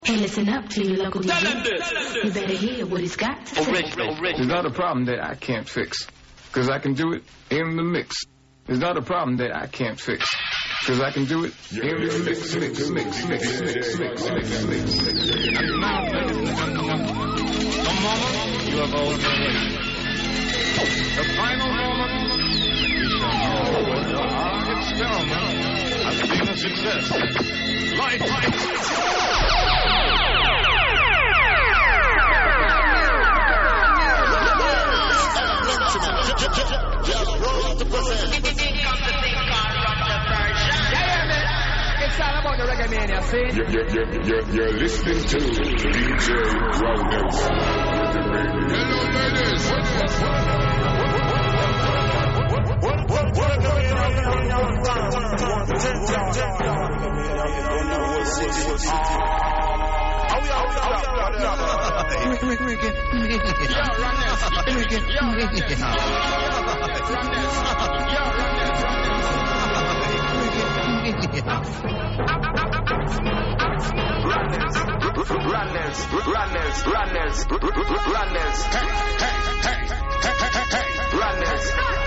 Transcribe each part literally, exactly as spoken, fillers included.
Hey, listen up to your local D J. You better hear what he's got to say. It's not a problem that I can't fix, because I can do it in the mix. It's not a problem that I can't fix, because I can do it in the mix, mix, mix, mix, mix, mix, mix, mix. And now, ladies and gentlemen, the moment you have all been waiting. The final moment we shall know whether our experiment has been a success. Light, light. It's all about the Reggae Mania, see? You're, you're, you're, you're, you're listening to D J Rounders. Hello, ladies. Runners, runners, runners, runners, hey, hey, hey, hey, hey, hey, runners.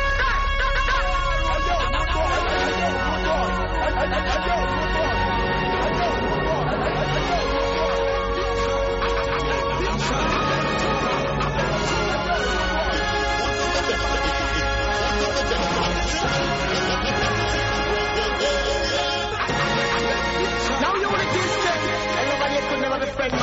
Now you want to kiss me, and nobody could never be friend, man.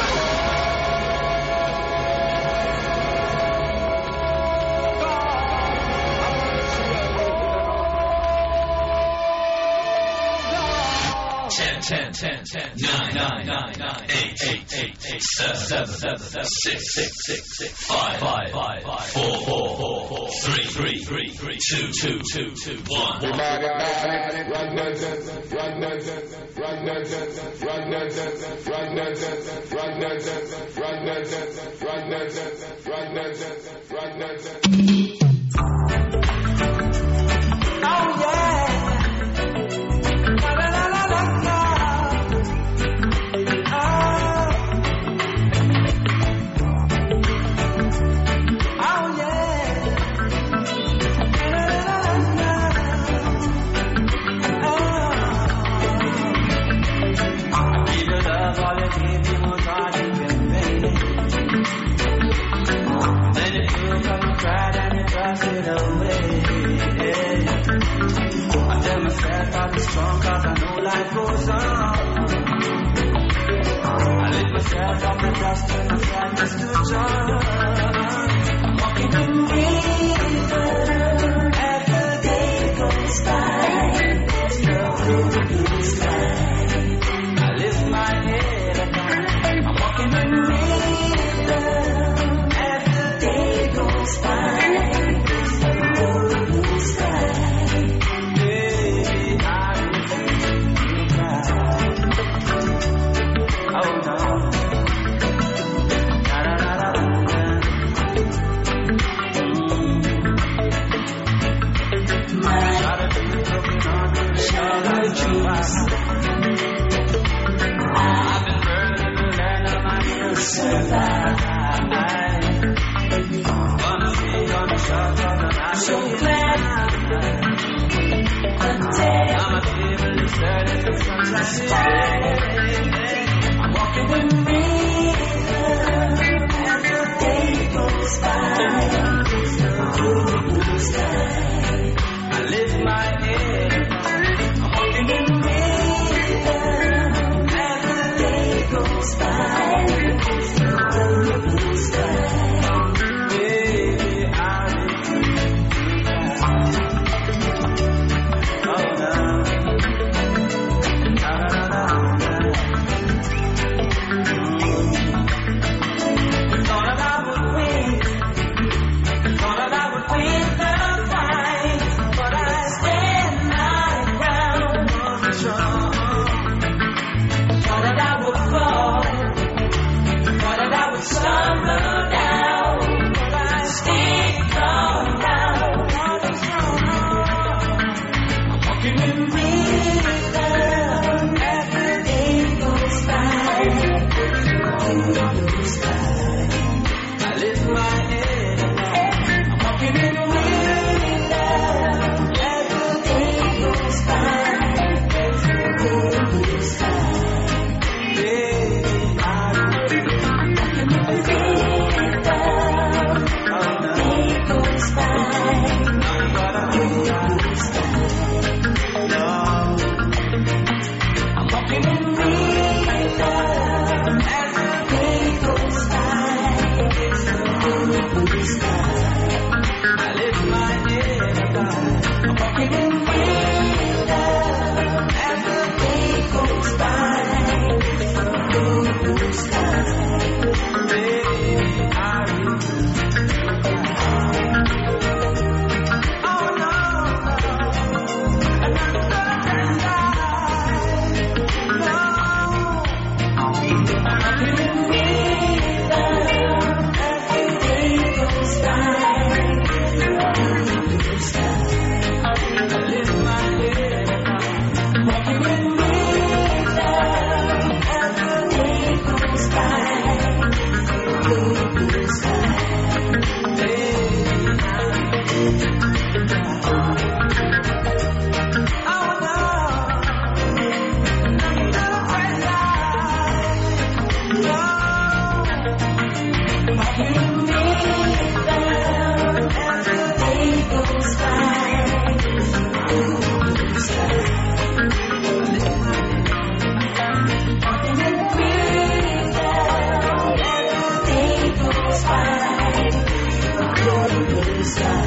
Ten, ten, ten, ten, nine, nine, nine, nine, eight, eight, eight, eight, seven, seven, seven, six, six, six, six, five, five, five, five, four, four, four, four, three, three, three, three, two, two, two, two, one. Oh yeah. Strong cause I know life goes on. I lift myself up and just turn my sadness to joy. I'm walking in river as the day goes by. There's no blue sky. I lift my head up. I'm walking in river as the day goes by. There's no blue sky. I've been burning the land of my new survive. Gonna be on the shore of the night. So glad the day I'm a table is dirty, the sun's I'm walking with me as the day goes by. It's the blue sky. I lift my head. I'm walking in me. Goes by, it's the blue sky. Baby, I live in oh, no. Da, da, da, da. You thought that I would win. You thought that I would win the fight. But I stand my ground on the throne. Thought that I would fall. blue sky. I lift my head up high. I'm walking in freedom as the day goes by. Blue, blue sky. Baby, I'm walking in freedom. Day goes by. Blue, blue sky. I'm walking in freedom as the day goes by. Blue, blue sky. I lift my head up high. I'm walking in freedom as the day goes by. Blue, blue sky. Baby, I oh no, another night. No, I'm walking in freedom as the day goes by. Blue sky. I lift my head up high. I'm walking in freedom as the day goes by. Blue, blue sky. Baby, oh no, another bright light. No, I'm walking in freedom as the day goes by. Blue, blue sky. Walking in freedom as the day goes by. Blue, blue sky.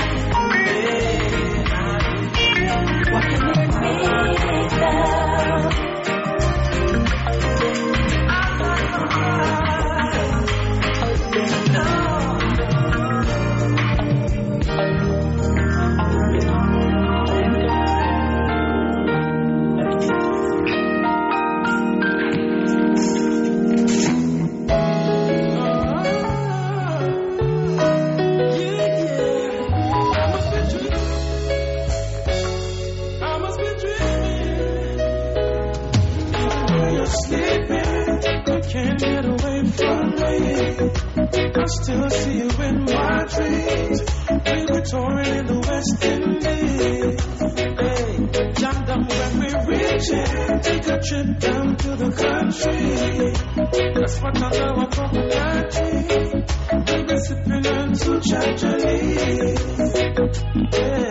Walking in freedom. Can't get away from me. I still see you in my dreams. We were touring in the West Indies. Hey, jump down when we reach it. Take a trip down to the country. That's what I know a coconut tree. We'll be sipping on two chachalies. Yeah.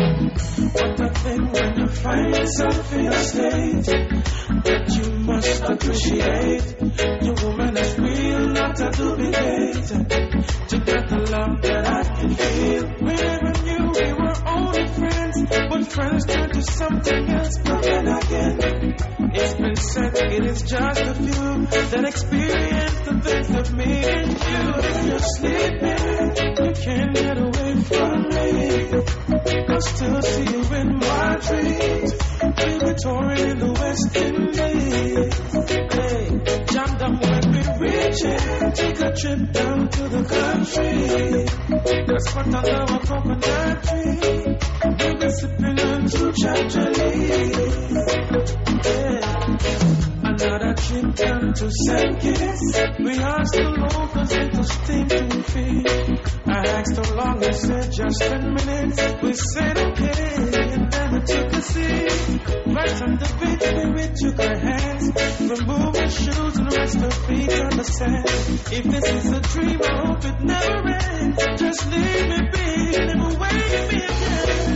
What a thing when you find yourself in a state that you must appreciate. Your woman is real, not a duplicate. To get the love that I can feel. We never knew we were only friends, but friends turned to something else. But then again, it's been said it is just a few that experience the things that me and you. If you're sleeping, you can't get away from me. I still see you in my dreams. We were touring in the West Indies. Hey, jump down when we reach it. Take a trip down to the country. That's what I love a coconut tree. We'll be sipping on two chachalies. Yeah. Another trip down to Saint Kitts. We asked the locals if the stinking fish. I asked how long, they said just ten minutes. We said okay, and then we took a seat. Right on the beach where we took our hands. Remove our shoes and rest our feet on the sand. If this is a dream, I hope it never ends. Just leave me be, never wake me again.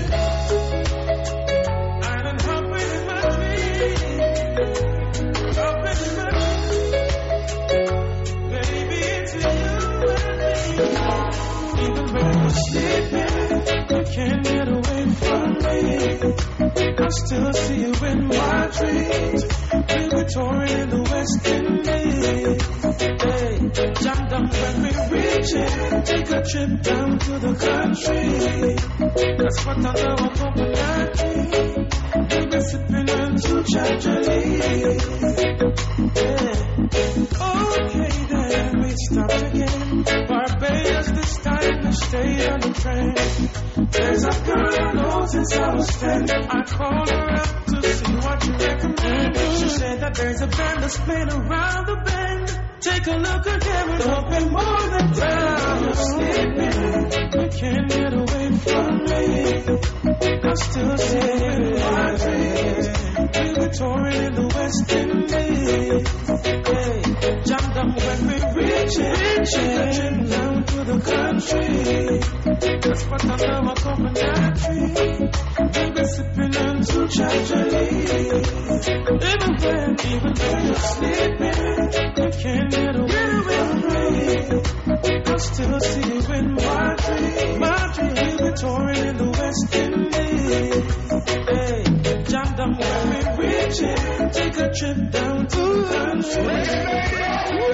I done hopping in my dream. Hopping in my dream. Baby, it's you and me. Even when you're sleeping, you can't get away from me. I still see you in my dreams. We were touring in the West Indies. Hey, jump down when we reach it. Take a trip down to the country. That's what I love a coconut tree. We'll be sipping on two chachalies. Yeah. Okay, then we stopped again. Barbados this time, we stayed on the train. There's a girl I know since I was ten. I called her up to see what you recommend. She said that there's a band that's playing around the bend. Take Take a look again, don't be more than time. Sleeping, you can't get away from me. I'm still sitting my dreams. We were touring in the West Indies. Hey, jumped up when we reach it. Reaching down to the country. That's what I love a coconut tree. We were sipping on some tragedy. Even when, even when you're sleeping, you can't get away from me. I still see you in my dream. My dream, we were touring in the West Indies. Hey, jump down when we reach it. Take a trip down to the country.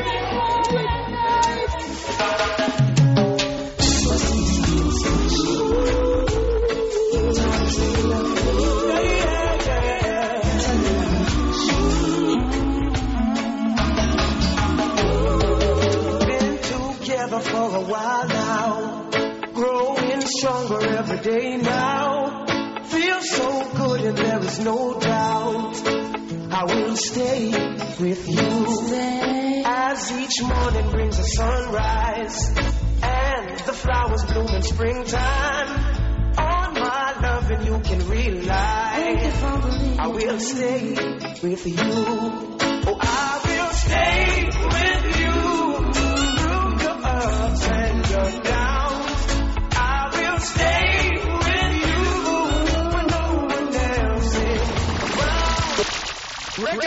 For a while now, growing stronger every day now. Feel so good and there is no doubt I will stay with you. As each morning brings a sunrise and the flowers bloom in springtime. On my love and you can rely. I will stay with you. Oh, I will stay with you. Ups and your downs, I will stay with you when no one else is around.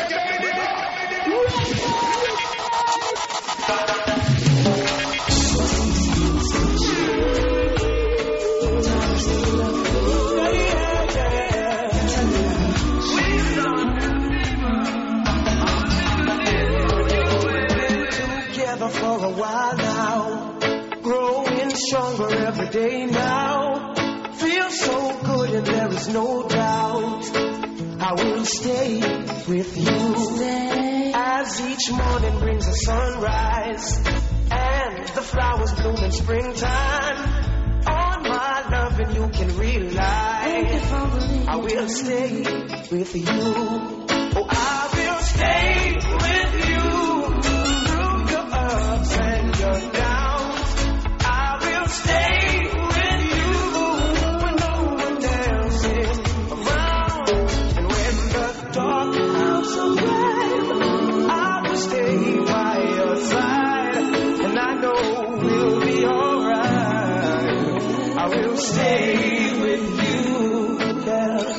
Together for a while now, growing stronger every day now. Feel so good and there is no doubt I will stay with you. As each morning brings a sunrise and the flowers bloom in springtime. On my love and you can rely. I will stay with you. Oh, I will stay with you through your ups and your downs. I will stay with you when no one else is around. And when the dark clouds arrive, I will stay by your side. And I know we'll be alright. I will stay with you. Yeah.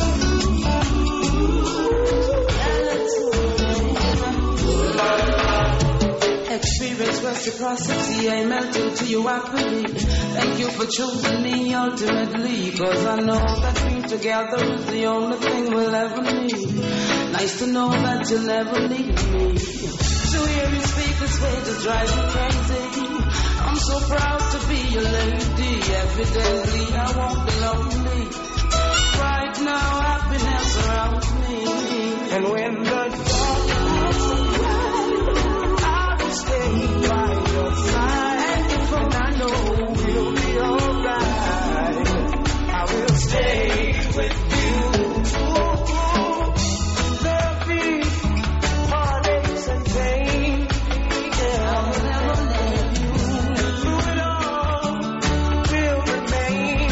Experience reciprocity, I melted to you happily. Thank you for choosing me ultimately, cause I know that being together is the only thing we'll ever need. Nice to know that you'll never leave me. To hear you speak this way just drives me crazy. I'm so proud to be your lady. Evidently I won't be lonely. Right now happiness surrounds me. And when the dark clouds arrive, I will stay by your side. And I know we'll be alright. I will stay with you. There'll be heartaches and pain. Yeah, I will never let you. Through it all, we'll remain.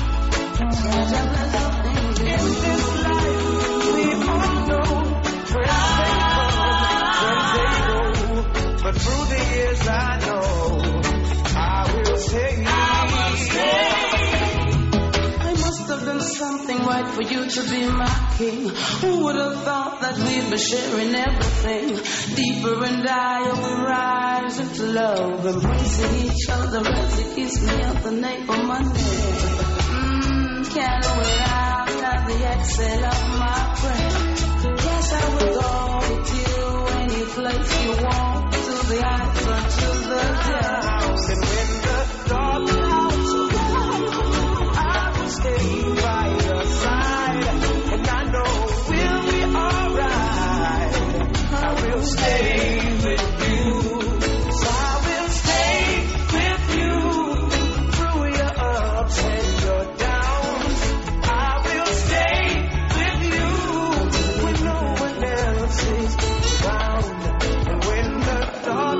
In this life, we all know friends they come, friends they go. But through the years, I know I will stay. I will stay. I must have done something right for you to be my king. Who would have thought that we'd be sharing everything? Deeper and higher we rise into love, embracing each other as you kiss me out the nape of my neck. Mmm, can't wait out at the exhale of my breath. Yes, I will go with you any place you want, to the heights or to the depths. And when the dark clouds arrive, I will stay by your side. And I know we'll be alright. I will stay with you. So I will stay with you through your ups and your downs. I will stay with you when no one else is around. And when the dark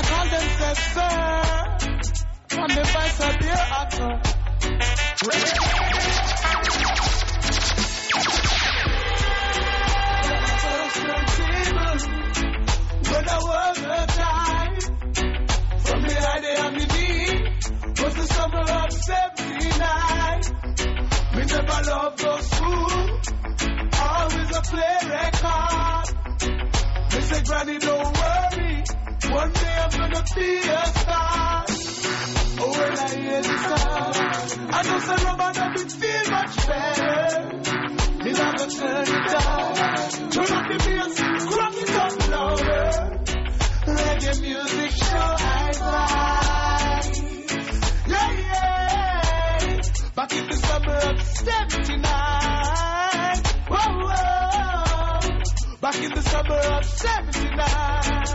call them sister. From the voice of their actor. When I was a child, from the idea of me knee, was the summer of seventy-nine. We never loved go school, always a play record. They say, Granny, don't worry, one day I'm gonna be a star. Oh, when I hear the sound, I know some rubber don't be feel much better. Then I'm gonna turn it down, turn up the bass, crank it up louder. Reggae music show I like. Yeah, yeah. Back in the summer of seventy-nine. Whoa, whoa. Back in the summer of seventy-nine.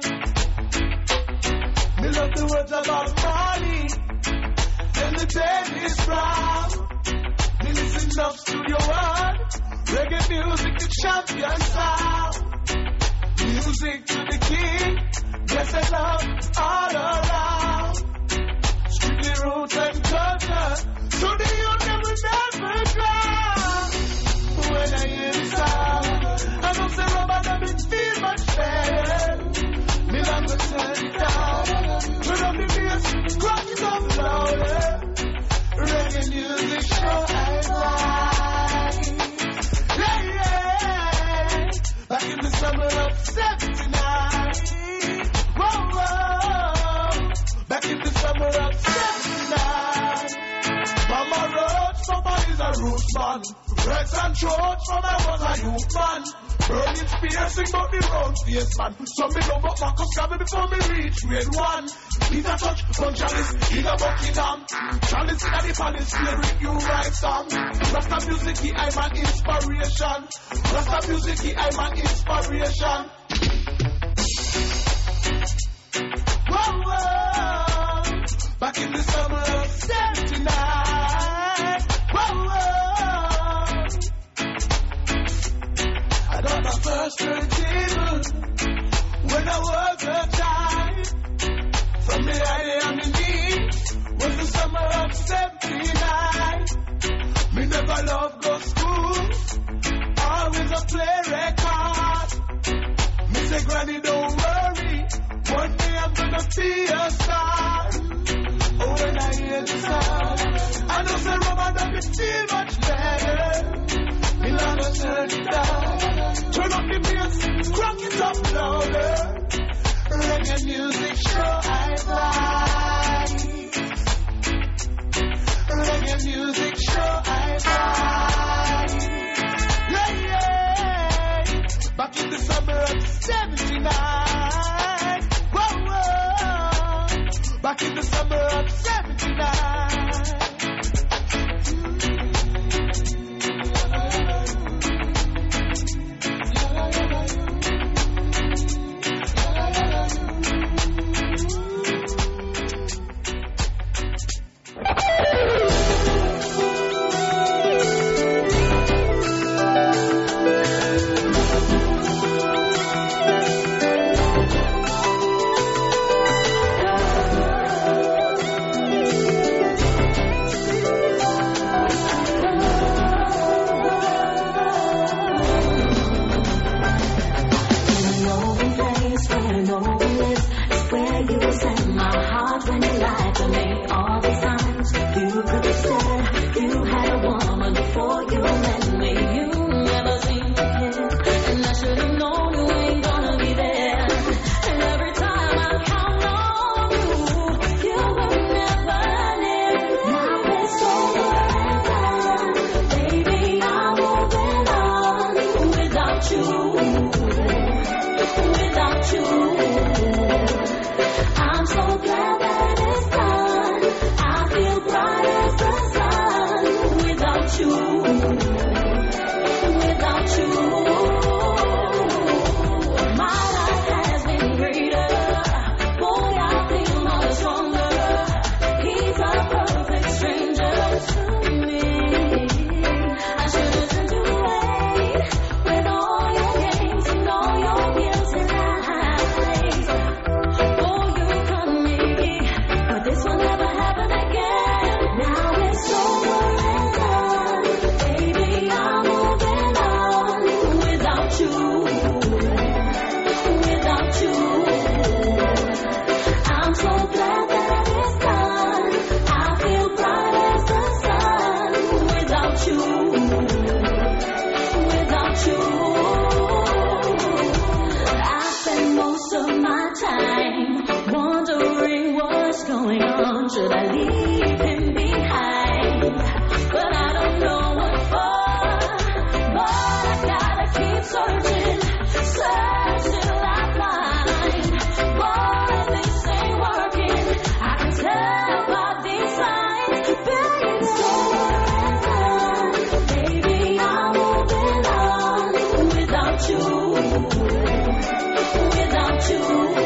Me love the words about Marley and the Dennis Brown. Me listen up Studio One. Reggae music, the champion sound. Music to the king, blessed love all around. Strictly roots and culture, so the youth never never drown. When I hear the sound, I don't say rubber doesn't feel much better. Me long to turn it down, turn up the bass, crank it up louder. Reggae music show I like. Yeah, yeah. Back in the summer of seventy-nine. Whoa, whoa. Back in the summer of seventy-nine. Mama Roach, Mama is a roots man. Reds and George, Mama was a youth man. Burning spears, sing about the round face man. So me know about Marcus Garvey before me reach grade one. Peter Touch, Von Chalice, in a Buckingham. Chalice in the palace, hearing you write song. Rasta music, he I'm an inspiration. Rasta music, he I'm an inspiration. Whoa, whoa. Back in the summer of seventy-nine. Whoa, whoa. I got my first turntable when I was a child. From the idea on the knee was the summer of seventy-nine. Me never loved go school, always a play record. Me say, Granny, don't worry, one day I'm gonna be a star. Oh, when I hear the sound, I know say rubber doesn't feel much better. Me love to turn it down, turn up the bass, crank it up louder. Reggae music show I like. Reggae music show I like. Yeah, yeah. Back in the summer of seventy-nine. Whoa, whoa. Back in the summer of seventy-nine. I'm so glad that going on? Should I leave him behind? But I don't know what for. But I gotta keep searching, search till I find. Boy, this ain't working. I can tell by these signs, baby. Baby, I'm moving on without you, without you.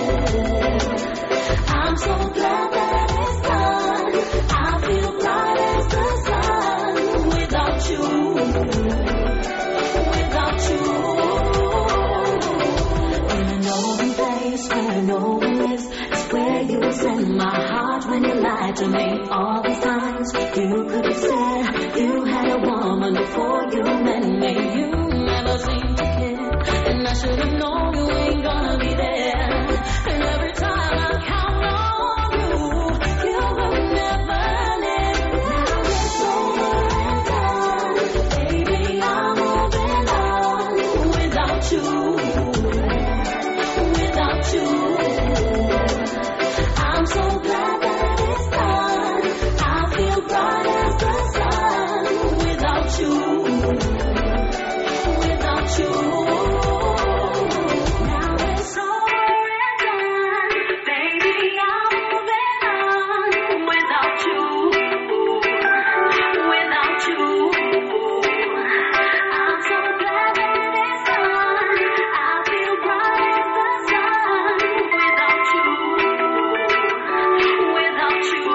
I'm so glad that it's done. I feel bright as the sun without you, without you. In an open place where no one lives, it's where you was in my heart when you lied to me all these times. You could have said you had a woman before you met me. You never seemed to care, and I should have known you ain't gonna be there. And every time I count on you, you will never live. Now it's over and done. Baby, I'm moving on without you, without you. I'm so glad that it's done. I feel bright as the sun without you, without you. Now it's over and done. Baby, I'm moving on without you, without you. I'm so glad that it's done. I feel bright as the sun without you, without you.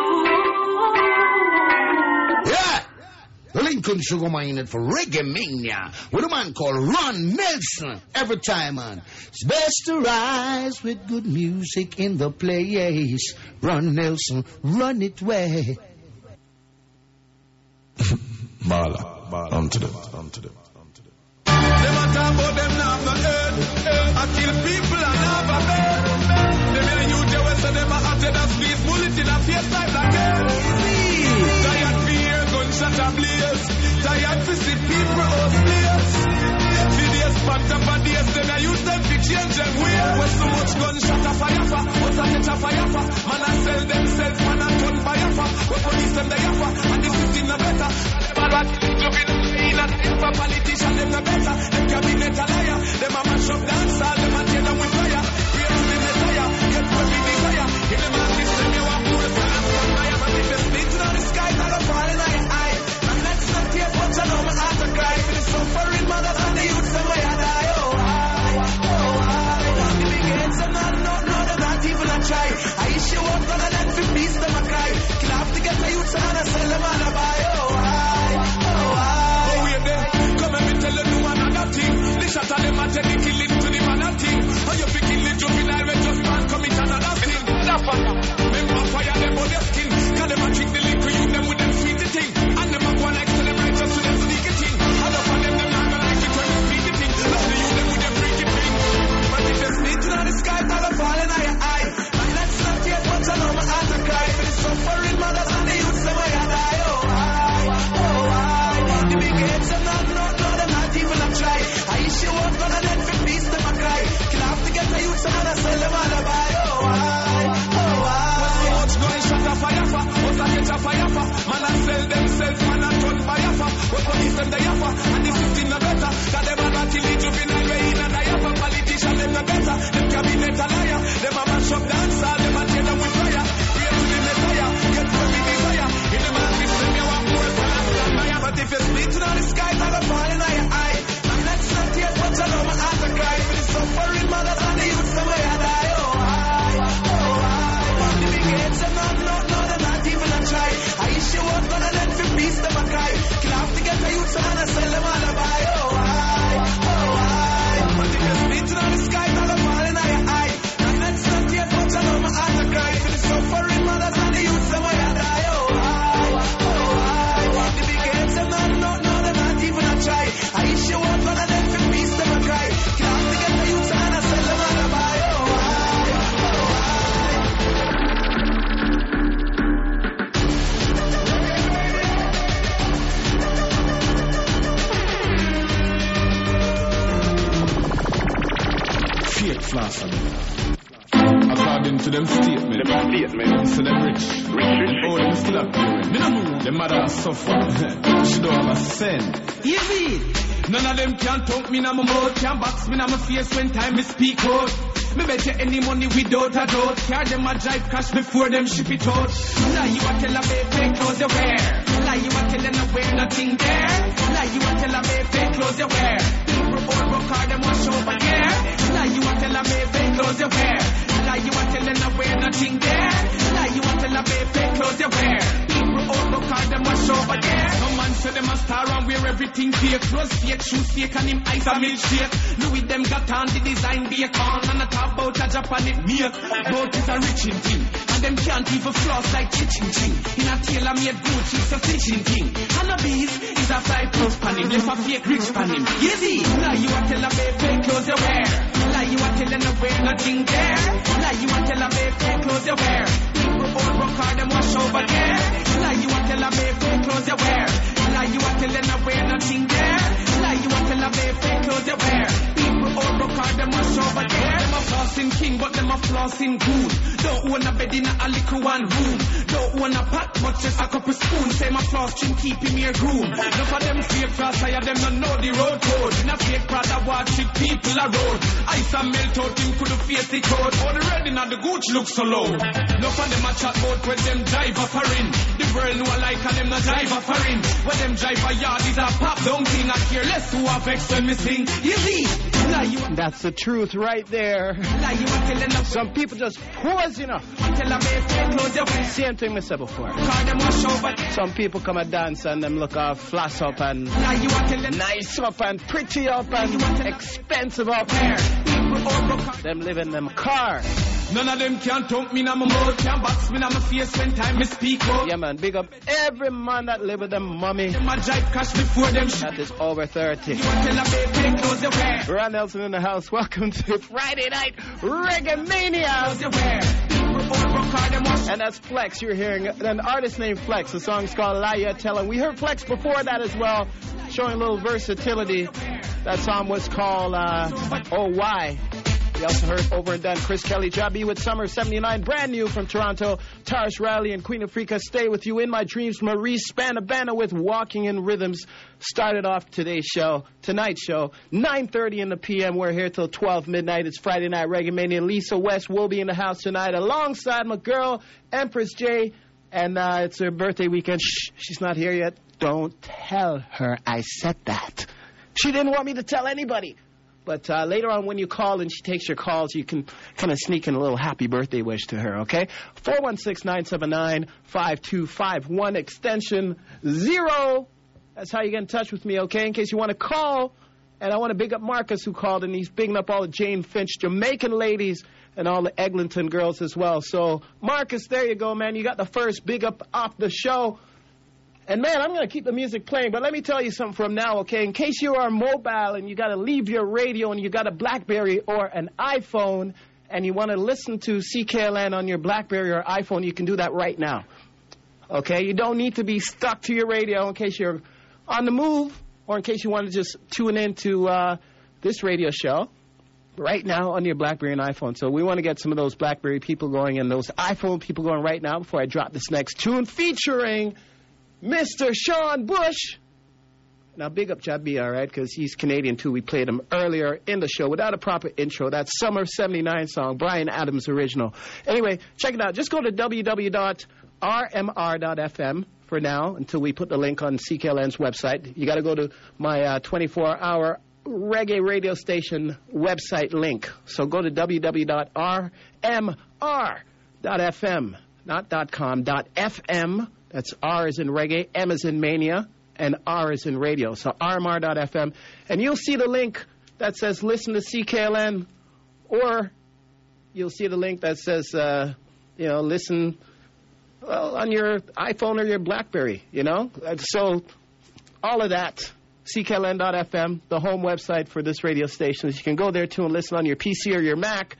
Yeah! The Lincoln Sugar Mine for Reggae Mania with a man called Ron Nelson. Every time, man. It's best to rise with good music in the place. Ron Nelson, run it way. Mala, onto them, onto them. Them a talk about them now on the earth. I kill people and never bed. Them in the youth they will say them a hotter than squeeze bullet in a face like that girl. Tired fear, gunshot a blaze. Tired to see people house place. See days packed up a days, then I use them to change them way. When so much gunshot a fire for, what's a catch a fire for? Man I sell themselves, man I turn fire for. When police them they offer, and the system no better. Them a rat, jumping in and if a politician them no better. Them cabinet a liar, them a mash up dance all, them a tear them with fire. Create to them the tire, get what we desire. In the man system you want more than I'm from I am a different splitting on the sky, all a falling on your eye. And let's not tears, but I know my heart to cry. For the suffering mothers and the youths them way I die. Oh I, oh I. The big heads and not, no, no, they're not even a try. I issue one gonna let for peace them a cry. Kill have to get the youths and I sell them all a buy. Oh I, oh I. Oh wait there, come and me tell you no another thing. The shot of them a tell the killing to the man and thing. How you fi kill the juvenile when just man commit another thing. That fire, them a fire them on their skin. Cause them a trick the little youth them with them sweetie thing. And them a go and like celebrate just with them sneaky thing. And up on them them not gonna like it when they speak the thing. Love the youth them with them freaky thing. But if they're sneaking on the sky, all a falling on your eye. And let's not tears, but I know my heart to cry. For the suffering mothers and the youths them way I die. Oh I, oh I. The big heads are not, no, no, they're not even a try. I issue one gonna let for peace them a cry. Kill have to get the youths and I sell them all a buy. Oh I, oh I. When so much going shot a fire for, what's a catch a fire for? Man I sell themselves, man I turn fire for. What police them they offer, and the system no better. Cause them a rat kill the juvenile way in and I have a politician them no better. Them cabinet a liar, them a mash up dance all, them a tear them with fire. Create to them the tire, get what we desire. In the man system you want more than I'm fire. But if you're splitting on the sky, all a falling on your eye. And let's not tears, but I know my heart to cry. For the suffering mothers and the youths them way I die. Oh I, oh I. The big heads are not, no, no, they're not even a try. I issue one gonna let for peace them a cry. Kill have to get the youths and I sell them all a buy. Oh I, oh I. But if you're splitting on the sky, all a falling on your eye. And let's not tears, but I know my heart to cry. For the suffering mothers and the youths them way I die. Oh I, oh I. The big heads are not, no, no, they're not even a try. I issue one gonna let for peace them a cry. Kill have to get the youths and I sell them all a buy. Oh I, oh I. to them statement. Them statement. So them rich. Rich, rich. Oh, them still up here. Me no move. Them mother suffer. She don't have a cent. Easy. None of them can talk me na my mouth, can box me na my face when time me speak out. Me bet you any money without a doubt. Carry them a drive cash before them ship it out. Lie you a tell a baby clothes you wear. Lie you a tell them wear nothing there. Lie you a tell a baby clothes you wear. People all broke hard them wash over here. Lie you a tell a baby clothes you wear. Lie you a tell them wear nothing there. Lie you a tell a baby clothes you wear. People all broke hard them wash over there. Some man say them a star and wear everything fake. Clothes fake, shoes fake and him eyes a milkshake. Louis them got on the design bacon and a top about a Japanese milk. Both is a rich thing. And them can't even floss like kitchen thing. In a tailor-made Gucci, it's a stitching thing. And a bees is a fly plus pan him. Left a fake rich pan him. Easy. Lie you a tell a baby clothes you wear. Lie you a tell them no wear nothing there. Lie you a tell a baby clothes you wear. People all rock hard them wash over there. Lie you a tell a baby clothes you wear. Lie you a tell them no wear nothing there. Lie you a tell a baby clothes you wear. People all rock hard them wash over there. Them a flossing king but them a flossing good. Don't own a bed in a little one room. Don't own a pot but just a couple spoons. Say my floss chin keep him here groom. None of them fake floss I them not know the road code. In a fake Prada watch it people a road. Ice and melt out him could face the code. Oh the red in and the Gucci look so low. Enough of them a chat about when them drive a foreign. The girl know I like and them not drive a foreign. When them drive a yard is a pop down thing. I care less who have vex when me sing. Easy. That's the truth right there. Some people just pause enough. Same thing I said before. Some people come and dance and them look all floss up and nice up and pretty up and expensive up. Them live in them cars. None of them can talk me na my mouth, can box me na my face when time me speak out. Yeah man, big up every man that live with them mommy. Them a drive cash before them sh- That is over thirty. You want tell a baby clothes you wear. Ron Nelson in the house. Welcome to Friday Night Reggae Mania. And that's Flex. You're hearing an artist named Flex. The song's called Lie You Tell Him. We heard Flex before that as well, showing a little versatility. That song was called uh, Oh Why. We also heard over and done Chris Kelly, Jabby with Summer seventy-nine, brand new from Toronto. Tarish Riley and Queen Africa, Stay With You, In My Dreams. Maurice Spanabana with Walking in Rhythms. Started off today's show, tonight's show, nine thirty in the p m. We're here till twelve midnight. It's Friday Night Reggae Mania. Lisa West will be in the house tonight alongside my girl, Empress J. And uh, it's her birthday weekend. Shh, she's not here yet. Don't tell her I said that. She didn't want me to tell anybody. But uh, later on when you call and she takes your calls, you can kind of sneak in a little happy birthday wish to her, okay? four one six, nine seven nine, five two five one, extension zero. That's how you get in touch with me, okay? In case you want to call. And I want to big up Marcus who called, and he's bigging up all the Jane Finch Jamaican ladies and all the Eglinton girls as well. So, Marcus, there you go, man. You got the first big up off the show. And, man, I'm going to keep the music playing, but let me tell you something from now, okay? In case you are mobile and you got to leave your radio and you got a BlackBerry or an iPhone and you want to listen to C K L N on your BlackBerry or iPhone, you can do that right now, okay? You don't need to be stuck to your radio in case you're on the move or in case you want to just tune in to uh, this radio show right now on your BlackBerry and iPhone. So we want to get some of those BlackBerry people going and those iPhone people going right now before I drop this next tune featuring Mister Sean Bush. Now, big up Jabby, all right, because he's Canadian, too. We played him earlier in the show without a proper intro. That Summer seventy-nine song, Bryan Adams original. Anyway, check it out. Just go to w w w dot r m r dot f m for now until we put the link on C K L N's website. You got to go to my uh, twenty-four hour reggae radio station website link. So go to w w w dot r m r dot f m, not .com, .fm. That's R as in reggae, M as in mania, and R as in radio. So r m r dot f m. And you'll see the link that says listen to C K L N, or you'll see the link that says, uh, you know, listen well, on your iPhone or your BlackBerry, you know. So all of that, C K L N dot f m, the home website for this radio station. You can go there, too, and listen on your P C or your Mac.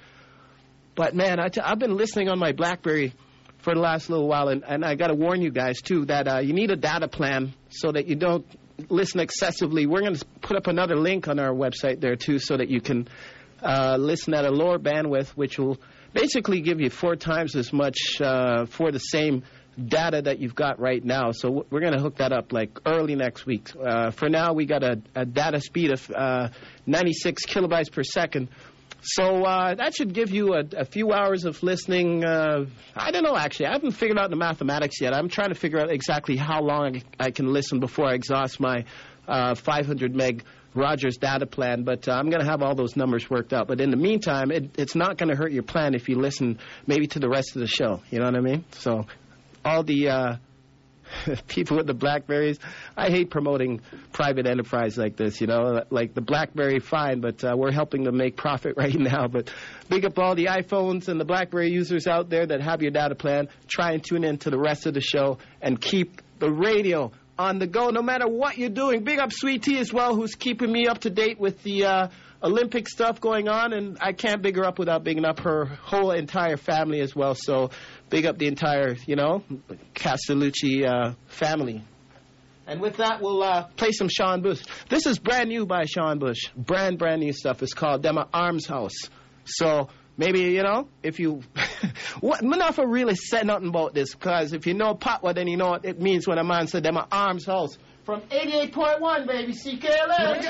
But, man, I t- I've been listening on my BlackBerry for the last little while, and, and I got to warn you guys, too, that uh, you need a data plan so that you don't listen excessively. We're going to put up another link on our website there, too, so that you can uh, listen at a lower bandwidth, which will basically give you four times as much uh, for the same data that you've got right now. So we're going to hook that up like early next week. Uh, for now, we got a, a data speed of uh, ninety-six kilobytes per second. So uh, that should give you a, a few hours of listening. Uh, I don't know, actually. I haven't figured out the mathematics yet. I'm trying to figure out exactly how long I can listen before I exhaust my uh, five hundred meg Rogers data plan. But uh, I'm going to have all those numbers worked out. But in the meantime, it, it's not going to hurt your plan if you listen maybe to the rest of the show. You know what I mean? So all the uh, people with the Blackberries, I hate promoting private enterprise like this, you know. Like the Blackberry, fine, but uh, we're helping them make profit right now. But big up all the iPhones and the Blackberry users out there that have your data plan. Try and tune in to the rest of the show and keep the radio on the go no matter what you're doing. Big up Sweet Tea as well, who's keeping me up to date with the uh, Olympic stuff going on, and I can't big her up without bigging up her whole entire family as well. So big up the entire, you know, Castellucci uh, family. And with that, we'll uh, play some Sean Bush. This is brand new by Sean Bush. Brand, brand new stuff. It's called Dema Arms House. So maybe, you know, if you... what, I'm not for really say nothing about this, because if you know Patwa, then you know what it means when a man said Dema Arms House. From eighty-eight point one, baby, C K L S.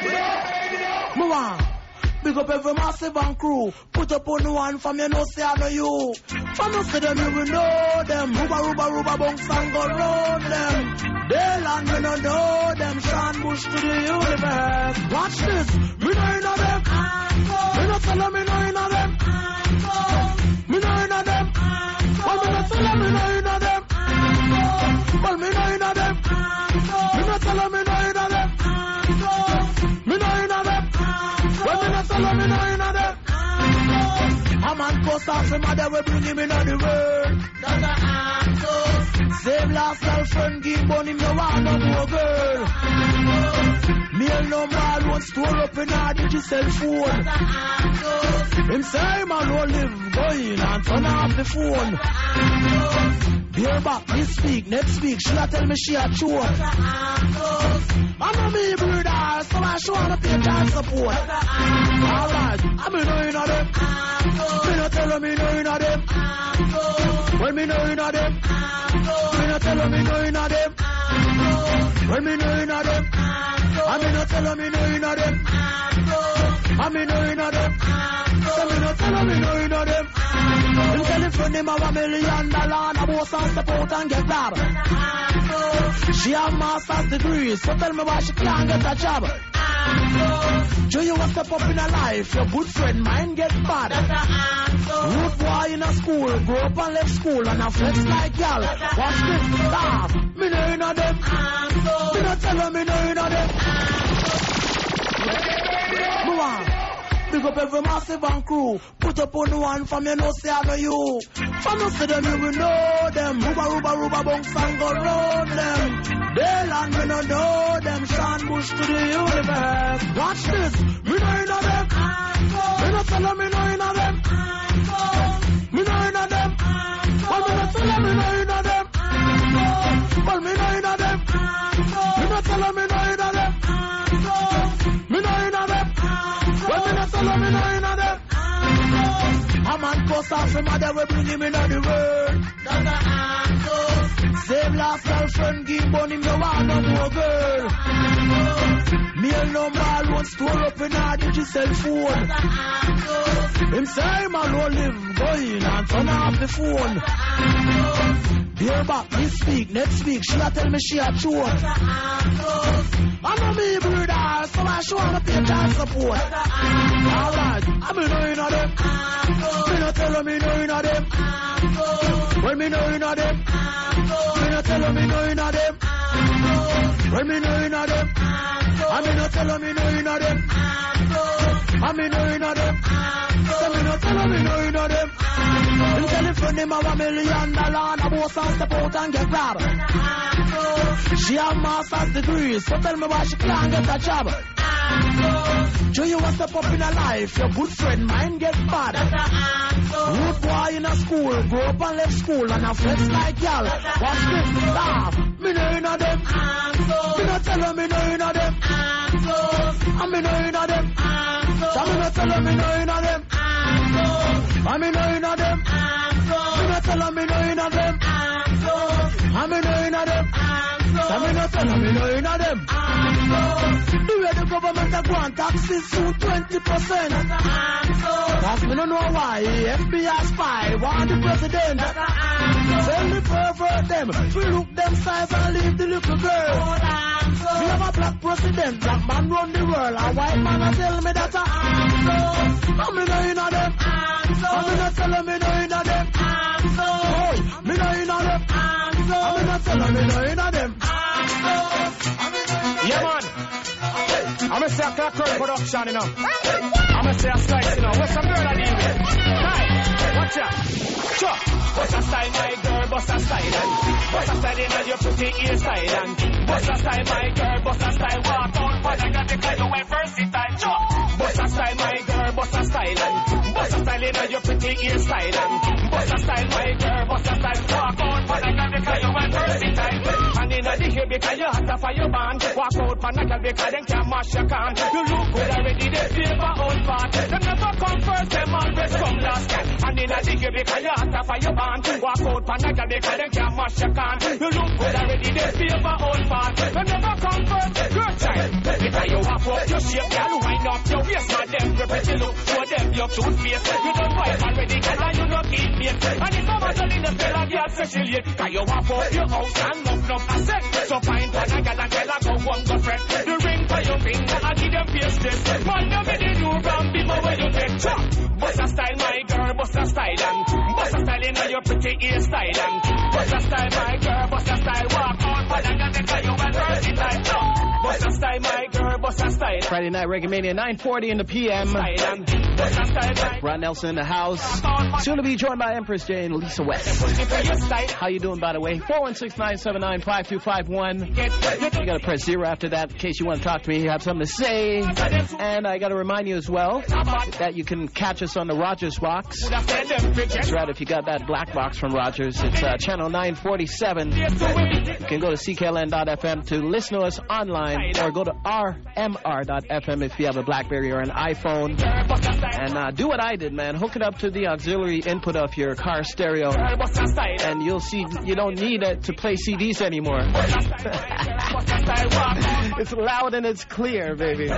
Move on. Big up every massive and crew. Put up on one from you know say I know you. From you see them you will know them. Ruba ruba ruba bunks and go round them. Dayland me no know them. Sean Bush to the universe. Watch this. Me know in of them. Me no tell them me know in of them. Me know in of them. Well me no tell them me know in of them. Well me know in of them. Me no tell them me know in of them. Me know in of them. Well, me not tell her me know in of them. A man post off him mother we bring him in on the world. That's a answer. Same last girlfriend give bun him no want no more girl. Me and no man won't store up in our digital phone. That's a answer. Him say man won't live going and turn off the phone. Beer back this week, next week she a tell me she a chore. I know me brother, so I show wanna pay child support. Alright, I me know in of them. Me no tell her me know in of them. Well me know in of them. Me no tell her me know in of them. Well me know in of them. I me no tell her me know in of them. I me know in of them. So me no tell her me know in of them. Him tell him friend him have a million dollar and a boss and step out and get robbed. She have master's degrees, so tell me why she can't get a job. Do you want to step up in her life? Your good friend mine get bad. Root boy in a school, grow up and left school and a flex like y'all. Watch this, laugh. Me know in of them. Me no tell her me know in of them. Move on. Big up every massive and crew. Put up on one from you know say I know you. From you see them you will know them. Ruba ruba ruba bunks and go round them. Dayland me no know them. Sean Bush to the universe. Watch this. Me know in of them. Me no tell them me know in of them. Me know in of them. Well me no tell them me know in of them. Well me know in of them. Me no tell them me know in of them. Me know in of them. Well, me not tell her me know in of them. A man cuss off him mother we bring him in on the world. That's a answer. Same last girlfriend give bun him no want no more girl. Me and no man won't store up in our digital phone. That's a answer. Him say man won't live going and turn off the phone. Beer back this week, next week she a tell me she a chore. I know me brother, so I show wanna pay child support. Alright, I me know in of them. Me no tell her me know in of them. Well me know in of them. Me no tell her me know in of them. Well me know in of them. I me no tell her me know in of them. I me know in of them. So me no tell her me know in of them. Him tell him friend him have a million dollar and a boss and step out and get robbed. She have master's degrees, so tell me why she can't get a job. Do you want to step up in her life? Your good friend mine get bad. Root boy in a school, grow up and left school and a flex like y'all. Watch this, laugh. Me know in of them. Me no tell her me know in of them. And me know in of them. So me no tell her me know in of them. I'm in a in a them. Me not tell 'em me no in a them. I'm in a in a them. So me not tell 'em me no in a them. The way the government a grant taxes to twenty percent. Cause me no know why F B I spy want the president. Tell me pervert them, we look them size and leave the little girl. We have a black president, black man run the world. A white man a tell me that a I'm in a in a them. I'm not tell 'em me no in a them. Oh, me no in a them. I'm not tell 'em me no in a them. Yeah, man. I'm going to say a Clockwork production, you know. I'm going to say a slice, you know. What's some girl I deal with? Hi, watch out. Sure. What's a style, my girl? What's a style? And what's a style in your pretty hairstyle? And what's a style, my girl? What's a style? Walk out, but I got the kind of way versatile. Sure. What's a style, my girl? What's a style? And what's a style in your pretty hairstyle? And what's a style, my girl? What's a style? Walk out, but I got the kind of way versatile. And in the hair because you hot for your band. Walk out, but I got the kind of can mash your can. You look good already, they feel my own part. Them never come first, them always come last. And in the hair because you hot for your band. Walk out, but I got the kind of can mash your can. You look good already, they feel my own part. Them never come first, good time. Because you walk up your shape, girl, wind up your waist. Man, them pretty look, show them your cute face. You don't wipe already, girl, and you don't keep me. And it's not much in the fella, girl, especially yet. Cause you walk up your house and love, love, I said. So find one, I got a girl, I go one, go friend. The ring for your finger, I give them face stress. Man, you get the new brand, be more where you take. Chop! Bust a style, my girl, bust a style. And bust a style in your pretty hairstyle. And bust a style, my girl, bust a style. Walk out, but I got the girl, you and versatile. Chop! Bust a style, my girl, bust a style. Friday Night Reggae Mania, nine forty in the P M. Ron Nelson in the house. Soon to be joined by Empress J and Lisa West. How you doing, by the way? four one six, nine seven nine, five two five one. You got to press zero after that in case you want to talk to me. You have something to say. And I got to remind you as well that you can catch us on the Rogers box. That's right, if you got that black box from Rogers, it's uh, channel nine forty-seven. You can go to C K L N dot F M to listen to us online, or go to R M R dot F M if you have a BlackBerry or an iPhone. And uh, do what I did, man. Hook it up to the auxiliary input of your car stereo, and you'll see you don't need it to play C Ds anymore. It's loud and it's clear, baby.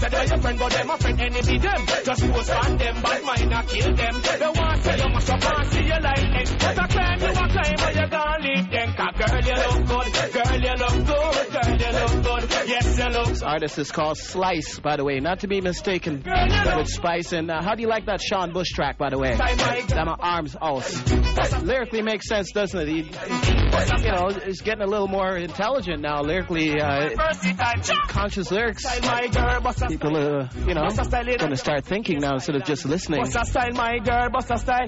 This artist is called Slice, by the way, not to be mistaken with Spice. And uh, how do you like that Sean Bush track, by the way? That my arms aus. Lyrically makes sense, doesn't it? He, you know, he's getting a little more intelligent now, lyrically. Uh, conscious lyrics. People, uh, you know, going to start thinking now instead of just listening. Bust a style, my girl, bust a style.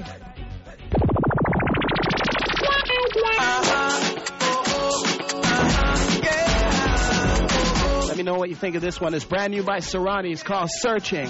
Let me know what you think of this one. It's brand new by Serrani. It's called Searching.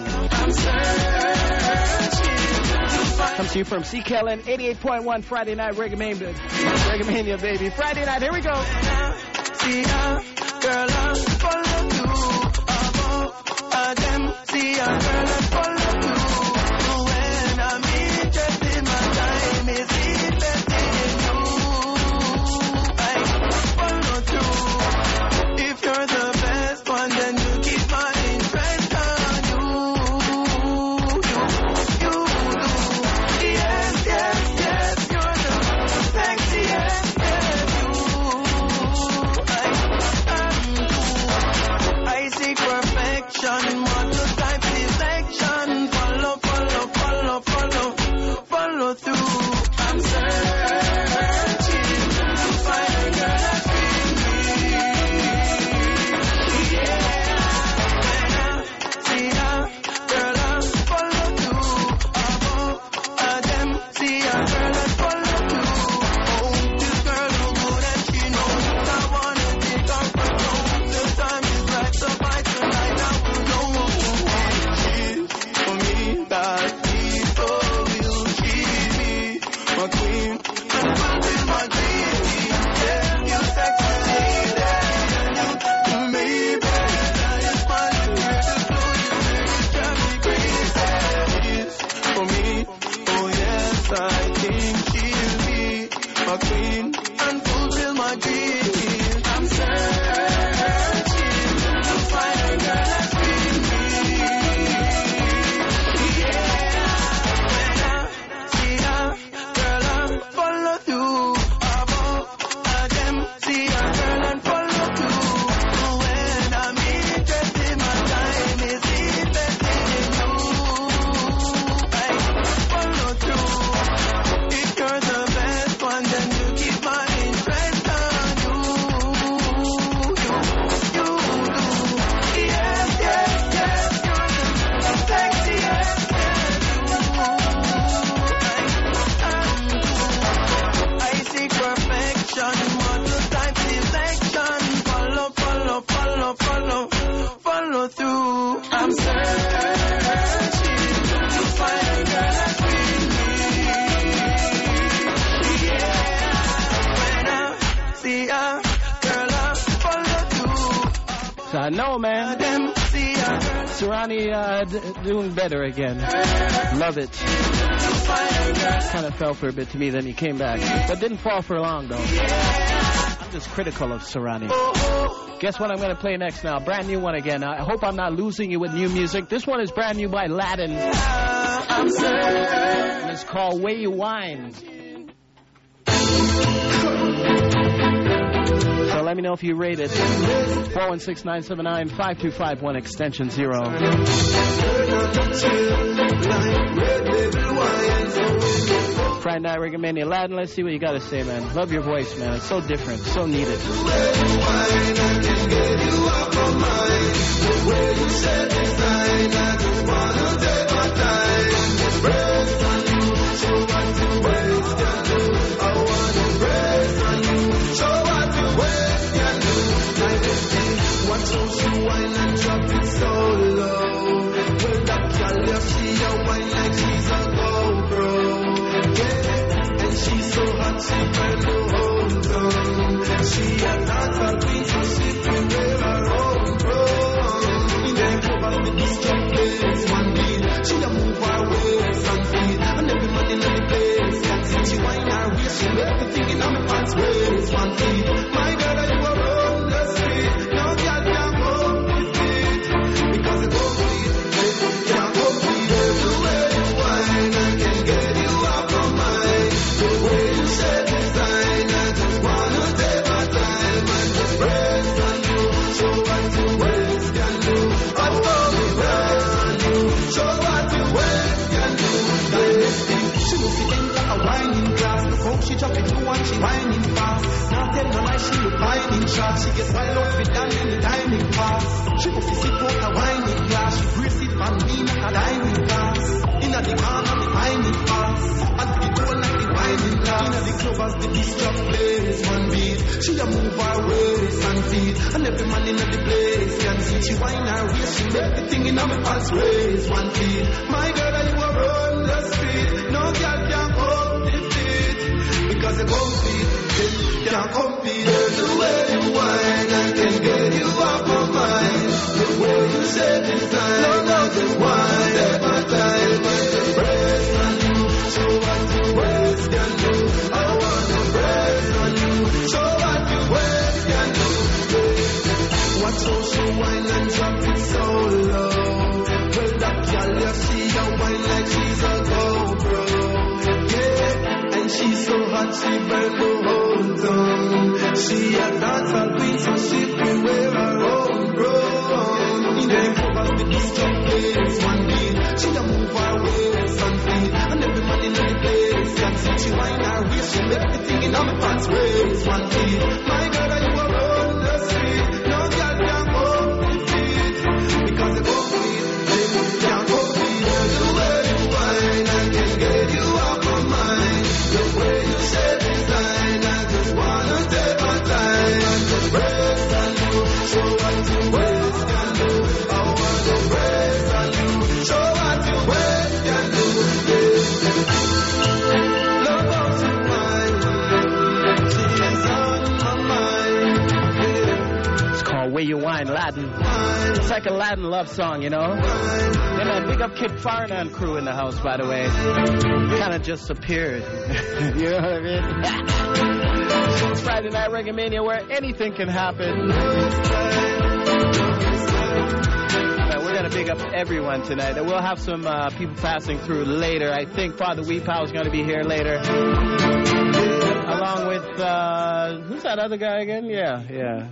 Comes to you from C K L N eighty-eight point one Friday Night Reggae Mania, Reggae Mania, baby. Friday night, here we go. See ya, girl, I follow you. Above them, see ya, girl, I follow you. When I'm interested, my time is invested in you. I follow you. If you're the best one, then you keep my interest on you. You, you do. Yes, yes, yes, you're the sexiest. Yes, you. I, I seek perfection, model type selection. Uh, no, man. Serrani uh, d- doing better again. Love it. Kind of fell for a bit to me, then he came back. But didn't fall for long, though. I'm just critical of Serrani. Guess what I'm going to play next now? Brand new one again. I hope I'm not losing you with new music. This one is brand new by Latin. And it's called Way You Whine. So let me know if you rate it. four one six, nine seven nine, five two five one, extension zero. Friday Night Reggae Mania. Latin, let's see what you got to say, man. Love your voice, man. It's so different, so needed. Watch how she whine and drop it so low. Well, that girl, you see her whine like she's a GoPro. Yeah, and she's so hot, she burn the whole town. She a dancehall queen, so she can wear her own crown. In the club of the disco place, one beat, she a move her waist and feet. And every man in the place can see she whine her waist. She make everything in her pants waist, one feet. My girl, you are on the street. No girl can hold with it. Because it's complete. Can't complete the way you whine. I can get you off my mind. The way you set design. I just wanna take my time and just rest on you. Show what you waist can do. I told me rest on you. Show what you waist can do. Dynasty. She will fit in like a whining glass. Before she drop it, you want she whining fast. Now tell no lie, she look whining sharp. She gets wild up with down in the dining pass. She will fit it out a whining glass. She brace it on me like a dining glass. In a the corner, the whining fast. And the door like the whining glass. In a the club as the disc plays one beat. She a move her waist and feet. And every man in the place can see. She whine her waist. She make the thing in her pants waist one feet. My girl, you are on the street. No girl can hold the feet. Because you're complete. Can't compete the way you whine. I can get you off my mind. The way you set design. No, no, just whine at my time. I can press on you. Show what you waist can do. I wanna press on you. Show what you waist can do. Watch how she whine and drop it so low. Well, that girl, you see her whine like she's a GoPro. Yeah, and she's so hot she burn the whole town. She a dancehall queen, so she can wear her own crown. In the club as the disco plays one beat. She a move her waist and feet. And every man in the place can see she whine her waist. She make everything in her pants waist one feet. My girl, you are on the street. No girl can hold the feet. Because they complete. They can't compete the way you whine. I can get you off my mind. The way you set design. I just wanna take my time and just rest on you. Show what you waist can do. I wanna rest on you. Show what you waist can do. Yeah. Love how to whine. She's on my mind. Yeah. It's called Way You Whine, Latin. It's like a Latin love song, you know? Yeah, man, big up Kid Farnan crew in the house, by the way. Kind of just appeared. You know what I mean? It's Friday Night Reggae Mania, where anything can happen. Right, we're going to big up everyone tonight. And we'll have some uh, people passing through later. I think Father Weepow is going to be here later. Along with, uh, who's that other guy again? Yeah, yeah.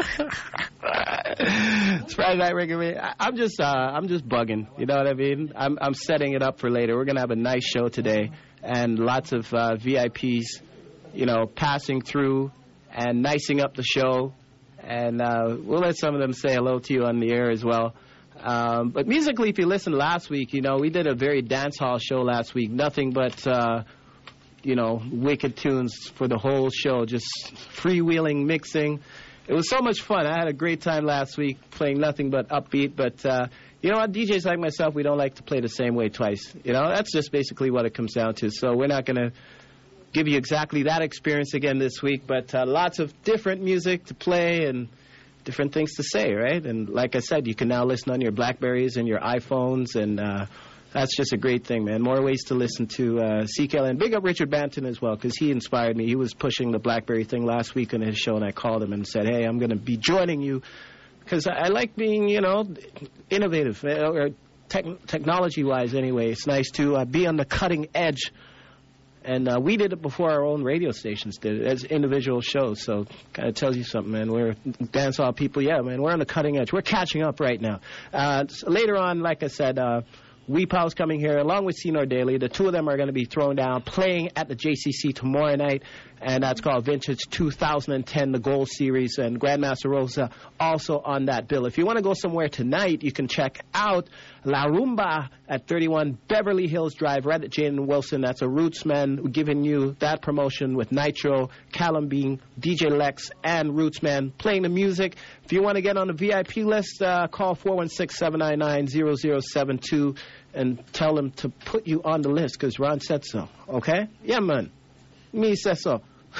It's Friday Night Reggae Mania. I'm just, uh, I'm just bugging. You know what I mean? I'm, I'm setting it up for later. We're going to have a nice show today. And lots of uh, V I Ps, you know, passing through and nicing up the show. And uh, we'll let some of them say hello to you on the air as well. Um, but musically, if you listened last week, you know, we did a very dance hall show last week. Nothing but, uh, you know, wicked tunes for the whole show. Just freewheeling, mixing. It was so much fun. I had a great time last week playing nothing but upbeat. But, uh, you know what, D Js like myself, we don't like to play the same way twice. You know, that's just basically what it comes down to. So we're not going to give you exactly that experience again this week. But uh, lots of different music to play and different things to say, right? And like I said, you can now listen on your Blackberries and your iPhones, and uh, that's just a great thing, man. More ways to listen to uh, C K L. And big up Richard Banton as well, because he inspired me. He was pushing the Blackberry thing last week on his show, and I called him and said, hey, I'm going to be joining you, because I, I like being, you know, innovative, or tech, technology-wise anyway. It's nice to uh, be on the cutting edge. And uh, we did it before our own radio stations did it as individual shows. So kind of tells you something, man. We're dancehall people. Yeah, man, we're on the cutting edge. We're catching up right now. Uh, so later on, like I said, uh, Wee Pow's coming here along with Senor Daly. The two of them are going to be thrown down, playing at the J C C tomorrow night. And that's called Vintage two thousand ten, the Gold Series. And Grandmaster Rosa also on that bill. If you want to go somewhere tonight, you can check out La Rumba at thirty-one Beverly Hills Drive, right at Jane and Wilson. That's a Rootsman giving you that promotion with Nitro, Callum Bean, D J Lex, and Rootsman playing the music. If you want to get on the V I P list, uh, call four one six, seven nine nine, zero zero seven two and tell them to put you on the list, because Ron said so. Okay? Yeah, man. Me said so.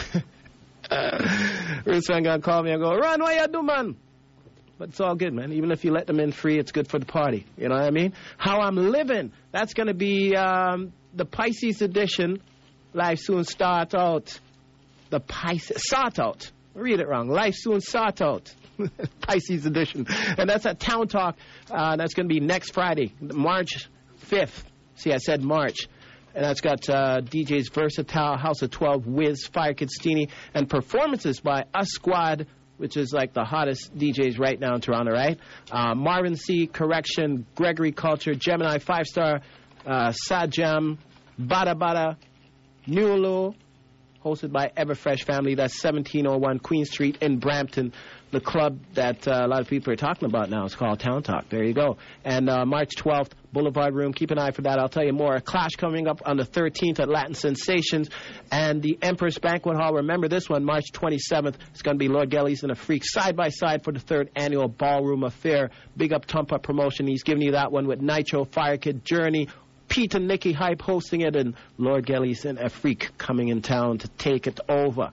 uh, Rootsman gonna call me and go, Ron, what you do, man? But it's all good, man. Even if you let them in free, it's good for the party. You know what I mean? How I'm Living. That's going to be um, the Pisces edition. Life soon start out. The Pisces. Start out. Read it wrong. Life soon start out. Pisces edition. And that's at Town Talk. Uh, that's going to be next Friday, March fifth. See, I said March. And that's got uh, D Js Versatile, House of twelve, Wiz, Fire Kid Steenie, and performances by Us Squad, which is like the hottest D Js right now in Toronto, right? Uh, Marvin C., Correction, Gregory Culture, Gemini, Five Star, uh, Sad Jam, Bada Bada, Nulu, hosted by Everfresh Family. That's seventeen oh one Queen Street in Brampton. The club that uh, a lot of people are talking about now is called Town Talk. There you go. And uh, March twelfth, Boulevard Room. Keep an eye for that. I'll tell you more. A Clash coming up on the thirteenth at Latin Sensations. And the Empress Banquet Hall. Remember this one, March twenty-seventh. It's going to be Lord Gellies and a Freak side by side for the third annual Ballroom Affair. Big up Tumpa Promotion. He's giving you that one with Nitro, Fire Kid, Journey, Pete and Nicky Hype hosting it, and Lord Gellies and a Freak coming in town to take it over.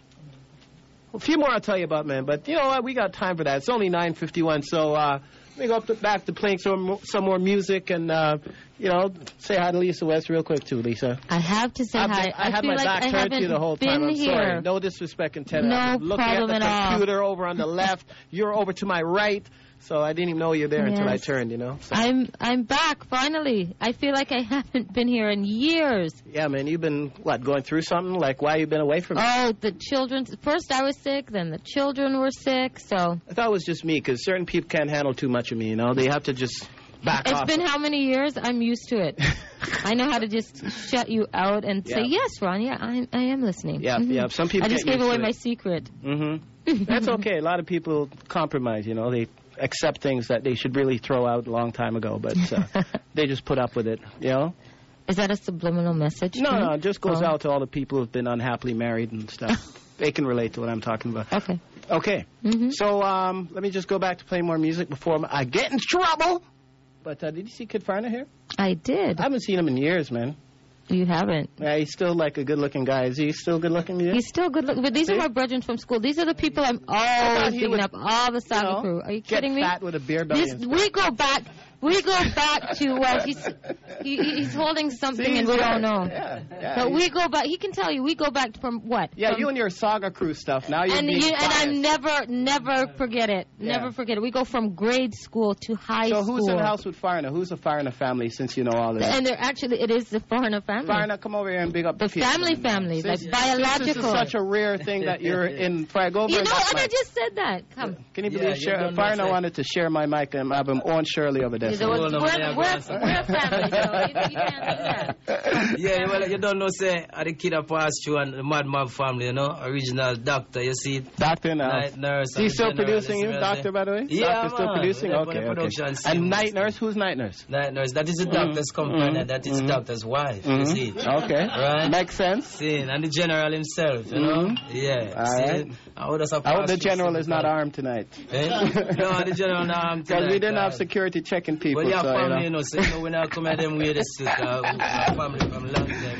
A few more I'll tell you about, man, but you know what? We got time for that. It's only nine fifty-one, so uh, let me go up to, back to playing some, some more music and, uh, you know, say hi to Lisa West real quick, too, Lisa. I have to say I've, hi. I, I had feel my like back I turned to you the whole time. I'm here. sorry. No disrespect intended. No I'm looking problem at the at computer all. over on the left. You're over to my right. So I didn't even know you were there yes. until I turned, you know. So. I'm I'm back, finally. I feel like I haven't been here in years. Yeah, man, you've been, what, going through something? Like, why you been away from me? Oh, the children. First I was sick, then the children were sick, so. I thought it was just me, because certain people can't handle too much of me, you know. They have to just back it's off. It's been how many years? I'm used to it. I know how to just shut you out and yeah. say, yes, Ron, yeah, I, I am listening. Yeah, mm-hmm. yeah. Some people I just get gave used away to my it. secret. Mm-hmm. That's okay. A lot of people compromise, you know. They accept things that they should really throw out a long time ago, but uh, they just put up with it, you know? Is that a subliminal message? No, no, it just goes oh. out to all the people who've been unhappily married and stuff. They can relate to what I'm talking about. Okay. Okay. Mm-hmm. So um, let me just go back to playing more music before I get in trouble. But uh, did you see Kid Farner here? I did. I haven't seen him in years, man. You haven't? Yeah, he's still like a good-looking guy. Is he still good-looking? Yeah? He's still good-looking. But these See? are my brethren from school. These are the people I'm always picking up. All the Saga you know, crew. Are you kidding me? Get fat with a beer belly. This, we go back. We go back to uh, he's he, he's holding something See, and we yeah, don't know. Yeah, yeah, but we go back. He can tell you. We go back from what? Yeah, from, you and your Saga crew stuff. Now you're and being you, and I biased. never, never forget it. Yeah. Never forget it. We go from grade school to high so school. So who's in the house with Farna? Who's the Farna family? Since you know all of that. And they're actually it is the Farna family. Farna, come over here and big up the, the family family, since, like biological. Since this is such a rare thing that you're in. Fry, go over you know, and and I just said that. Come. Can you believe yeah, Farna wanted to share my mic and have him on Shirley over there? So we're, we're, we're family, so you, you can't do that. Yeah, well, you don't know, say, I the kid that passed through and the Mad Mob family, you know, original doctor, you see. Doctor now. Night nurse. He's still producing you, doctor, by the way? Yeah, Doctor's still producing? Yeah, okay, okay. And night nurse, who's night nurse? Night nurse, that is the doctor's mm-hmm. companion, mm-hmm. that is the doctor's wife, mm-hmm. you see. Okay. Right? Makes sense. See, and the general himself, you know. Mm-hmm. Yeah. All see, right. I would have I hope the general is not armed tonight. Eh? No, the general not armed tonight. Because we didn't uh, have security checking people. Well, yeah, so, family, you know, you know, so you know, when I come at them way, this is uh, family from long time.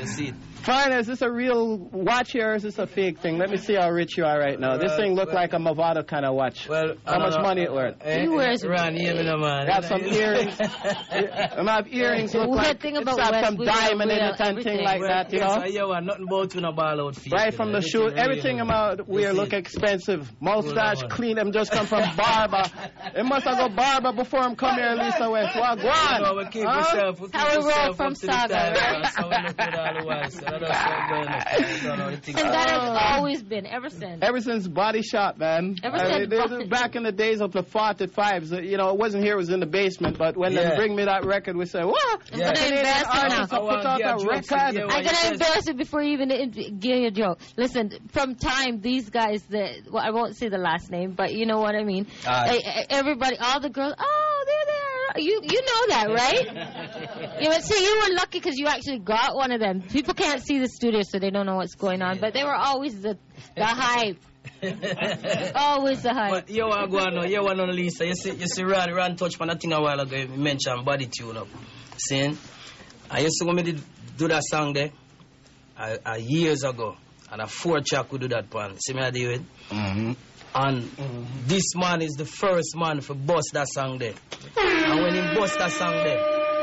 You see it? Fine, is this a real watch here or is this a fake thing? Let me see how rich you are right now. This Well, thing look well- like a Movado kind of watch. Well, I how don't much know. money it worth? Eh, He wears- Ron, hear me now, man. I have some earrings. I have earrings look The weird like thing it's about have West, some we wear diamond in real it and thing everything. like Well, that, you yes, know? I hear one, nothing about you in a ball out feet. Right you from know, the shoe, real, everything you know. about wear You look see. expensive. Mustache on. clean, them just come from barber. It must have go barber before him come here, Lisa West. Well, go You know, on. we keep Huh? yourself, we keep How we roll yourself from up to the Saga, time, right? man. That's how we look with all the while, so that's what's going on. I don't know, the thing- And that Oh. has always been, ever since. Ever since Body Shop, man. Ever I mean, since they- Body- back in the days of the forty-fives, uh, you know, it wasn't here, it was in the basement. But when Yeah. they bring me that record, we say, what? I'm Yeah. gonna Canadian embarrass you artist now. will put out Yeah, a jokes, record. yeah, I'm what you gonna says. embarrass you before you even in- give you a joke. Listen, from time, these guys that, well, I won't say the last name, but you know what I mean. Aye. Eh, eh, everybody, all the girls, oh, there they are. You you know that, right? You know, see, you were lucky because you actually got one of them. People can't see the studio, so they don't know what's going on. But they were always the the hype. Always the hype. But you want to go on now, you want to Lisa. You see, you see, Ron, Ron touched on a thing a while ago. You mentioned body tune up. Saying, I used to go me did do that song there uh, uh, years ago, and a four track would do that pan. See me I do it. Mm-hmm. And this man is the first man for bust that song there. And when he bust that song there,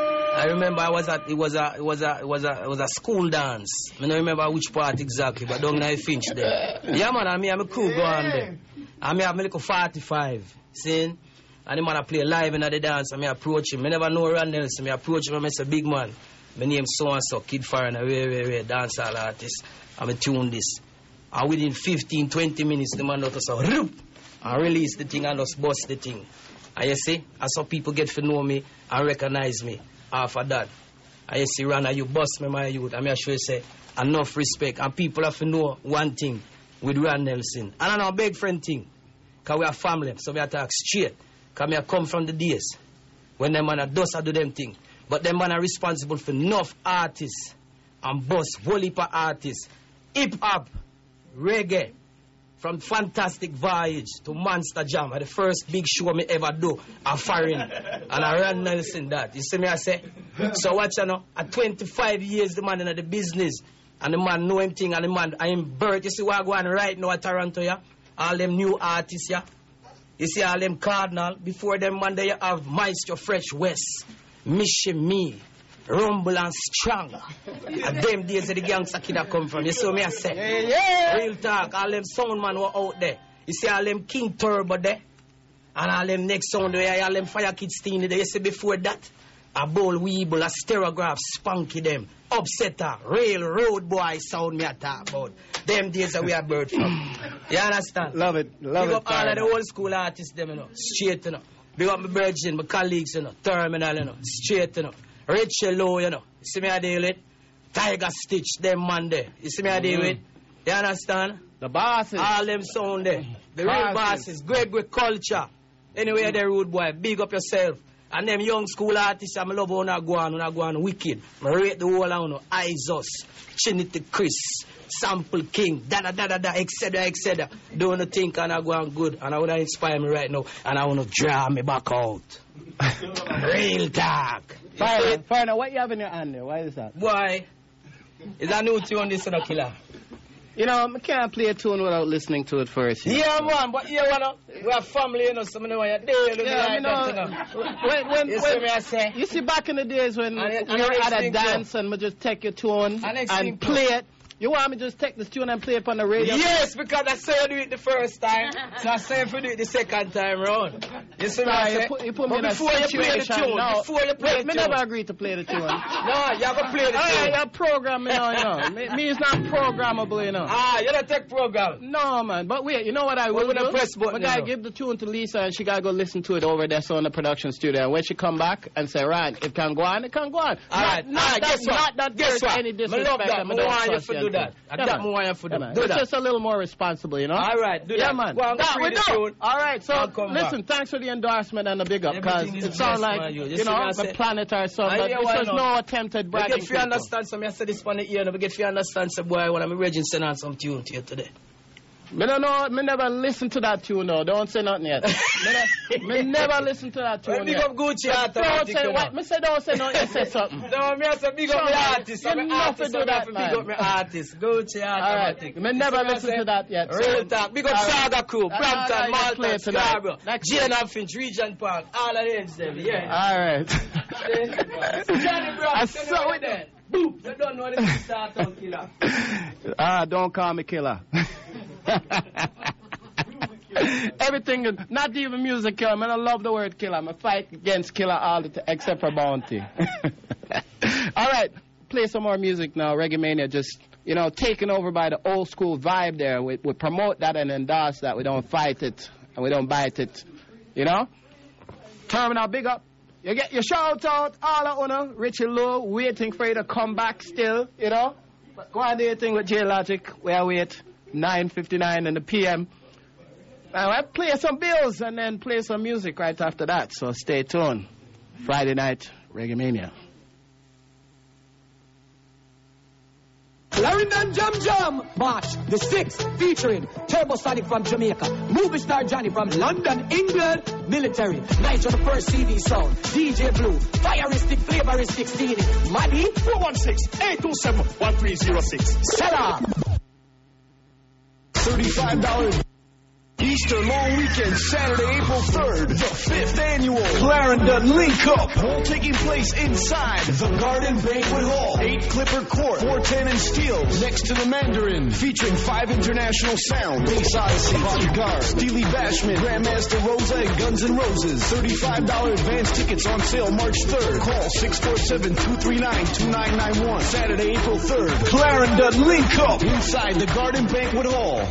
I remember I was at it was a it was a it was a it was a school dance. I don't remember which part exactly, but down in I Finch there. Yeah man, and me and my crew go on there. And me have my little forty-five. See? And the man I play live in the dance and me approach him. I never know Ron Nelson. Me approach him and I say, big man, my name so and so, Kid Foreigner, way, way, way, dancehall artist. I'm a tune this. And within fifteen, twenty minutes, the man out say, Roop! And release the thing and just bust the thing. And you see, I saw people get to know me and recognize me after that. And you see, Rana, you bust me, my youth. And I sure say, enough respect. And people have to know one thing with Ron Nelson. And I know a big friend thing. Because we are family, so we have to talk straight. Because I come from the days when them man are does do them thing. But them man are responsible for enough artists and boss, whole heap of artists. Hip-hop, reggae, from Fantastic Voyage to Monster Jam. The first big show me ever do, a foreign. And I ran Nelson that. You see me I say? So watch you know, at twenty-five years the man in the business. And the man know him thing and the man I am birth. You see what I go on right now at Toronto, yeah? All them new artists, yeah? You see all them Cardinal. Before them man there you have Maestro Fresh West, Mishi Me, Rumble and Strong. And them days of the gangster kid that come from. You see what me I say? Yeah, yeah. Real talk. All them sound man were out there. You see all them King Turbo there. And all them next sound there. All them Fire Kids team there. You see before that? A Bowl Weeble, a Stereograph, Spunky them. Upsetter, Rail Road Boy sound me a talk about. Them days that we are bird from. You understand? Love it. Love Big it. up all of the old school artists them, you know. Straight, you know. Big up my virgin, my colleagues, you know. Terminal, you know. Straight, you know. Rachel Lowe, you know. You see me I deal with? Tiger Stitch, them man there. You see me I deal with? You understand? The bosses. All them sound there. The real bosses. Gregory Culture. Anyway, the rude boy. Big up yourself. And them young school artists, I love how they go on, they go on wicked. I rate the whole of them. Isos, Trinity Chris, Sample King, da da da da da, et cetera, et cetera. Don't think and I go on good. And I want to inspire me right now. And I want to draw me back out. Real talk. Fine, fine. What you have in your hand there? Why is that? Why? Is that new tune this on a killer? You know, I can't play a tune without listening to it first. You know? Yeah, man, but you wanna, we have family, you know, so I know you're there, Yeah, like you know, that, you know. when, when, You when, see me, I say? You see, back in the days when And- and we were next at a thing dance too. and we just take your tune And next and thing play too. it. You want me to just take this tune and play it on the radio? Yes, because I saw you do it the first time, so I saw you do it the second time round. You see me, I Sorry, say? you put, you put me But in a before you play the situation tune, now. before you play me, the me tune. never agreed to play the tune. No, you have to play the Oh, tune. yeah, you're programmed, you know, you know. Me, me is not programmable, you know. Ah, you don't take program. No, man. But wait, you know what I will With do? a press button, I gotta you know. give the tune to Lisa and she gotta go listen to it over there so in the production studio. And when she come back and say, right, it can go on, it can go on. All right, not, all right, that, guess what? Not that Guess there's what? any I disrespect. love that. and I don't want you trust to you do and that. things. I Yeah, that man. I want you to Yeah, do. man. Do It's that. just a little more responsible, you know? All right, do yeah, that. man. Go on, go That free we the do. tune. All right, so I'll come listen, back. thanks for the endorsement and the big up, because Everything is it sounds blessed, like, man, you. You you see know, what I the say? planet or something, I but hear this why was not. no attempted We bragging. get free understand some. I said this for the ear. We get free understand some boy. When I'm a regent send on some tune to you today. Me don't know, me never listen to that tune though. Don't say nothing yet. me, ne- me never listen to that tune Well, big yet. up Gucci Don't automatic, say you what? know. Me say don't say nothing, you say something. No, me have to big up Sure, my man. artist. You I'm an know artist, to do so I that, have to big man. up my artist. Gucci automatic. Me never You see what listen I'm to that yet. saying? Real So- talk. Big up All right. Saga Crew, That's all Brampton, right, you play Malta, tonight. Scarborough, Next Jane and Finch, Regent Park, all of them, them, yeah. All right. Johnny Brown, I tell me saw what it. then. Boom, you don't know this is start on killer. Ah, don't call me killer. Everything, not even music killer. Man, I love the word killer. I fight against killer all the time, except for bounty. All right, play some more music now. Reggae Mania just, you know, taken over by the old school vibe there. We, we promote that and endorse that. We don't fight it and we don't bite it. You know? Terminal, big up. You get your shout out, all of Una, Richie Lowe, waiting for you to come back still, you know? But go on do your thing with J Logic. We'll wait nine fifty-nine in the P M. Now I play some bills and then play some music right after that. So stay tuned. Friday night, Reggae Mania. Clarendon Jam Jam March the sixth featuring Turbo Sonic from Jamaica, Movie Star Johnny from London, England, Military, Night on the first C D sound, D J Blue, Fireistic, Flavoristic, Steely, Maddie, four one six, eight two seven, one three zero six. Seller. thirty-five dollars. Easter long weekend, Saturday, April third, the fifth annual Clarendon Link Up, all taking place inside the Garden Banquet Hall, eight Clipper Court, four ten and Steel, next to the Mandarin, featuring five international sounds, Bass Odyssey, Bodyguard, Steely Bashman, Grandmaster Rosa, and Guns N' Roses. thirty-five dollars advance tickets on sale March third. Call six four seven, two three nine, two nine nine one. Saturday, April third, Clarendon Link Up, inside the Garden Banquet Hall.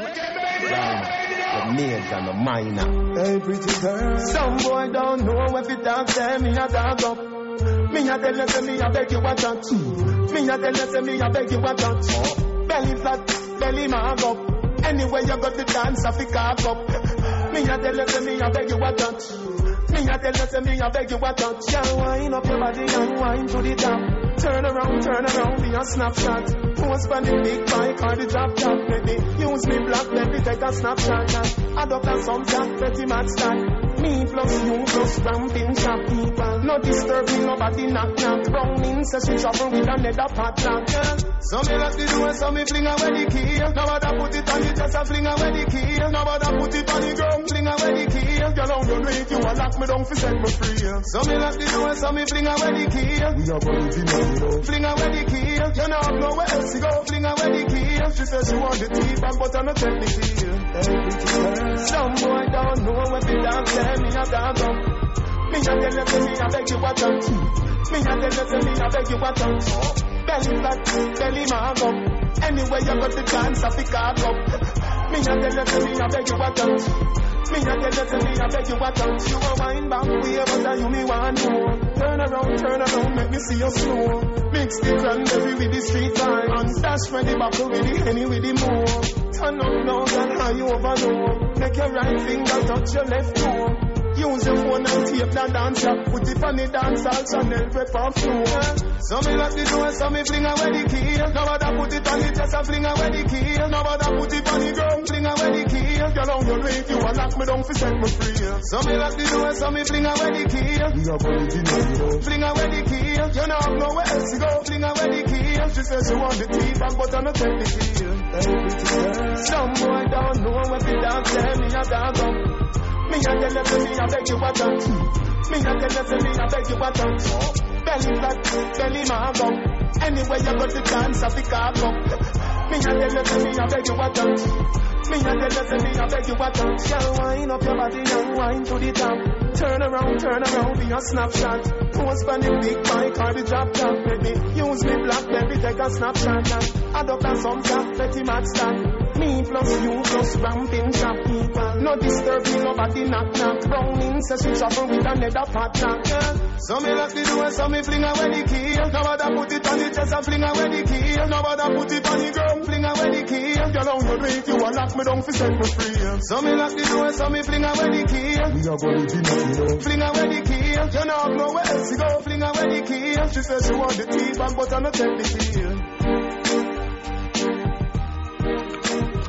The major and the minor. Hey, pretty girl. Some boy don't know if it dog them, me a dog up. Me a tell you, say me a beg you what that. Me a tell you, say me a beg you what that. Belly flat, belly mag up. Anywhere you got the dance, I pick up up. Me a tell you, say me a beg you what that. Me a tell you, say me a beg you what that. Yeah, wind up your body and wind to the top. Turn around, turn around, be a snapshot. Post on the big bike or the drop top. Let me use me black, let me take a snapshot. Adopt a some cat, pretty mad style. Me plus you plus ramping shop people. No disturbing, nobody knock knock. Browning says she travel with another padlock. So me lock the door, so me fling away the key. Nobody put it on the chest, I fling away the key. Nobody put it on the ground, fling away the key. Girl, on your way, you a lock me down for set me free. So me lock the door, so me fling away the key. We are going to know. Fling away the key, you know have nowhere else to go. Fling away the key, she says she want the teeth and but I'm not take the key. Some boy don't know what the dog tell me a dog up. Me a tell you to me a beg you what up. Me a tell you to me a beg you what up. Belly flat, belly mag up. Anywhere you got the chance I pick up up. Me a tell you to me a beg you what up. Me a tell you to me a beg you what up. You a wine back way but you me want more. Turn around, turn around, make me see you slow. Mix the cranberry with the street vibe. And dash for the buckle with the henny with the more. Turn up now, girl, how you overload. Make your right finger touch your left toe. Use your phone and tape that dance up. Put it on the dance hall channel, rip off floor. So me lock the door, so me fling away the key. Nobody put it on the chest, I fling away the key. Nobody put it on the ground, fling away the key. Girl, on your way, you a lock me down for set me free. So me lock the door, so me fling away the key. We are going to know. Fling away the key. You know have nowhere else to go. Fling away the key. She says she want the tea bag, but I'm not take the key. Some boy don't know what the dog tell me a dog up. Me a tell you to me a beg you what up. Me a tell you to me a beg you what up. Belly flat, belly mag up. Anywhere you got the chance I pick up up. Me a tell you to me a beg you what up. Me a tell you to me a beg you what up. Girl, wind up your body and wind to the top. Turn around, turn around, be a snapshot. Post on the big bike or the drop top. Baby, use me BlackBerry, take a snapshot. Adopt a some cat, petty mad stack. Me plus you plus ramping shop people. No disturbing, nobody knock knock. Browning says she travel with another padlock. So me lock the door, so me fling away the key. Nobody put it on the chest, I fling away the key. Nobody put it on the ground, fling away the key. Girl, on your way, you a lock me down for set me free. So me lock the door, so me fling away the key. We are going to know. Fling away the key. You know have nowhere else to go. Fling away the key. She says she want the tea bag, but I'm not take the key.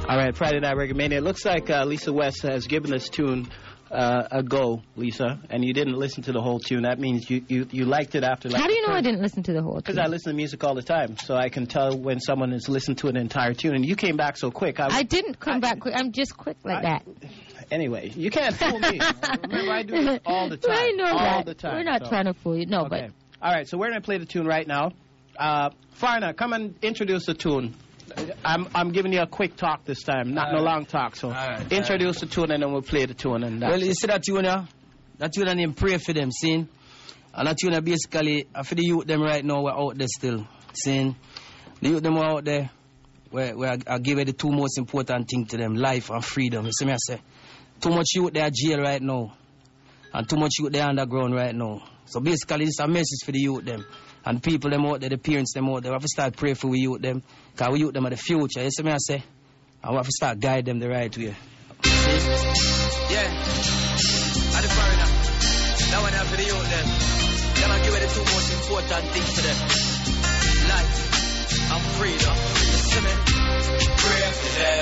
All right, Friday Night Reggae Mania. It looks like uh, Lisa West has given this tune uh, a go, Lisa, and you didn't listen to the whole tune. That means you, you, you liked it after. Like How do you know I didn't listen to the whole tune? Because I listen to music all the time, so I can tell when someone has listened to an entire tune. And you came back so quick. I, I didn't come I, back quick. I'm just quick like I, that. Anyway, you can't fool me. Remember, I do this all the time. I know all that. the time. We're not so. trying to fool you. No, okay. but... All right, so we're going to play the tune right now. Uh, Farna, come and introduce the tune. I'm I'm giving you a quick talk this time, not no long talk. So right, introduce right. the tune and then we'll play the tune. And well, you see that tune, yeah? That tune name Pray For Them, see? And that tune basically, for the youth them right now, we're out there still, see? The youth them are out there, where, where I, I give it the two most important things to them, life and freedom. You see me, I say? Too much youth there jail right now, and too much youth there underground right now. So basically, this is a message for the youth them. And people them out there, the parents them out there, we have to start praying for we youth them. Because we youth them are the future, you see me I say? And we have to start guide them the right way. See? Yeah. And the foreigner. That one for the youth them. Then I give it the two most important things to them. Life and freedom. You see me? Pray for them.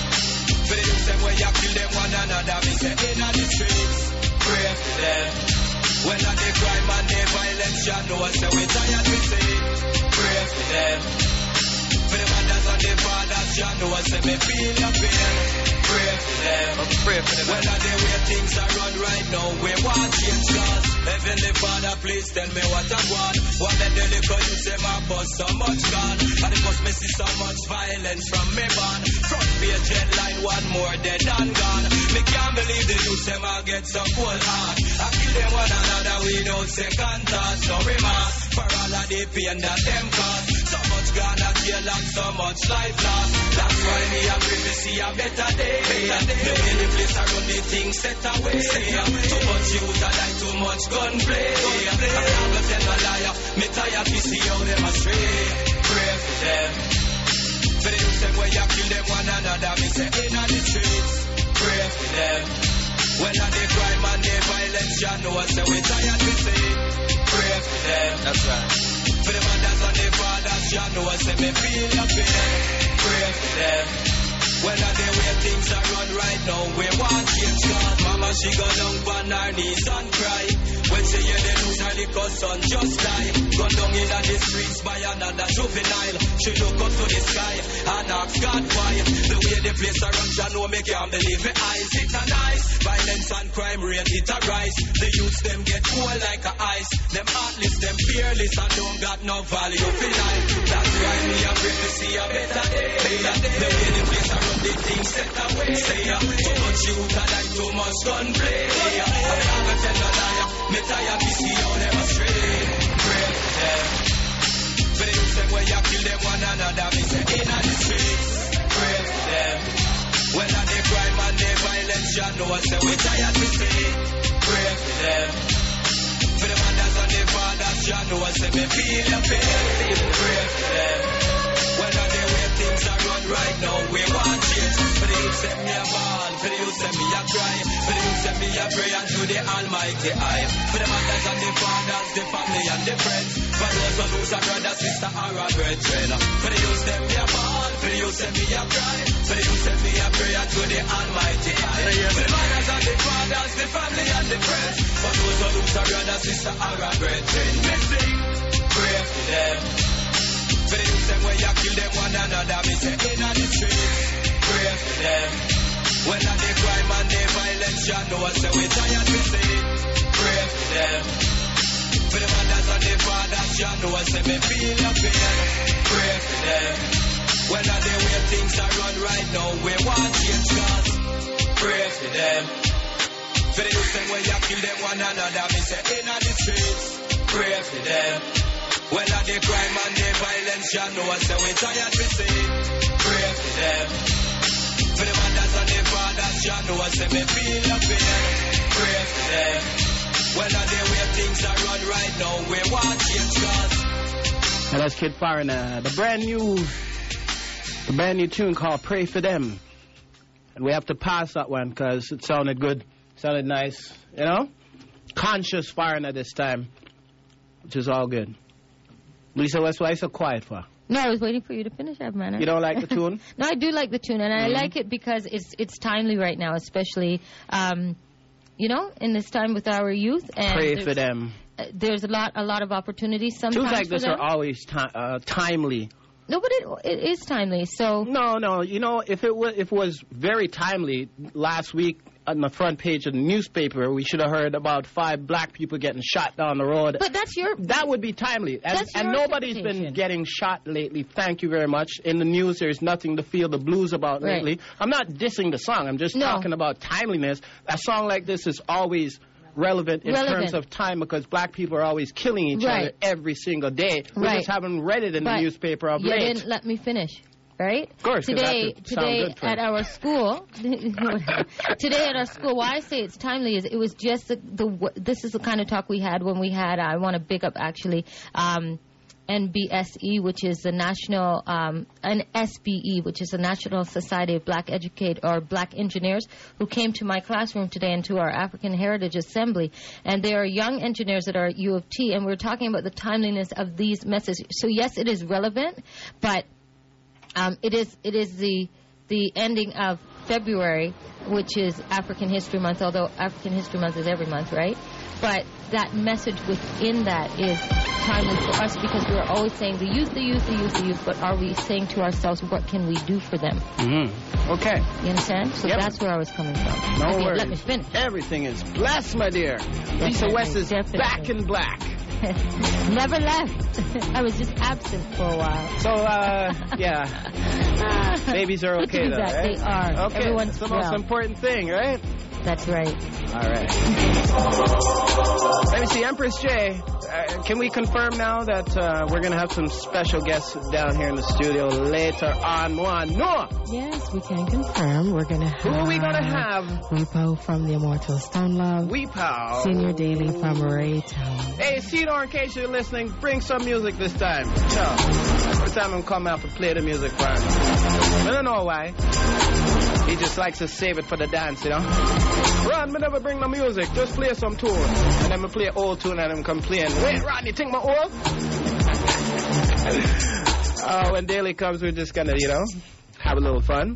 For the youth them where you kill them one another. Me say in on the streets. Pray for them. When I they crime and they violence, you know, so we tired we say, pray for them. For the mothers and the fathers, you know, so me feel your pain. Pray for them. Pray for them. When I they way things are run right now, we want change cause. Heavenly Father, please tell me what I want. What the little you say my boss so much gone. And it must me see so much violence from me born. Front page headline, one more dead and gone. Me can't believe the youth them all get so cold hard. I kill them one another without second thought. So remorse for all of the pain that them cause. So much gone at jail and so much life lost. That's why me a pray to see a better day. The way the place around the things set away. Too much youth and like too much gunplay. I'm not tell no liar. Me tired to see how them astray. Pray for them. For the youth them where you kill them one another. Me say in on the streets. Pray for them. When I they crime and they violence, you know so we tired to say. Pray for them. That's right. For the mothers and the fathers, you know so me feel your pain. Pray for them. When I they way things are run right now, we want change cause mama she go down on her knees and cry. When she hear the news her little son just die. Go down in the streets by another juvenile. She look up to the sky and ask God why. The way the place around you know me can't believe my eyes. It's a nice violence and crime rate it a rise. The youths them get cold like a ice. Them heartless, them fearless and don't got no value for life. That's why me a pray to see a better day. The way the place around the things set away. Say uh, too much youth and like too much gunplay. Uh, I'm not gonna tell no liar. Me tired to see how them astray. Pray for them. For the youth them where you kill them one another. Me say in on the streets. Pray for them. When I they crime and they violence, you know so we tired to see. Pray for them. For the mothers and the fathers, you know so me feel your pain. Pray for them. When I they way things are run right now, we want change. For the youth send me a ball, for the youth send me a cry, for the youth send me a prayer to the Almighty eye. For the mothers and the fathers, the family and the friends. For those who lose a brother, sister or a brethren. For the youth send me a ball, for the youth send me a cry, for the youth send me a prayer to the Almighty eye. For the mothers and the fathers, the family and the friends. For those who lose a brother, sister or a brethren. Me sing, pray for them. For the youth them where you kill them one another, me say in on the streets. Pray for them. When I they crime and they violence, you know so we tired to say. Pray for them. For the mothers and the fathers, you know so me feel your pain. Pray for them. When I they way things are run right now, we want change cause. Pray for them. For the youth them where you kill them one another, me say in on the streets. Pray for them. When I they crime and they violence, you know so we tired to say. Pray for them. For the mothers and the fathers, you know so me feel your pain. Pray for them. When I they way things are run right now, we want change cause. And that's Kid Foreigner, the brand new, the brand new tune called "Pray for Them," and we have to pass that one because it sounded good, sounded nice, you know. Conscious Foreigner this time, which is all good. Lisa, what's why so quiet for? No, I was waiting for you to finish up, man. You don't like the tune? No, I do like the tune, and I Mhm. like it because it's it's timely right now, especially, um, you know, in this time with our youth. And Pray there's- for them. uh, There's a lot a lot of opportunities sometimes Tunes like for this them. are always ti- uh, timely. No, but it, it is timely. So No, no. You know, if it was if it was very timely, last week on the front page of the newspaper, we should have heard about five black people getting shot down the road. But that's your... That would be timely. And, That's and your nobody's been interpretation. getting shot lately. Thank you very much. In the news, there's nothing to feel the blues about Right. lately. I'm not dissing the song. I'm just No. talking about timeliness. A song like this is always relevant in Relevant. terms of time because black people are always killing each Right. other every single day. We Right. just haven't read it in But the newspaper of you late. didn't let me finish. Right? Of course, 'cause Today, that could sound today good for at you. our school, today at our school, why I say it's timely is it was just the, the this is the kind of talk we had when we had. I want to big up actually. Um, N B S E, which is the National, um, an S B E, which is the National Society of Black Educate or Black Engineers, who came to my classroom today and to our African Heritage Assembly. And they are young engineers that are at U of T, and we're talking about the timeliness of these messages. So yes, it is relevant, but um, it is it is the the ending of February, which is African History Month, although African History Month is every month, right? But that message within that is timely for us because we're always saying the youth, the youth, the youth, the youth, but are we saying to ourselves, what can we do for them? Mm-hmm. Okay. You understand? So Yep. that's where I was coming from. No Okay, worries. Let me finish. Everything is blessed, my dear. Lisa West is Definitely. back in black. Never left. I was just absent for a while. So, uh, yeah. Babies are Good to okay, be though, back. right? They are. Okay, Everyone's that's the most well. important thing, right? That's right. All right. Let me see, Empress J. Uh, can we confirm now that uh, we're going to have some special guests down here in the studio later on? One, no. Yes, we can confirm. We're going to have... Who are we going to have? Repo from the Immortal Stone Love. Weepow. Senior Daily from Raytown. Hey, Cedar, in case you're listening, bring some music this time. So, every time I'm coming out to play the music for him. I don't know why. He just likes to save it for the dance, you know? Ron, me never bring no music. Just play some tune. And then me play old tune and then complain. Wait, Ron, you think my old? uh, when Daily comes, we're just gonna, you know, have a little fun.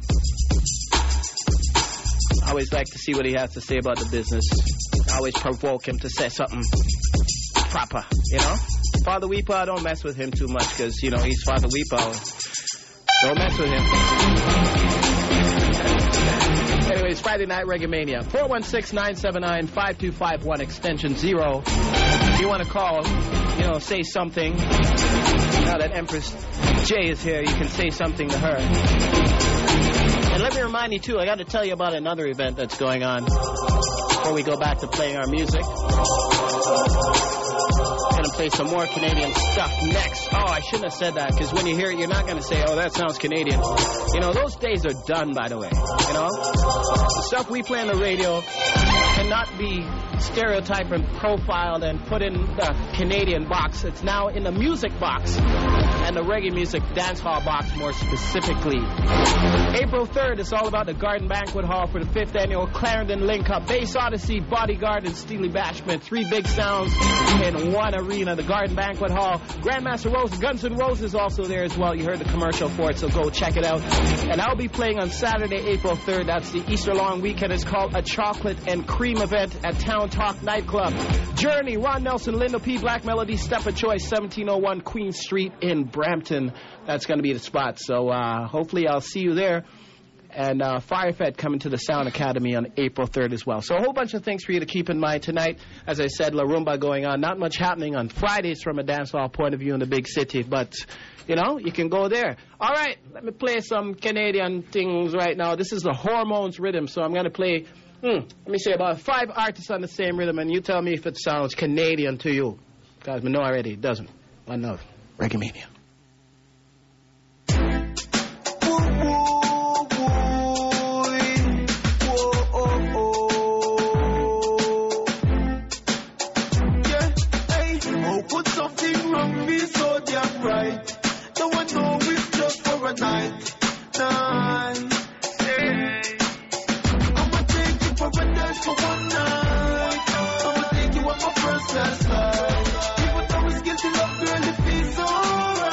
I always like to see what he has to say about the business. I always provoke him to say something proper, you know? Father Weepaw, don't mess with him too much because, you know, he's Father Weepaw. Don't mess with him. Anyways, Friday Night Reggae Mania. four one six, nine seven nine, five two five one, extension zero. If you want to call, you know, say something. Now that Empress J is here, you can say something to her. And let me remind you, too, I got to tell you about another event that's going on before we go back to playing our music. Going to play some more Canadian stuff next. Oh, I shouldn't have said that, because when you hear it, you're not going to say, oh, that sounds Canadian. You know, those days are done, by the way. You know? The stuff we play on the radio cannot be stereotyped and profiled and put in the Canadian box. It's now in the music box. And the reggae music dance hall box, more specifically. April third, it's all about the Garden Banquet Hall for the fifth annual Clarendon Link Up. Bass Odyssey, Bodyguard, and Steely Bashment. Three big sounds in one arena. The Garden Banquet Hall. Grandmaster Rose, Guns N' Roses also there as well. You heard the commercial for it, so go check it out. And I'll be playing on Saturday, April third. That's the Easter long weekend. It's called a chocolate and cream event at Town Talk Nightclub. Journey, Ron Nelson, Linda P. Black Melody, Step of Choice, seventeen oh one Queen Street in Brampton. That's going to be the spot. So uh, hopefully I'll see you there. And uh, Firefed coming to the Sound Academy on April third as well. So a whole bunch of things for you to keep in mind tonight. As I said, La Rumba going on. Not much happening on Fridays from a dancehall point of view in the big city. But, you know, you can go there. All right, let me play some Canadian things right now. This is the Hormones rhythm. So I'm going to play, hmm, let me say about five artists on the same rhythm. And you tell me if it sounds Canadian to you. Guys, we know already it doesn't. One love. Reggae Mania. Could something wrong be so damn right? No one know it's just for a night. Night. Hey. I'ma take you for a dance for one night. I'ma take you on my first class flight. Even though it's guilty love, girl, it feels alright.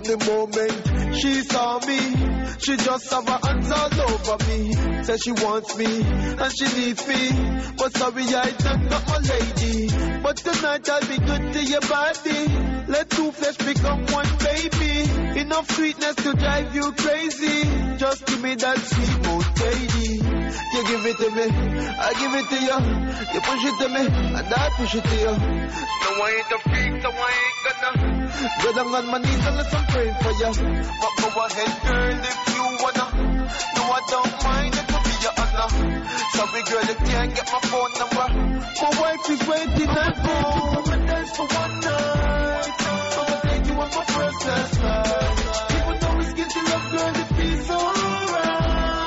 From the moment she saw me, she just have her hands all over me. Says she wants me and she needs me, but sorry I don't got my lady. But tonight I'll be good to your body. Let two flesh become one, baby. Enough sweetness to drive you crazy. Just give me that sweet mood, lady. You give it to me, I give it to you. You push it to me, and I push it to you. No, I ain't a freak, so I ain't gonna go down on my knees unless I'm praying for you. But go ahead, girl, if you wanna. No, I don't mind, it will be your honor. Sorry, girl, you can't get my phone number. My wife is waiting at home. Come and dance for one night. I'ma take you on my first class flight. Even though it's guilty love, girl, it feels alright.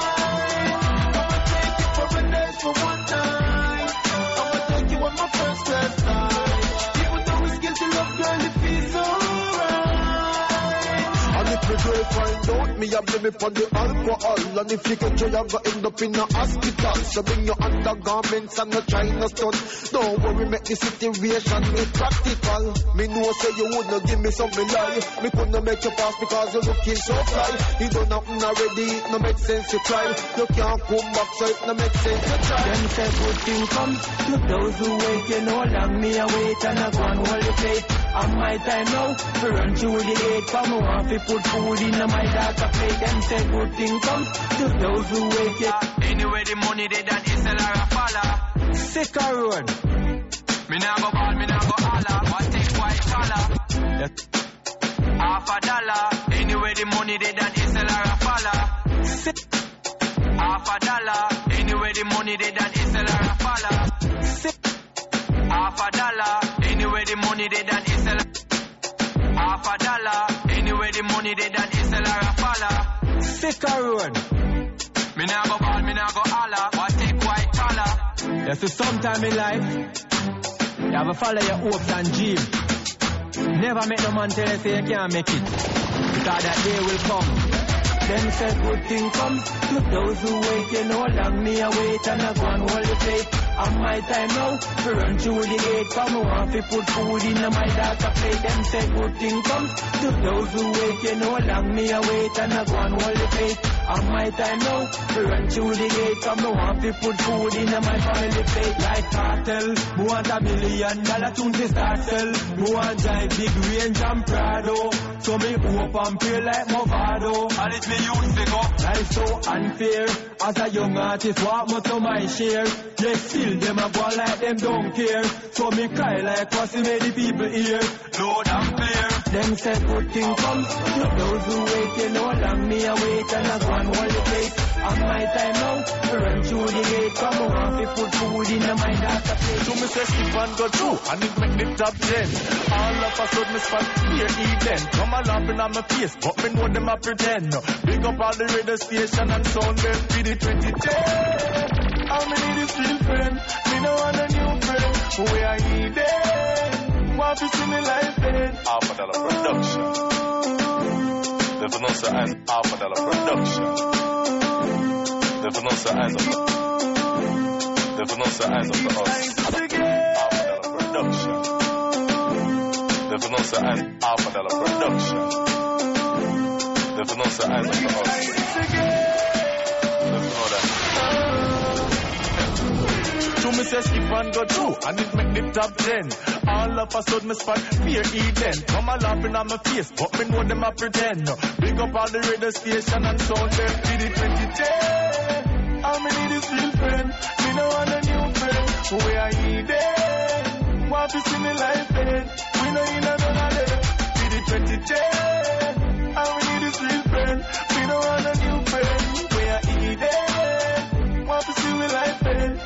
For a dance for one night, I'ma take you on my first class flight. Even though it's guilty love, girl, it feels alright. And if me girl find out me, I blame me for the alcohol. And if you get you, you go end up in a hospital. So bring your undergarments and no China stuff. Don't worry, make the situation get practical. Me know say you would not give me some me lie. Me couldn't make you pass because you're looking so fly. You don't nothing already, it no make sense you try. You can't come back, so it no make sense you try. Them say good thing comes to those who wait. You know long me a wait and I go and hold the plate. And my time now to run through the gate. Come on, fi put food in my daughter plate. Them say good thing comes to those who wait. Yeah. Anyway, the money they that is a lot of follow. Sick a road. Me nah go ball, me nah go holla. What take white collar? Half a dollar. Anyway, the money they that is a lot of follow. Half a dollar. Anyway, the money they that is a lot of follow. Half a dollar. Anyway, the money they that is a lot. Half a dollar. Anyway, the money they that is a lot of follow. Sick a road. Me nah go ball, me nah go holla. What take white collar? Yes, so sometime in life, you have to follow your hopes and dreams. Never make no man tell you say you can't make it, because that day will come. Them say good thing comes to those who wait. You know long me a wait and I go and hold the plate. And my time now to run through the gate. Come on, fi put food in my daughter plate. Them say good thing comes to those who wait. You know long me a wait and I go and hold the plate. And my time now to run through the gate. Come on, fi put food in my family plate. Like cartel, who want a million dollar tune to start sell. Who want drive big range and Prado. So me hope and pray like Movado. And it's me youth to go. Life so unfair. As a young artist, what much of my share? Yes, still them a go like them don't care. So me cry like what's made the people hear. Loud and clear. Them say good thing comes to those who wait. You know long me a wait and I go and hold the plate. And my time now to run through the gate. Come on, fi put food in my daughter plate. So me say skip and go through and it make the top ten. All of a sudden me spot here Eden. Come a laughing on my face, but me know them a pretend. Big up all the radio station and sound them for the twenty ten. How many this real friend? Me no want a new friend. Where are Eden? Want to see me life then? Half a dollar production. There's no such as half a dollar production. There's no such as a There's no such as a us. Half a dollar production. There's no such as half a dollar production. There's no such as a us. So me say skip and go through and it make the top ten. All of a sudden me spot fear Eden. Come a laughing on my face, but me know them a pretend. Big up all the radio station and sound them for the twenty ten. How many this real friend? Me no want a new friend. Where are Eden? Want to see me life then? We know you know none of them. For the twenty ten. How many this real friend? Me no want a new friend. Where are Eden? Want to see me life then?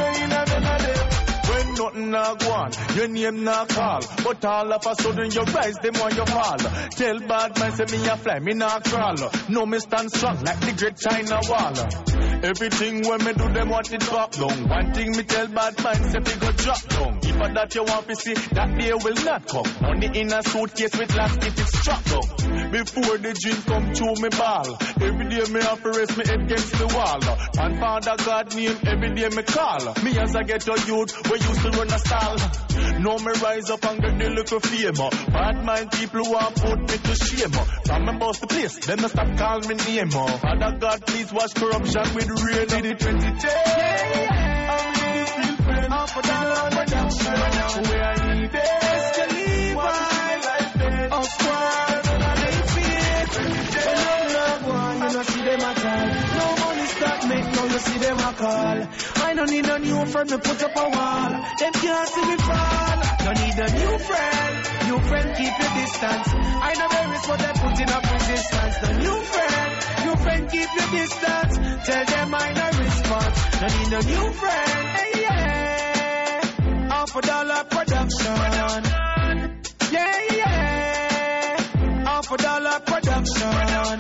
When nothing nah go on, your name nah call. But all of a sudden you rise, them on your fall. Tell bad man say me a fly, me nah crawl. No me stand strong like the great China wall. Everything when me do them want it drop down. One thing me tell bad man say me go drop down. If I that you want to see, that day will not come. Money in a suitcase with last if it's struck down. before the drink come through me ball. Every day me have to rest me head against the wall. And Father God name every day me call. Me as I get a youth, we used to run a stall. Now me rise up and get the little fame. Bad mind people want put me to shame. From me bust the place, then me stop call me name. Father God please wash corruption with rain. Did it twenty ten. Yeah, yeah. I'm really feel friend. Up for dollar production. Where I need it. Escalate my life then. Up squad. And I need feet. When I'm not one, you don't see them at all. No money start make, now you see them a call. I don't need a new friend to put up a wall. Them can't see me fall. Don't need a new friend. New friend keep your distance. I know there is what they're putting up resistance. The new friend. New friend keep your distance. Tell them I no response. Don't need a new friend. Hey, yeah. Half a dollar production. Yeah, yeah. Half a dollar production.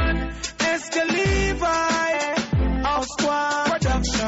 Escaliva. Our squad production.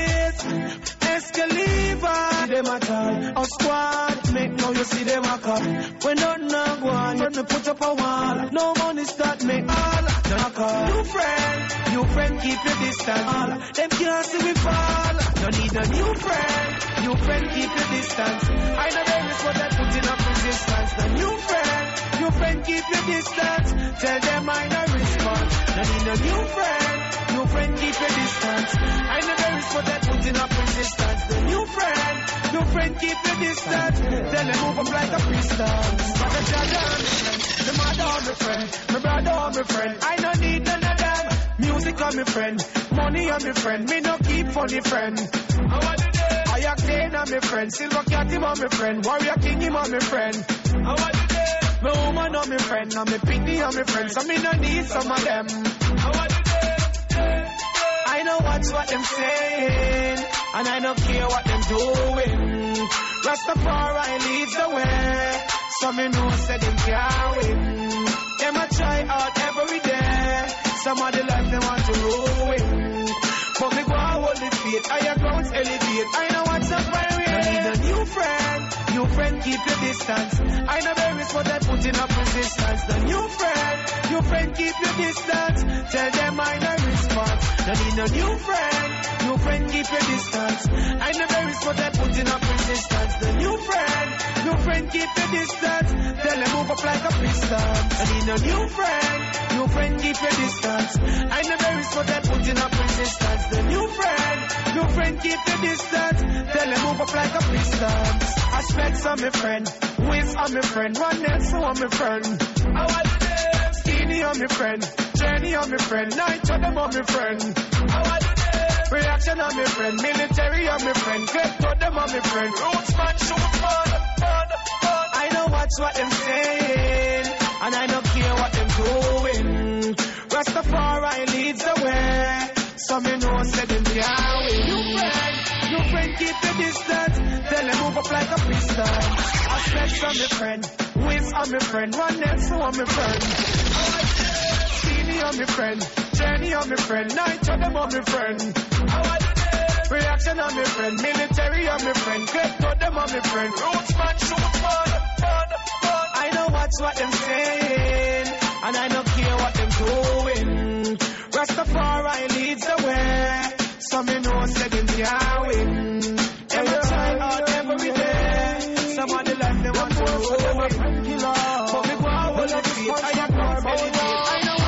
Escaliva. Them at all. Our squad make now you see them a come. When not no go on, when me put up a wall. No money start make all. New friend, new friend keep your distance. All them can't see we fall. Don't need a new friend, new friend keep your distance. I know there is what they're putting up resistance. The new friend, new friend keep your distance. Tell them I no response. Don't need a new friend, new friend keep your distance. I know there is what they're putting up resistance. The new friend, new friend keep your distance. Tell them move up like a piston. But the judge on me friend, the mother on me friend, my brother on me friend. I don't need none of them. Music on me friend, money on me friend. Me no keep funny friend. How I do that? I octane on me friend, silver cat him on me friend, warrior king him on me friend. How I do that? My woman on me friend, and me pity on me friend. So me no need some of them. How I do that? I know watch what them saying, and I don't care what them doing. Rastafari leads the way, so me know say them can't win. Them a try out every day, some of the life they want to ruin. But me go and hold the faith, higher grounds elevate. I know what's up my way. I need a new friend, new friend keep your distance. I know there is what they're putting up resistance. The new friend, new friend keep your distance. Tell them I no response. I need a new friend, new friend keep your distance. I know there is what they're putting up resistance. The new friend, new friend keep your distance. Tell them move up like a piston. I need a new friend, new friend keep your distance. I know there is what they're putting up resistance. The new friend, new friend keep your distance. Tell them move up like a piston. Aspects on my friend, Wiz on my friend, One Nelson on my friend. How I do them? Skinny on my friend, Jenny on my friend, Night on them on my friend. How I do them? Reaction on my friend, military on my friend, Get to them on my friend. Roots man, shoot man, man, man. I know watch what them saying, and I don't care what them doing. Rastafari leads the way, so me know say them can't win. New friend, new friend keep your distance. Tell them move up like a piston. Aspects on my friend, Wiz on my friend, One Nelson on my friend. Skinny on my friend, Jenny on my friend, Night on them on my friend. Reaction on my friend, military on my friend, Get to them on my friend. Roots man, shoot man, man, man. I know watch what them saying, and I don't care what them doing. Rastafari leads the way, so me know say them can't win. Them a try out every day, some of the life they want to ruin. But me go out with the feet, I am not elevate. I know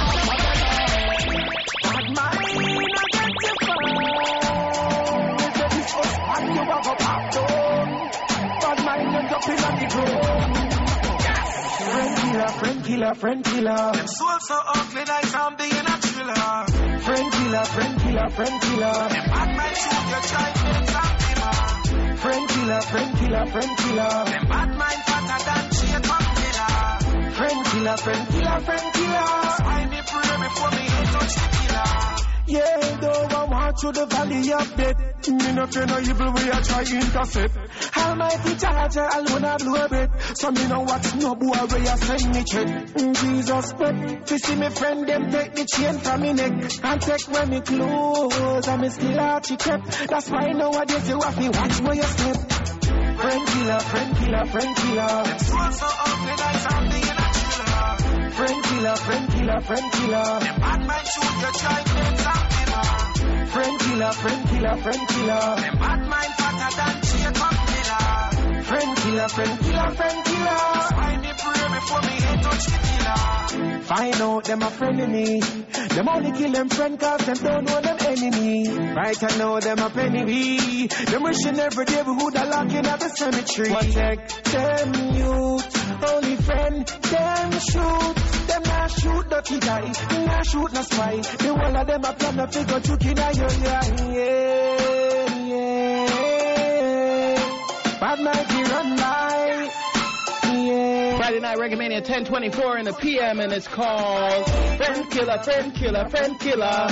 what I'm bad mind, I get you far. This was and you have a pop down. Bad mind end up in the ground. Friend killer, friend killer, friend killer. Them souls so ugly like zombie in a thriller. Friend killer, friend killer, friend killer. Them bad mind shoot your child in zombie man. Friend killer, friend killer, friend killer. Them bad mind fatter than shit on killer. Friend killer, friend killer, friend killer. That's why me pray before me hit touch the killer. Yeah, though I walk through the valley of death, me no fear no evil, we a try intercept. Almighty charger, alone a blow a bit, so me no watch no boy where you send me check. Jesus wept, to see me friend them take the chain from me neck, and take when me close, and me still out she kept. That's why nowadays you have to watch where you step. Friend killer, friend killer, friend killer. Them souls so ugly like zombie in a thriller. Friend killer, friend killer, friend killer. Them bad mind shoot your try claim some killer. Friend killer, friend killer, friend killer. Them bad mind fatter than Jacob Miller. Friend killer, friend killer, friend killer. Why me pray before me head touch the killer? Find out them a friend of me. Them only kill them friend cause them don't know them enemy. Right I know them a penny me. Them wishing every day we would have locked in at the cemetery. Protect them youth. Only friend them shoot. Them not shoot dirty guy. Them not shoot no spy. The whole of them a plan to figure to kill a young yeah, yeah. Bad night he run by. Yeah. Friday Night Reggae Mania ten twenty-four in the P M, and it's called Friend Killer, Friend Killer, Friend Killer.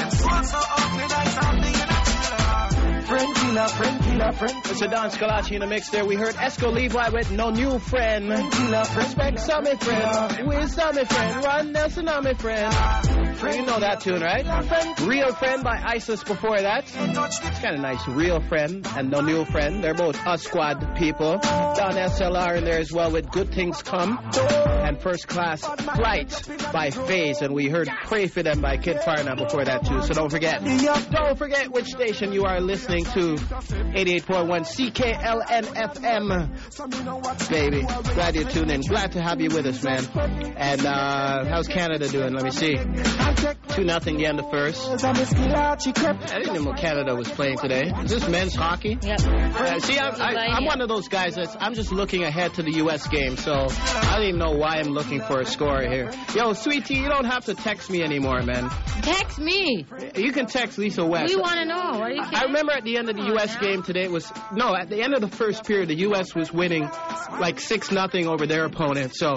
Friend killer, friend killer, friend killer. It's a Don Scalacci in the mix there. We heard Esco Levi with No New Friend. Friend killer, friend Respect some me friend. Wiz some me friend. Ron Nelson on me friend. You know that tune, right? Real Friend by ISIS before that. It's kind of nice. Real Friend and No New Friend. They're both us squad people. Don S L R in there as well with Good Things Come. And First Class Flight by FaZe. And we heard Pray For Them by Kid Farna before that too. So don't forget. Don't forget which station you are listening to. eighty-eight point one C K L N F M. Baby, glad you tuned in. Glad to have you with us, man. And uh, how's Canada doing? Let me see. two nothing the end of first. I didn't even know Canada was playing today. Is this men's hockey? Yep. Uh, see, I'm, I, I'm one of those guys that's, I'm just looking ahead to the U S game, so I don't even know why I'm looking for a score here. Yo, sweetie, you don't have to text me anymore, man. Text me. You can text Lisa West. We want to know. Are you kidding? I remember at the end of the U S game today, it was, no, at the end of the first period, the U S was winning like six nothing over their opponent, so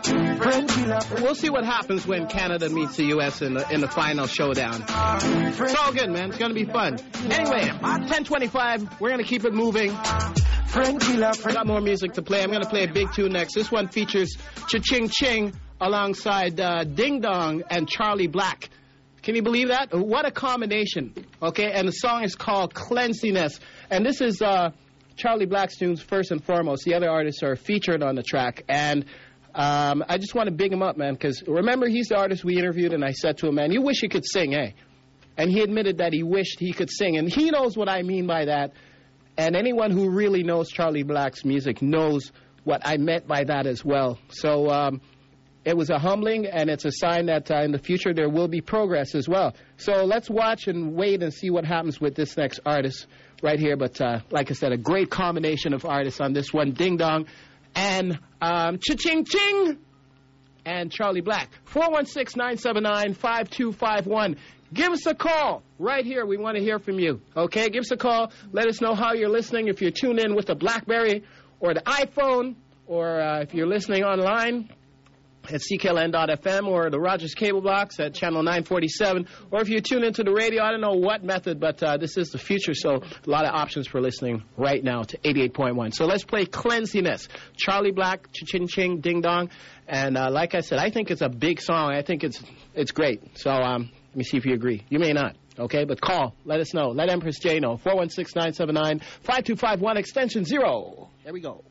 we'll see what happens when Canada meets the U S in the, in the final showdown. It's all good, man. It's going to be fun. Anyway, ten twenty-five, we're going to keep it moving. Friend killer, friend. Got more music to play. I'm going to play a big tune next. This one features Cha-Ching Ching alongside uh, Ding Dong and Charlie Black. Can you believe that? What a combination. Okay, and the song is called Cleanliness. And this is uh, Charlie Black's tunes first and foremost. The other artists are featured on the track. And um, I just want to big him up, man, because remember, he's the artist we interviewed, and I said to him, man, you wish you could sing, eh? And he admitted that he wished he could sing. And he knows what I mean by that. And anyone who really knows Charlie Black's music knows what I meant by that as well. So um, it was a humbling, and it's a sign that uh, in the future there will be progress as well. So let's watch and wait and see what happens with this next artist right here. But uh, like I said, a great combination of artists on this one. Ding Dong and um, Cha-Ching Ching and Charlie Black. four one six, nine seven nine, five two five one. Give us a call right here. We want to hear from you. Okay, give us a call. Let us know how you're listening. If you're tuned in with the BlackBerry or the iPhone, or uh, if you're listening online at C K L N dot F M or the Rogers Cable Box at channel nine forty-seven, or if you tune into the radio, I don't know what method, but uh, this is the future, so a lot of options for listening right now to eighty-eight point one. So let's play Cleanliness. Charlie Black, Cha-Ching Ching, Ding Dong, and uh, like I said, I think it's a big song. I think it's it's great. So um, let me see if you agree. You may not. Okay, but call. Let us know. Let Empress J know. four one six, nine seven nine, five two five one, extension zero. There we go.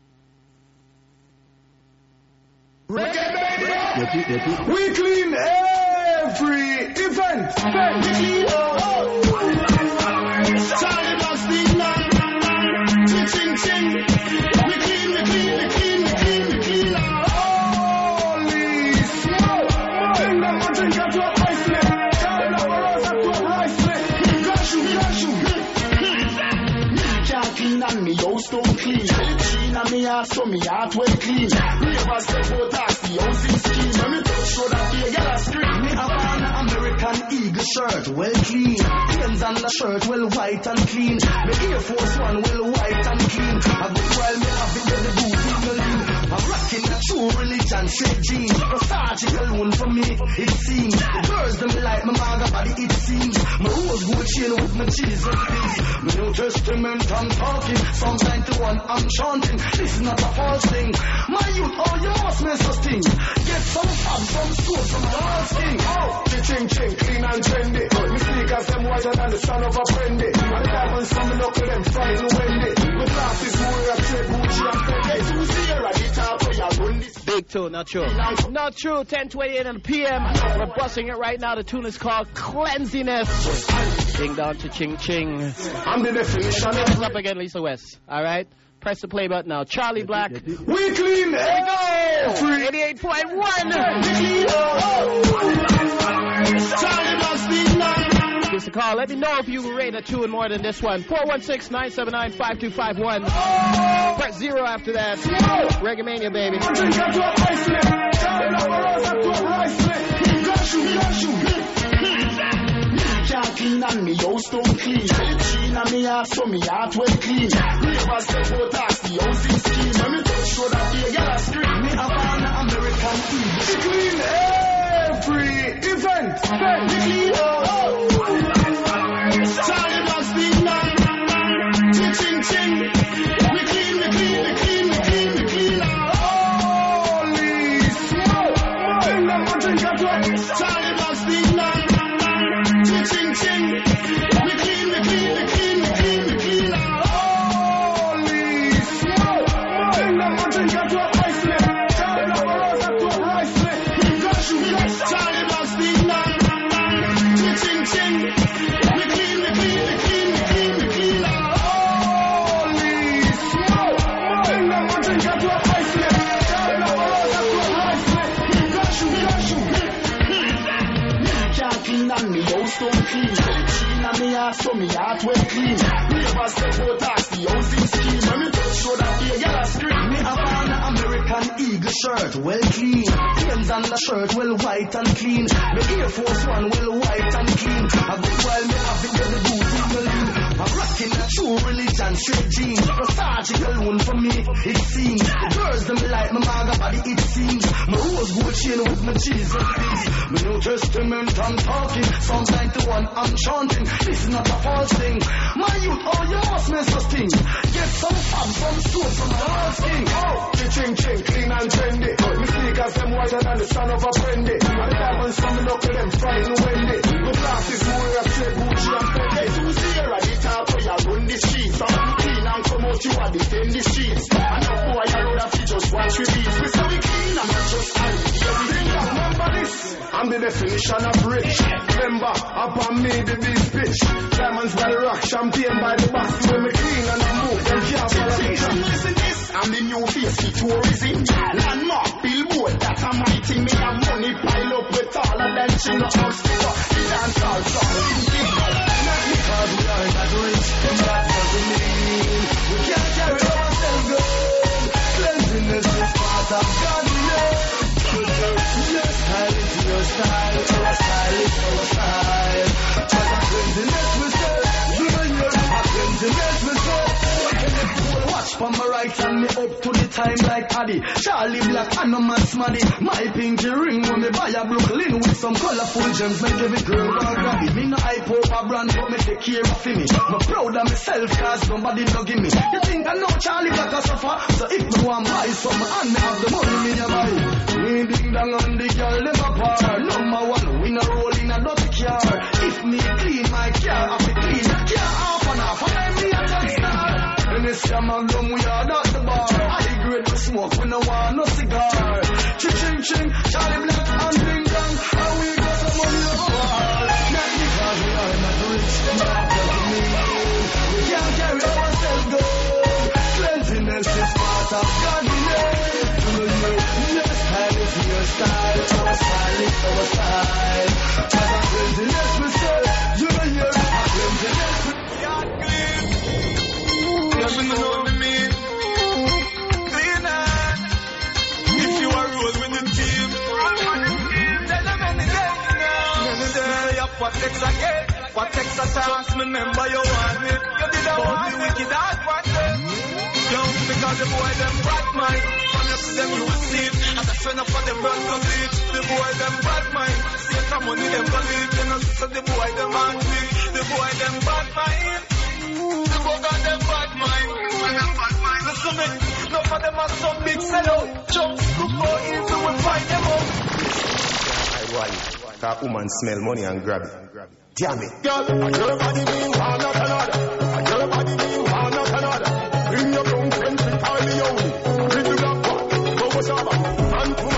Reggae, baby. We clean every event. We clean all. Charlie Black's Ding Dong, Cha-Ching Ching. We clean, we clean, we clean, we clean, we clean all. Holy smoke! Bring them a drink and to a ice plate. Charlie Black a rose and to a rice plate. Got you, got you. Me can't clean and me house don't clean. Clean and me heart so me heart well clean. Ravers step out tax the housing scheme. When me touch show that they get a scream. Me have on an American Eagle shirt, well clean. Pins on the shirt, well white and clean. Me Air Force One, well white and clean. A good while me have it with the boot in the lean. I'm rocking the true religion, straight jeans. A surgical one for me, it seems. The girls them like my maga body, it seems. My rose gold chain with my cheese and peas. My New Testament I'm talking. Psalm ninety-one I'm chanting. This is not a false thing. My youth, oh you must miss a thing. Get some fab, some soap, some hard thing. Oh, Cha-Ching Ching, clean and trendy. Me sneakers them whiter than the son of a friendy. And diamonds from the knuckle them fine and windy. My glasses more up, straight Gucci and Fendi. To see her at the top where you run this. Big true, not true. Not true. ten twenty-eight on the P M. We're busting it right now. The tune is called Cleansiness. Ding dong to ching ching. I'm the definition. What's up again, Lisa West? All right. Press the play button now. Charlie Black. We clean. Hey, go. Free. eighty-eight point one. Charlie Black's big man. Give us a call. Let me know if you rate a tune more than this one. four one six, nine seven nine, five two five one. Oh! Press zero after that. Reggae Mania, baby. Can't clean and me house don't clean. Clean and me ass so me heart well clean. Never step out tax the housing scheme. When me touch show that they get a screen. Me have an American team. She clean every event. Then we clean oh. Charlie Black's big man. Ching ching ching. We clean, we clean, we clean, we clean, we clean. Holy smoke. Charlie Black's big man. Ching ching ching. We clean, we clean, we clean, we clean, we clean. Holy smoke. Charlie Black's big man. Ching ching ching. We clean, we clean, we clean, we clean, we clean. Holy smoke. Can't clean and me house don't clean. Clean and me ass so me heart well clean. Never step out tax the housing scheme. When me touch show that they get a screen. Me have an American Eagle shirt well clean. Hands on the shirt well white and clean. Me Air Force One well white and clean. A big while me have it get the boots in the lean. I'm rocking a true religion straight jeans. Nostalgic alone for me it seems. The girls them like my maga body it seems. My rose gold chain with my Jesus peace. My New Testament I'm talking. Psalms ninety-one I'm chanting. This is not a false thing. My youth, oh you must miss this thing. Get some fab, some soap from the Lord's king. Oh, ching ching, clean and trendy. My sneakers them whiter than the son of a brandy. My diamonds coming up with them flying windy. My glasses more a straight Gucci and Fendi. Who's here at the top where you run the streets? I'm clean and come out you are defend the streets. And no boy I know that you just watch repeats. We say we clean and not just hide. Remember this, I'm the definition of rich. Remember, upon me the big bitch. Diamonds by the rock, champagne by the box. When me clean and I move, them can't follow me. Listen this, I'm the new face for tourism. Landmark, billboard, that's a mighty. Me have money pile up with all of them chin up house figure. The dance all song, not because we are that rich, and that doesn't mean we can't carry ourselves good. Cleanliness is part of godliness. Your style is your style, our style is our style. Just a cleanliness we say, you know you're a cleanliness we say. Watch from my right hand, me up to the time like Paddy. Charlie Black and no man smaddy. My pinky ring when me buy a Brooklyn with some colorful gems. Make every girl want grab it. Me no hype up a brand but me take care of me. Me proud of myself cause nobody no give me. You think I know Charlie Black a suffer? So if me want buy some and me have the money me a buy. Me ding dong on the girl them apart. Number one, we no roll in a dirty car. If me clean my car, I be clean. Car half and half and I me a top star. And this time I'm done, we are not the bar. I grade the smoke, we no want no cigar. Ching ching ching, Charlie Black and ding dong. And we got some money over. Not because we are not rich, not doesn't mean we can't carry ourselves good. Cleanliness is part of godliness. Your style is your style, our style is our style. Just a cleanliness we say, you know you're a cleanliness we You know what I mean? Cleaner. If you are roll with the team, tell them anything now. Anything, you protect again. Protect a chance, remember you want it. You did a want the wicked heart one day. Yo, because the boy them bad mind. And you see them you will sleep. As a friend of them run to bleach. The boy them bad mind. See some money them go leave. You know, so the boy them on sleep. The boy them bad mind. The boy got them bad mind. Listen me, no for them are some big sellout. Jumps, look for easy, we find them out. Why? That woman smell money and grab it. Damn it. Girl, a girl body being one not another. A girl body being one not another. Bring your young friends with all the only. Bring the black one, go what's up. And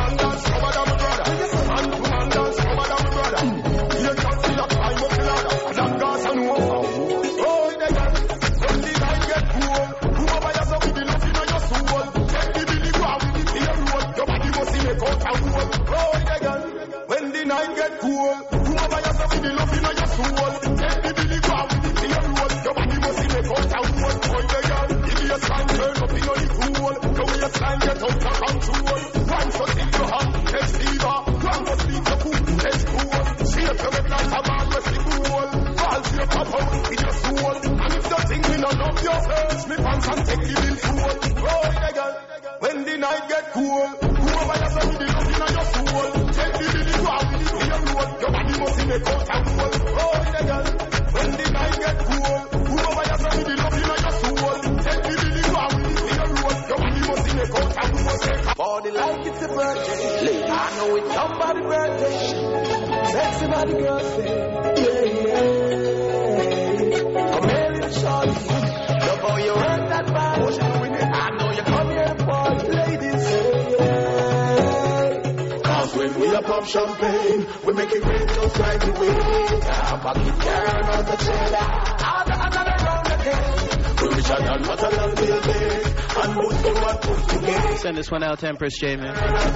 your face, me pants and take the bill full. Roll it again. When the night get cool, whoever you say the love in your soul, take the bill you have with it in your road. Your body must in a coat and roll. Roll it again. When the night get cool, whoever you say the love in your soul, take the bill you have with it in your road. Your body must in a coat and roll. Body like it's a birthday. I know it's somebody's birthday. Sexy body girl say, yeah, yeah. Come here and shorty. Love how you hurt that bad. I know you come here to party. Ladies say, yeah. Cause when we a pop champagne, we make it rain just like the wind. Our pocket turn on the cheddar. Another round again. We wish I done what a long building. And most of what put together. Send this one out to Empress J, man. Another round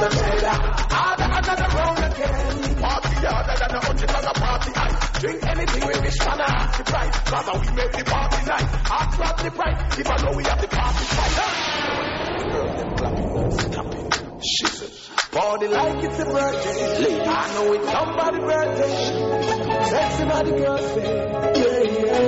again. Party harder than a hundred on a party night. Drink anything we wish for now. The price, cause we make the party night. Ask what's the price, if I know we have the party fight. Girl, them clapping, stop it. She said, party like it's a birthday. I know it's somebody's birthday. Sexy body girl say, yeah,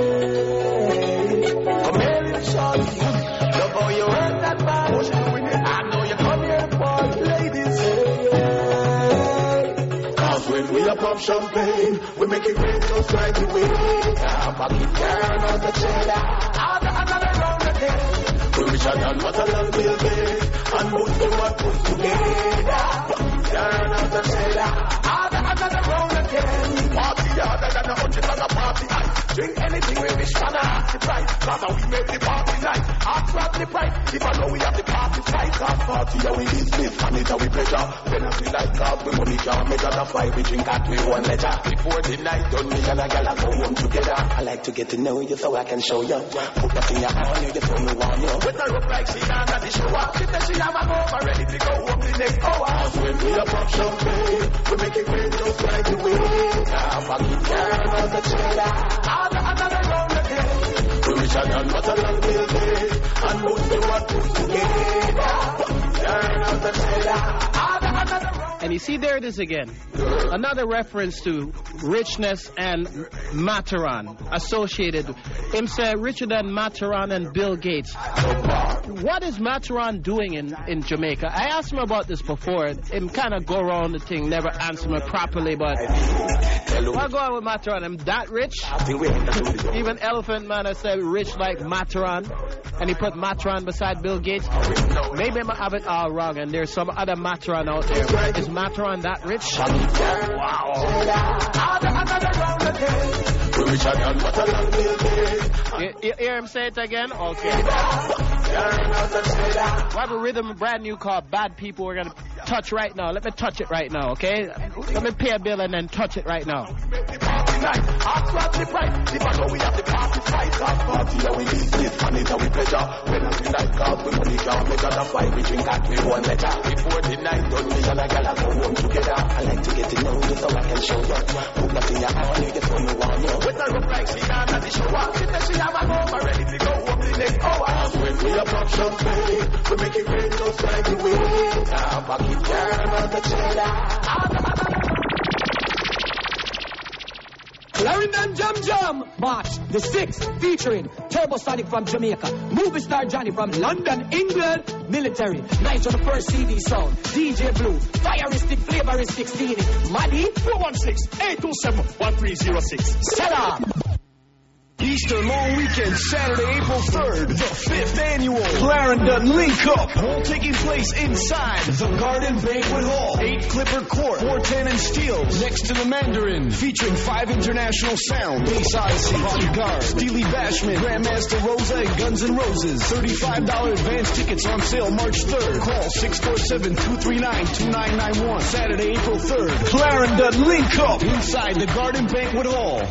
yeah. Come here and shorty. Love how you hurt that bad. I know you come here for ladies say, yeah. Cause when we a pop champagne, we make it rain just like the wind. Our pocket turn on the cheddar. Another round again. We wish I done what a long will be. And most of what put together. Turn on the cheddar. Another round again. Party harder than a hundred on a party night. Drink anything we wish for now. The price, cause we make the party night. Ask what's the price, if I know we have the party fight. Cause party how we business, and it's how we pleasure. When I feel like cause we money can't measure. That's why we drink at we one letter. Before the night done, me and a gal go home together. I like to get to know you so I can show you. Put that in your hand, you just me want you. With her up like she on at the show up. She said she have a over ready to go home the next hour. Cause when we a pop champagne, we make it rain just like the wind. Our pocket turn on the cheddar. Another round again. We wish I done what a long will be. And most of what put together. Turn on the cheddar. And you see, there it is again. Another reference to richness and Mataran associated. Him say richer than Mataran and Bill Gates. What is Mataran doing in, in Jamaica? I asked him about this before. Him kind of go around the thing, never answer me properly, but what go on with Mataran? I'm that rich? Even Elephant Man has said rich like Mataran, and he put Mataran beside Bill Gates. Maybe I have it all wrong, and there's some other Mataran out there. Is Mataran that rich? Wow. You, you hear him say it again? Okay. We have a rhythm brand new called Bad People we're going to touch right now. Let me touch it right now, okay? Let me pay a bill and then touch it right now. Night, ask what's the price. If I know we have the party fight, cause party how we business, and it's how we pleasure. When I feel like cause we money can't measure. That's why we drink at we one letter. Before the night done, me and a gal go home together. I like to get to know you so I can show you. Put that in your hand, you just want me want you. With her up like she on at the show up. She said she have a over ready to go home the next hour. Cause when we a pop champagne, we make it rain just like the wind. Our pocket turn on the cheddar. Clarendon Jam Jam March the sixth featuring Turbosonic from Jamaica, Movie Star Johnny from London, England, Military, Night on the first C D sound, D J Blue, Fireistic, Flavoristic, Steely, Money, four one six, eight two seven, one three zero six. Set up! Easter Long Weekend, Saturday, April third, the fifth annual Clarendon Link Up, all taking place inside the Garden Banquet Hall, eight Clipper Court, four ten and Steel, next to the Mandarin, featuring five international sounds, Bass Odyssey, Bodyguard, Steely Bashman, Grandmaster Rosa, and Guns N' Roses. thirty-five dollars advance tickets on sale March third. Call six four seven, two three nine, two nine nine one. Saturday, April third, Clarendon Link Up, inside the Garden Banquet Hall.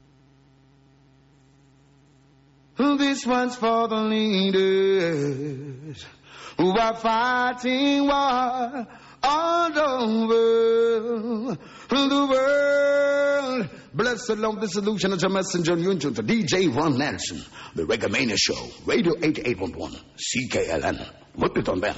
This one's for the leaders who are fighting war all over the world. Blessed love the solution of your messenger, you and to D J Ron Nelson, the Reggae Mania Show, Radio eighty-eight point one, C K L N. Whip it on them.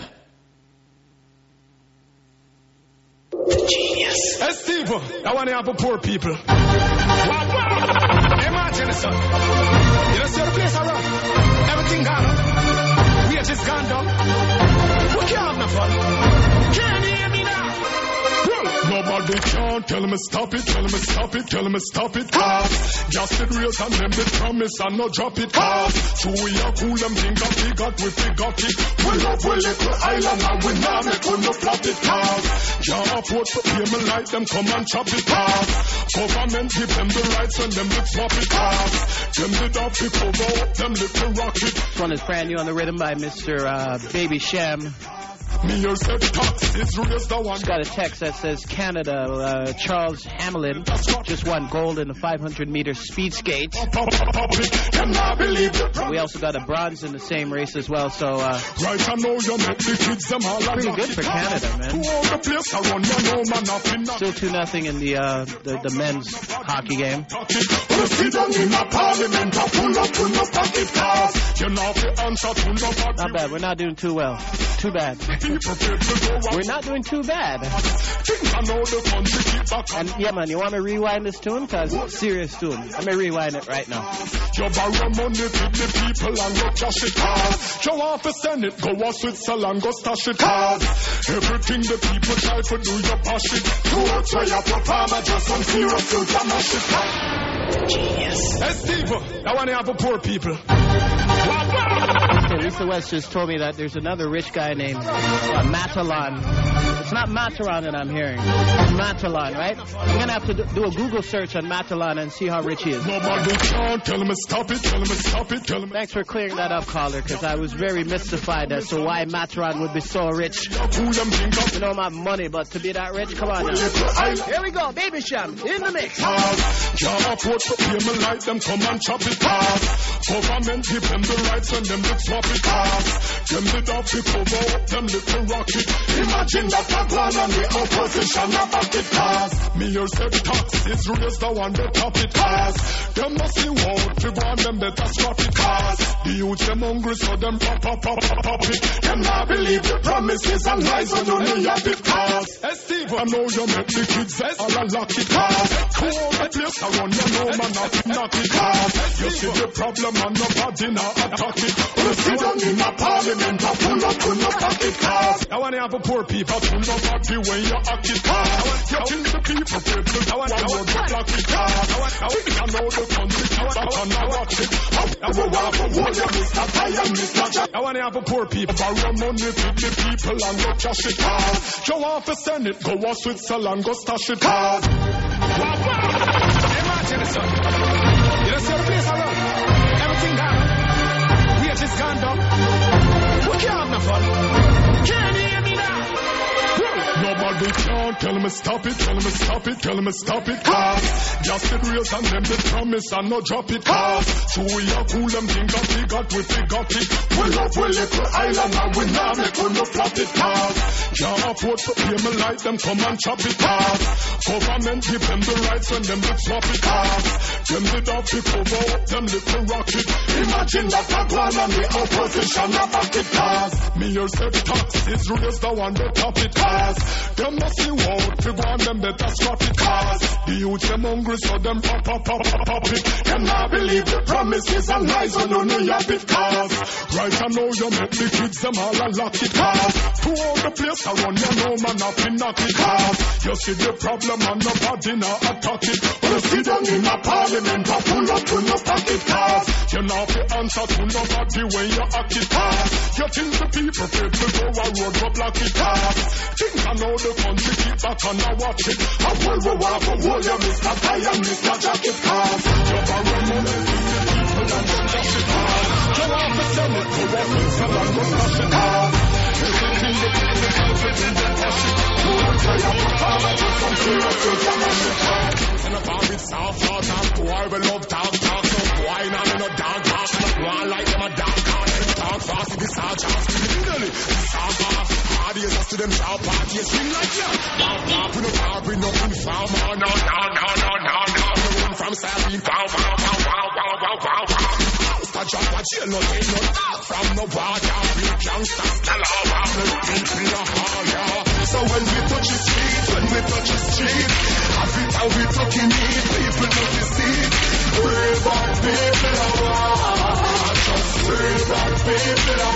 The genius. Hey, Steve, I want to help poor people. Imagine, son. You don't see the place around. Everything gone up. Wage is gone down. We can't have no fun. Can't hear me now. Nobody can tell me stop it, tell me stop it, tell me stop it. Cause just it real and them they promise and no drop it. Cause so we are cool, them think that we got, we got it. We love we little island and we now make we no flop it. Cause can't afford to pay me like them come and chop it. Cause government give them the rights and them they swap it. Cause them did up it over up them little rocket. This one is brand new on the rhythm by Mister Uh, Baby Sham. Me yourself tax is raised the one. Just got a text that says Canada, uh, Charles Hamelin just won gold in the five hundred meter speed skate. We also got a bronze in the same race as well, so uh, right, I know you make the kids them all pretty good for Canada, man. Still two nothing in the, uh, the the men's hockey game. Not bad. We're not doing too well. Too bad. We're not doing too bad. And yeah, man, you want me to rewind this tune? Because it's serious tune. Let me rewind it right now. You borrow money to the people and go cash it hard. You want to send it, go to Switzerland, go stash it hard. Everything the people try to do, you pass it. You work for your performer, just on zero to the mash it hard. Genius. Hey, Steve, I want to have a poor people. Okay, Lisa West just told me that there's another rich guy named uh, Matalan. It's not Mataran that I'm hearing. It's Matalan, right? I'm going to have to do, do a Google search on Matalan and see how rich he is. Nobody can tell me stop it, tell me stop it, tell me. Thanks for clearing that up, caller, because I was very mystified as to why Mataran would be so rich. You know my money, but to be that rich, come on now. Here we go, Baby Sham, in the mix. Can't afford to pay me like them, come and chop it hard. Government give them the rights and them the swap it hard. Them did up it over up them little rocket. Imagine that a plan and the opposition about it cause. Me yourself tax is raised the one that top it cause. Them must see what to go and them better scrap it cause. The youth them hungry so them pop pop pop pop pop it. Them not believe the promises and lies and you need a bit cause. Hey Steve, I know you make the kids say all a lock it cause. Go on the place around you know man not knock it cause. You see the problem and nobody now attack it. You see them in a parliament a pull up on your pocket cause. I want to have a poor people to know what the way you act it cause. You think the people pay to I want to block it cause. I think I know the country back and I watch it. I will have a war you Mister I am Mister Jack. I want to have a poor people borrow money to the people and go cash it cause. You want to send it, go to Switzerland, go stash it cause. Imagine it, son. You don't see the place around. Everything gone. Wage is gone down. We can't have no fun. Can't hear me now. Nobody can tell me stop it, tell me stop it, tell me stop it. Cause just it real and them they promise and no drop it. Cause so we are cool, them think that we got, we got it. We love we little island and we now make we no flop it. Cause can't afford to pay me like them come and chop it. Cause government give them the rights and them they swap it. Cause them did up it over up them little rocket. Imagine that a plan and the opposition about it. Cause me yourself tax is raised the one that top it. Cause them must see what to go and them better scrap it. Cause the youth them hungry so them pop pop pop pop pop it. Them not believe the promises and lies and you know a bit. Cause right I know you make the kids them all a lock it. Cause to all the place around you know man up in knock it. Cause you see the problem and nobody now attack it. You see them in a parliament a pull up to no pocket. Cause you know the answer to nobody when you act it. Cause you think the people pay to go a road go block it. Cause think I know the country keep back and I watch it. I will go walk a wall you Mister I am Mister Jacket. Cause you borrow money to the people and go cash it. Cause you want to send it to the people and go cash it. Cause everything the people try to do they cash it. You will tell your performer just some serious to the mash it. And if I'm with soft thoughts and boy we love talk talk. So boy now you know dance talk. One like them a dance talk. Talk fast if it's all chance. Literally it's all fast. Parties to them shout parties swing like ya. Wow wow we no car we no inform. No no no no no no. We run from Sabine. Wow wow wow wow wow wow wow wow. Start jump a chill no take no. from no water. We gangsters still are having people a higher. So when we touch the street, when we touch the street, have it how we talking it, people know the seed. Real bad people are wild. Just real bad people are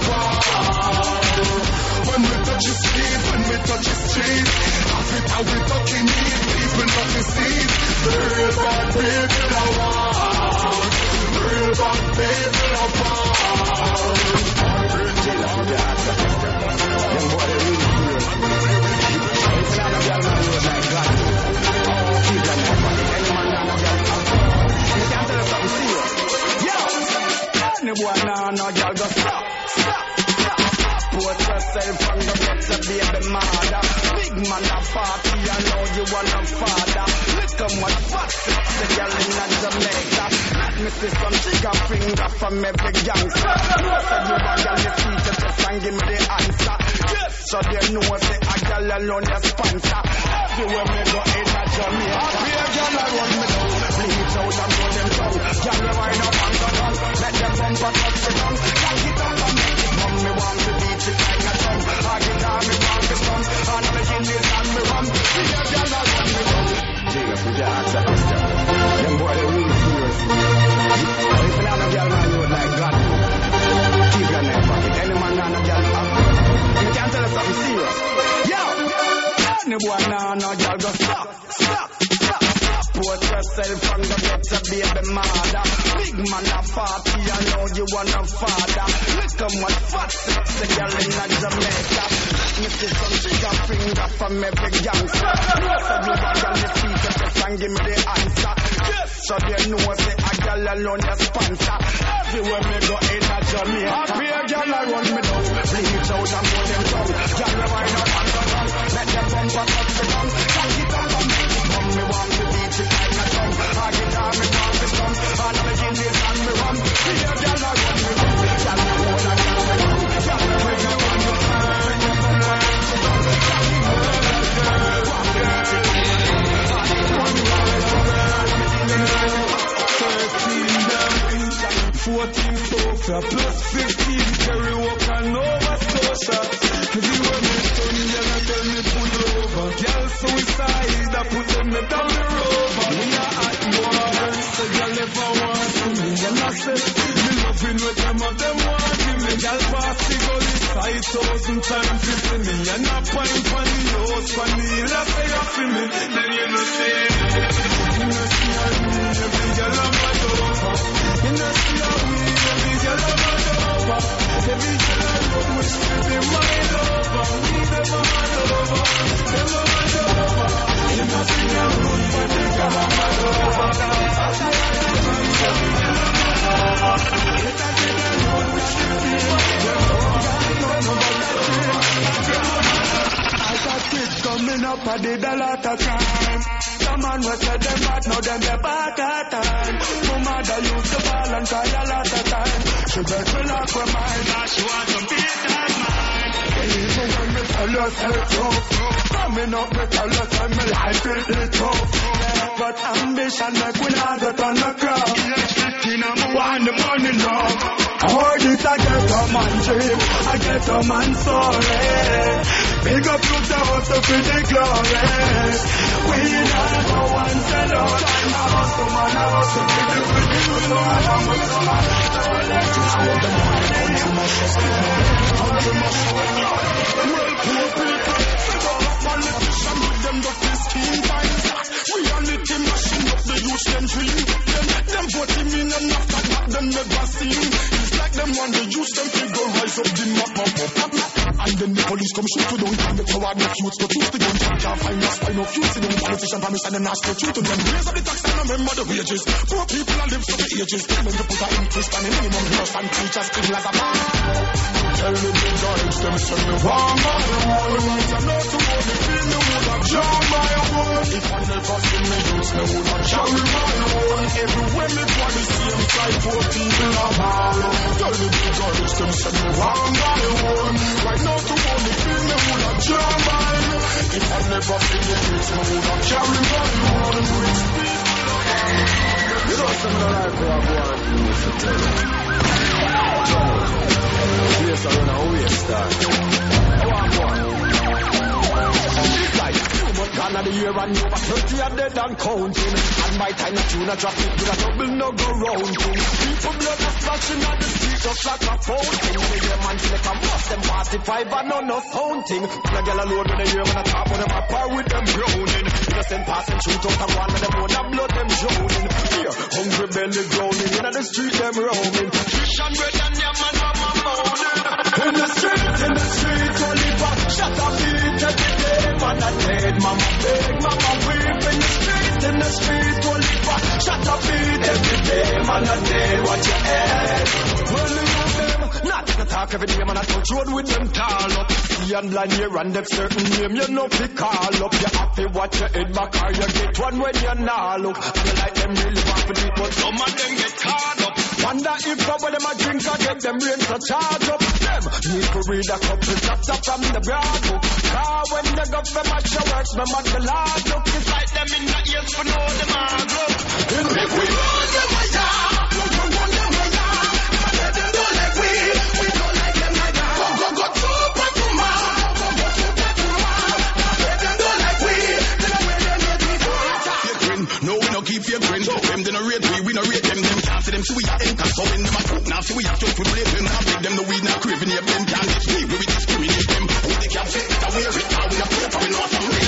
wild. When we touch the street, when we touch the street, have it how we talking it, people know the seed. Real bad people are wild. Real bad people are wild. Till all the hearts are them boy they really furious. It's not a girl man who was like God. Keep them up on it. Any man not a girl. You can't tell us something serious. Yo! Any boy now no girl go stop. Stop! Stop! Put yourself on the guts of baby mother. Big man a party, I know you want a father. Look how much fat sexy girl in Jamaica. Let me see some chicken finger from every gangster. You said you want girl to see the test and give me the answer. Yes, so they know say a girl alone your sponsor. Everywhere me go in a Jamaica. Be a girl I run me down. Bleach out and blow them down. Girl you wind up and go down. Let them bumper touch the ground. Can't get up and make it. Mom me want to beat it like a drum. I get down me want to come. And me in this and me run. Be a girl I run me down. Jacob, would you ask a question? Them boy they really serious. If you not a girl man you would like God to. Keep your name pocket. Any man not a girl up. You can't tell us something serious. Yo! Any boy now no girl go stop. Stop! Stop! Put yourself on the guts of baby mother. Big man a party, I know you want a father. Look how much fat sexy girl in a Jamaica. Me see some chicken finger from every gangster. So you want girl to see the test and give me the answer. Yes, so they know say a girl alone your sponsor. Everywhere me go in a Jamaica. Happy a girl I run me down. Bleach out and pull them down. Girl you wind up and go down. Let them bumper touch the ground. Can't get up and make it. Mom me want to beat it like a drum. I get on me want to come. And I'm in this and me run. Be a girl I run me down. Girl you hold and girl me down. Girl you hold and girl me down. fourteen sofa plus fifteen carry walk and Nova Scotia. Cause you want me stunning and I tell me pull over. Girl suicide I put them down the road. We are at war so girl never want to me. And I said me loving with them of them wanting me. Girl pass the gully five thousand times fifty me. And I point for the house for the hill I say you feel me. Then you know say you know see how me every girl I'm mad over. You know see how me every girl I'm mad over. Every girl I love wish to be my lover. We never mad over. Never mad over. You know see how good for the girl I'm mad over. I got kids coming up, I did a lot of crime. Some man was said them bad, now them they bad at time. My mother used to ball and cry a lot of time. She begged me lock her mind, now she wants some peace of mind. Even when me tell her say tough, coming up me tell her say me life is the tough. But ambition make we not get on the crowd. Electricity now me want the money now. I heard it, I get a man dream, I get a man story. Big up to the house of the glory. We not go and sell out. I'm a hustle man, I hustle to the pretty good Lord. I'm a hustle man. So I like to see the money. I'm a hustle man. I'm a hustle man. Well, poor people, they go up politician with them got this scheme times. Reality machine up the youth, them dream. Them, them voting in and after that, them never seen. Like them want to use them to go rise up the map, map, map, map. And then the police come shoot to them. And the coward no youths go choose the gun. Can't find us, find no youths. The politician promise and the nasty truth to them. Raise up the tax and remember the wages. Poor people and live for the ages. Tell them to put a increase and a minimum nurse and teachers still as a man. Tell them the guys them send me warm by the wall. Right I know to only feel me would have John by a wall. If I never see me use me would have carry my own. Everywhere me go the same side. Poor people are all. Tell me the guys them send me warm by the wall. Right now to only feel me would have John by. If I never see me use me would have carry my own. Rich people. You know some of the life we are going to tell you. place around a waste star. Oh, I'm one. Gone of the year and over thirty are dead and counting. And by time that you not drop it, with a double no go rounding. People blood are splashing on the street just like a fountain. When the year man take a bus, them forty-five and no no sounding. The girl alone when the year man a top on them a par with them drowning. Innocent passing shoot out a one of them on the blood them drowning. Here, hungry belly drowning. In the street them roaming. Fish and bread and yam and I'm a moaning. In the street, in the street, Oliver, shut up, beat every day. Man a dead, mama beg, mama weep in the street, in the street, Oliver, shut up, beat every day. Man a dead, watch your head. Well, look at them, not to talk every day. Man a touch road with them tall up. See and blind here and them certain name, you know fi call up. You have to watch your head back or you get one when you nah look. You like them really want to do, but some of them get caught up. Wonder if trouble them a drink or get them brains to charge up. Them need to read a couple chapters from the broad book. Car when they go for much your works, them at the large look. It's like them in the ears for know them all look. In the we run them like that. We run them like that. Let them do like we. We don't like them like that. Go go go super to man. Go go super to man. Let them do like we. Then I wear them let me go. Fake grin, no we no keep fake grin. Them they no rate we, we no rate them. Them can't see them so we are enter. So when them a cook now, see we have to put blame them. Now make them the weed now craving them. Them can't get me, we discriminate them. Who they can't fit it, I wear it. Now we are put up in our family.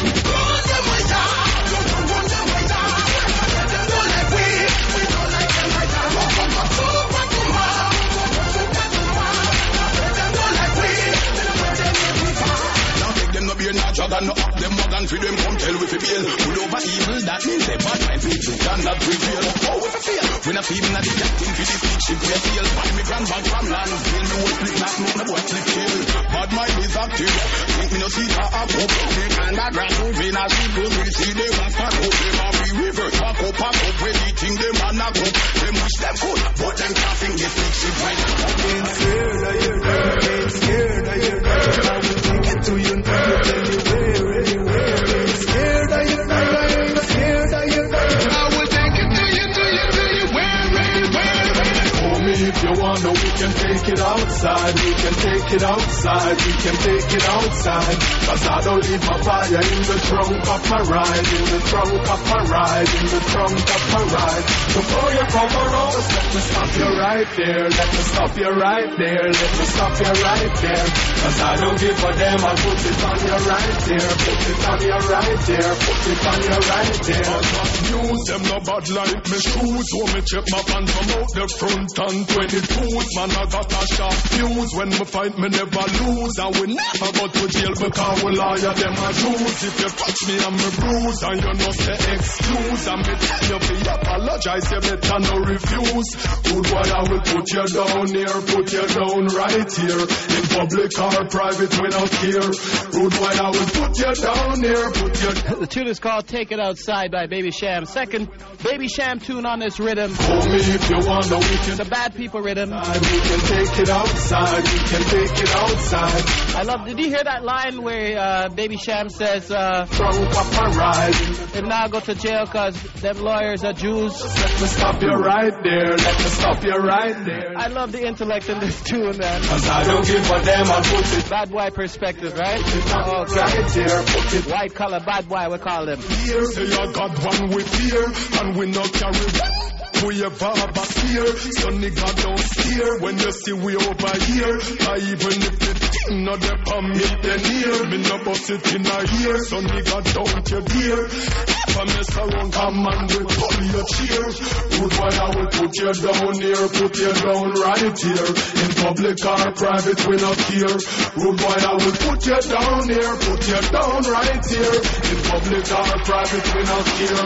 Run them like that. Run them like that. Let them do like we. We don't like them like that. Go go go super to man. Go go super to man. Let them do like we. Then I wear them let me fall. Now take them no beer, no jug and no up them mug and feed them come tell we fi bail. Pull over evil, that means they bad mind people cannot prevail. Oh, we fi fail. We not even at the captain for the speech if we fail. Buy me grand bag from land. Fail me whole split not smoke no boy clip kill. Bad mind is active. Think me no see that up up. We can not grab moving as we go. We see them and pack up. Them a we reverse pack up pack up. When they think them a knock up. Them wish them could, but them can't think this mix it right. Ain't scared of your girl. Ain't scared of your girl. I will take it to you now. Anywhere, anywhere. Ain't scared of your girl. Ain't scared of your girl. I will take it to you, to you, to you. Where, anywhere. Call me if you want, no, we can take it outside. We can take it outside. We can take it outside. Cause I don't leave my fire in the trunk of my ride. In the trunk of my ride. In the trunk of my ride. Before you come around, let me stop you right there. Let me stop you right there. Let me stop you right there. Cause I don't give a damn. I'll put it on you right there. Put it on you right there. Put it on you right there. I just use them no bad like me shoes. So me check my pants from out the front and twenty-twos. Man I got a sharp fuse. When me fight me never lose. And we never go to jail because we lawyer them a choose. If you touch me and me bruise and you know say excuse. And me tell you be apologize. You better no refuse. Good boy I will put you down here. Put you down right here. In public or private we don't care. Rude boy I will put you down here. Put you The tune is called Take It Outside by Baby Sham. Second Baby Sham tune on this rhythm. Call me if you want, no, we can. The Bad People rhythm. We can take it outside. We can take it outside. I love. Did you hear that line where uh, Baby Sham says, uh, "Trunk up my ride." And now go to jail cause them lawyers are Jews. Let me stop you right there. Let me stop you right there. I love the intellect in this tune, man. Cause I don't give a damn. I put it. Bad boy perspective, right? Oh, okay. Right there. Put it. White collar bad boy, we call them. Here, say I got one with fear, and we no carry one. We ever have a fear, so nigga don't steer when you see we over here. I even if the thing not the permit then here, me no bust it in a ear, so nigga don't you dare. If I mess around, come and we pull your chair. Good boy, I will put you down here, put you down right here. In public or private, we not care. Rude boy, I will put you down here, put you down right here. In public or private, we not care.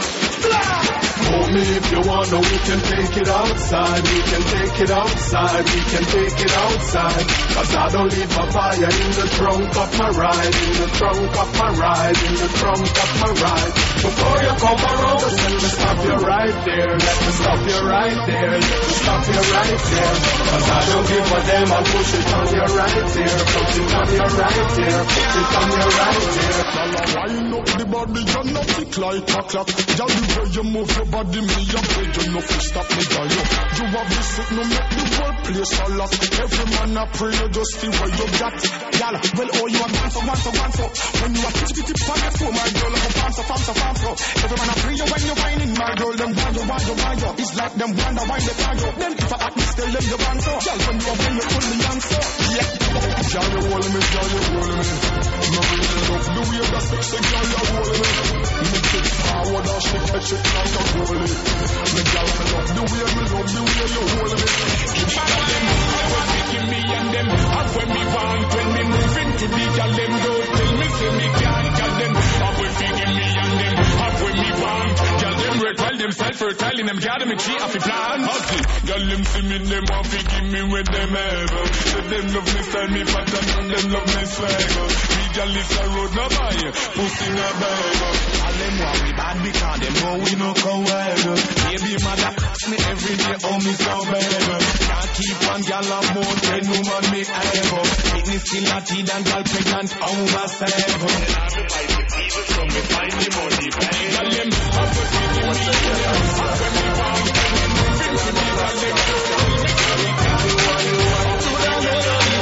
Call me if you want, no, we can take it outside. We can take it outside. We can take it outside. Cause I don't leave my fire in the trunk of my ride. In the trunk of my ride. In the trunk of my ride. Before you come around, let me stop you right there. Let me stop you right there. Let me stop you right there. Cause I don't give a damn. I'll push it on you right there. Put it on you right there. Put it on you right there. Wind up the body, you're not thick like a clock. Just the way you move your body, me, you're afraid you know to stop me, girl. You You have this sick, no make the whole place a lot. Every man a pray, you just see what you got. Y'all, well, oh, you a dance, one, so, one, so. When you a pitch, pitch, pitch, on your phone, my girl, like a fan, so, fan, so, fan, so. Every man a pray, you when you whining, my girl, them want you, want you, want you. It's like them wonder why they find you. Then if I act, tell them you want so. Girl, when you a when you pull me on so. Yeah. Girl, you hold me, girl, you hold me. Me really love the way that sexy girl, you hold me. Me kick forward and she catch it like a goalie. Me girl, me love the way, me love the way you hold me. Keep on them, give me and them. Have when me want, when me move into the girl, them go tell me, say me can't tell them. Have when me give me and them. Have when me want, girl, them fertile, them self-fertile in them garden, me tree, have a plan. Hustle, girl, them see me, them want to give me with them ever. Say them love me, style me pattern, and them love me swagger. Me girl, is a road, no buy, pussy no burger. All them want we bad because them know we no coward. Baby mother, me every day, oh me so bad. Can't keep one girl on more than woman me ever. Make me still a teen and girl pregnant over seven. Even from me find the money, baby. Tell them how to see me, what's the deal? How when me want, when me moving to me, tell them how me carry can do what you want. To them, how when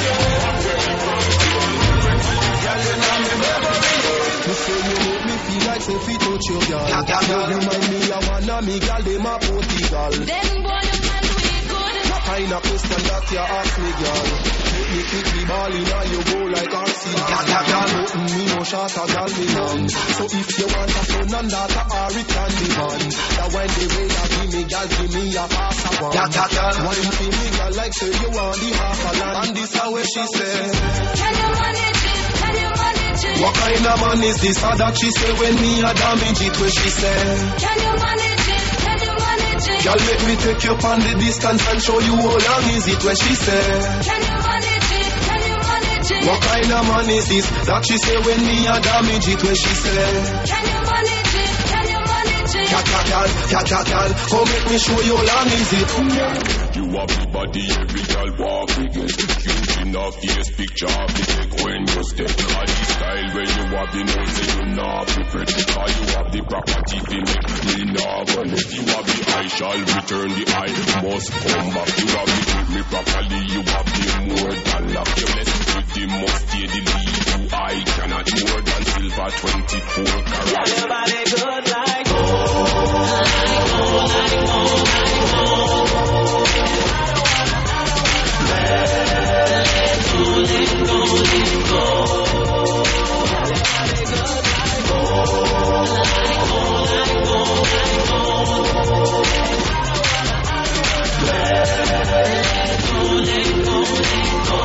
me want, girl, you know me never be. You say you make me feel like say fi touch your girl. You remind me of one of me girl, them a Portugal. Then boy, you can do it good. What kind of question that you ask me, girl? Make me quickly ball in and you go like R C. Nothing me no shot a girl me long. So if you want a son and daughter or it can be born. That when the way you give me, girl, give me a half a one. Why you feel me, girl, like say you want the half a land? And this how she say. Can you manage it? Can you manage it? What kind of man is this? Or that she say when me a damage it? Where she say. Can you manage it? Can you manage it? Girl, let me take you on the distance and show you how long is it? Where she say. Can you manage it? Can you manage it? What kind of man is this? That she say when me a damage it? Where she say. Can you manage it? Can you manage it? Cat, cat, cat, cat, cat, cat. Come make me show you how long is it? You have the body, every girl walk again. Cute enough, yes, picture of the take when you step. Cause the style when you have the nose, you not prepared. Because you have the property to make me not run. If you have the eye, shall return the eye. Must come back. You have the treat me properly. You have the more than luck. You blessed with the must stay the lead. You I cannot more than silver twenty-four carat. Tell your body good like gold. Like gold, like gold, like gold. Let go, let go, let go. Let go, like gold, like gold, like gold, like gold. Let go, let go, let go.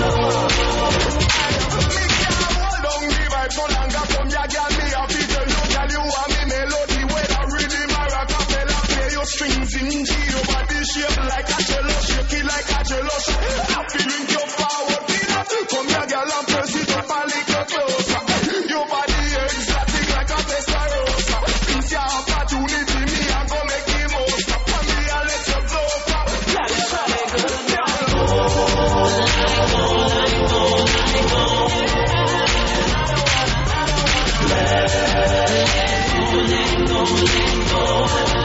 Hold on, the vibe no longer from your girl. Me a feel tell you, girl, you want me melody. When I really maracapella, play your strings in G. Your body shape like a cello, shake it like a cello. I'm feeling you forward, peanut. Come here, girl, and press it up a little closer. Your body exotic like a Testarossa. Since you have opportunity, me I go make the most. Come here, I let you blow up. Girl, you try to go down. Like gold, like gold, like gold. Let go, let go, let go.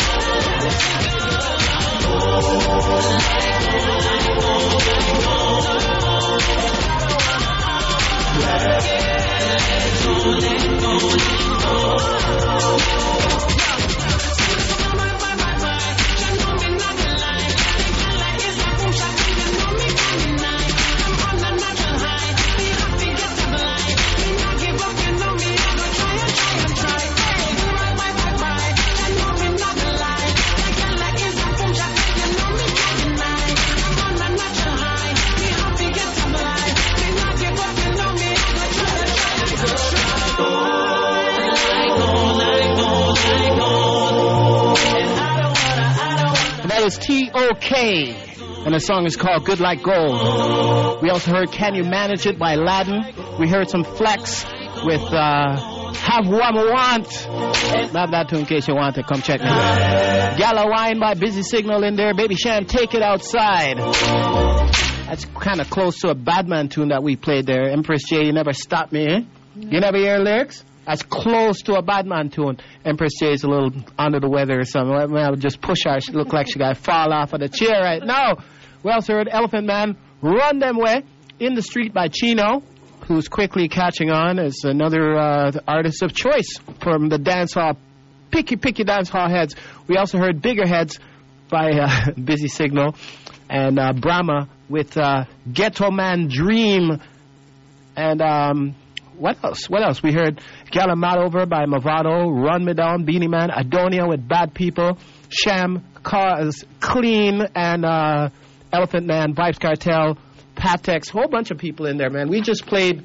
That is T O K, and the song is called Good Like Gold. We also heard Can You Manage It by Aladdin. We heard some Flex with uh, Have What I Want. Not that too in case you want to come check me out. Gala Wine by Busy Signal in there. Baby Sham, Take It Outside. That's kind of close to a Badman tune that we played there. Empress J, You Never Stop Me, eh? You never hear lyrics? That's close to a Badman tune. Empress J is a little under the weather or something. I would just push her. She looked like she got to fall off of the chair right now. We also heard Elephant Man, Run Them Way, In the Street by Chino, who's quickly catching on as another uh, artist of choice from the dancehall, picky, picky dancehall heads. We also heard Bigger Heads by uh, Busy Signal, and uh, Brahma with uh, Ghetto Man Dream. And um, what else? What else? We heard Galamatover by Movado, Run Me Down, Beanie Man, Adonia with Bad People, Sham, Cause, Clean, and uh, Elephant Man, Vibes Cartel, Patex, whole bunch of people in there, man. We just played.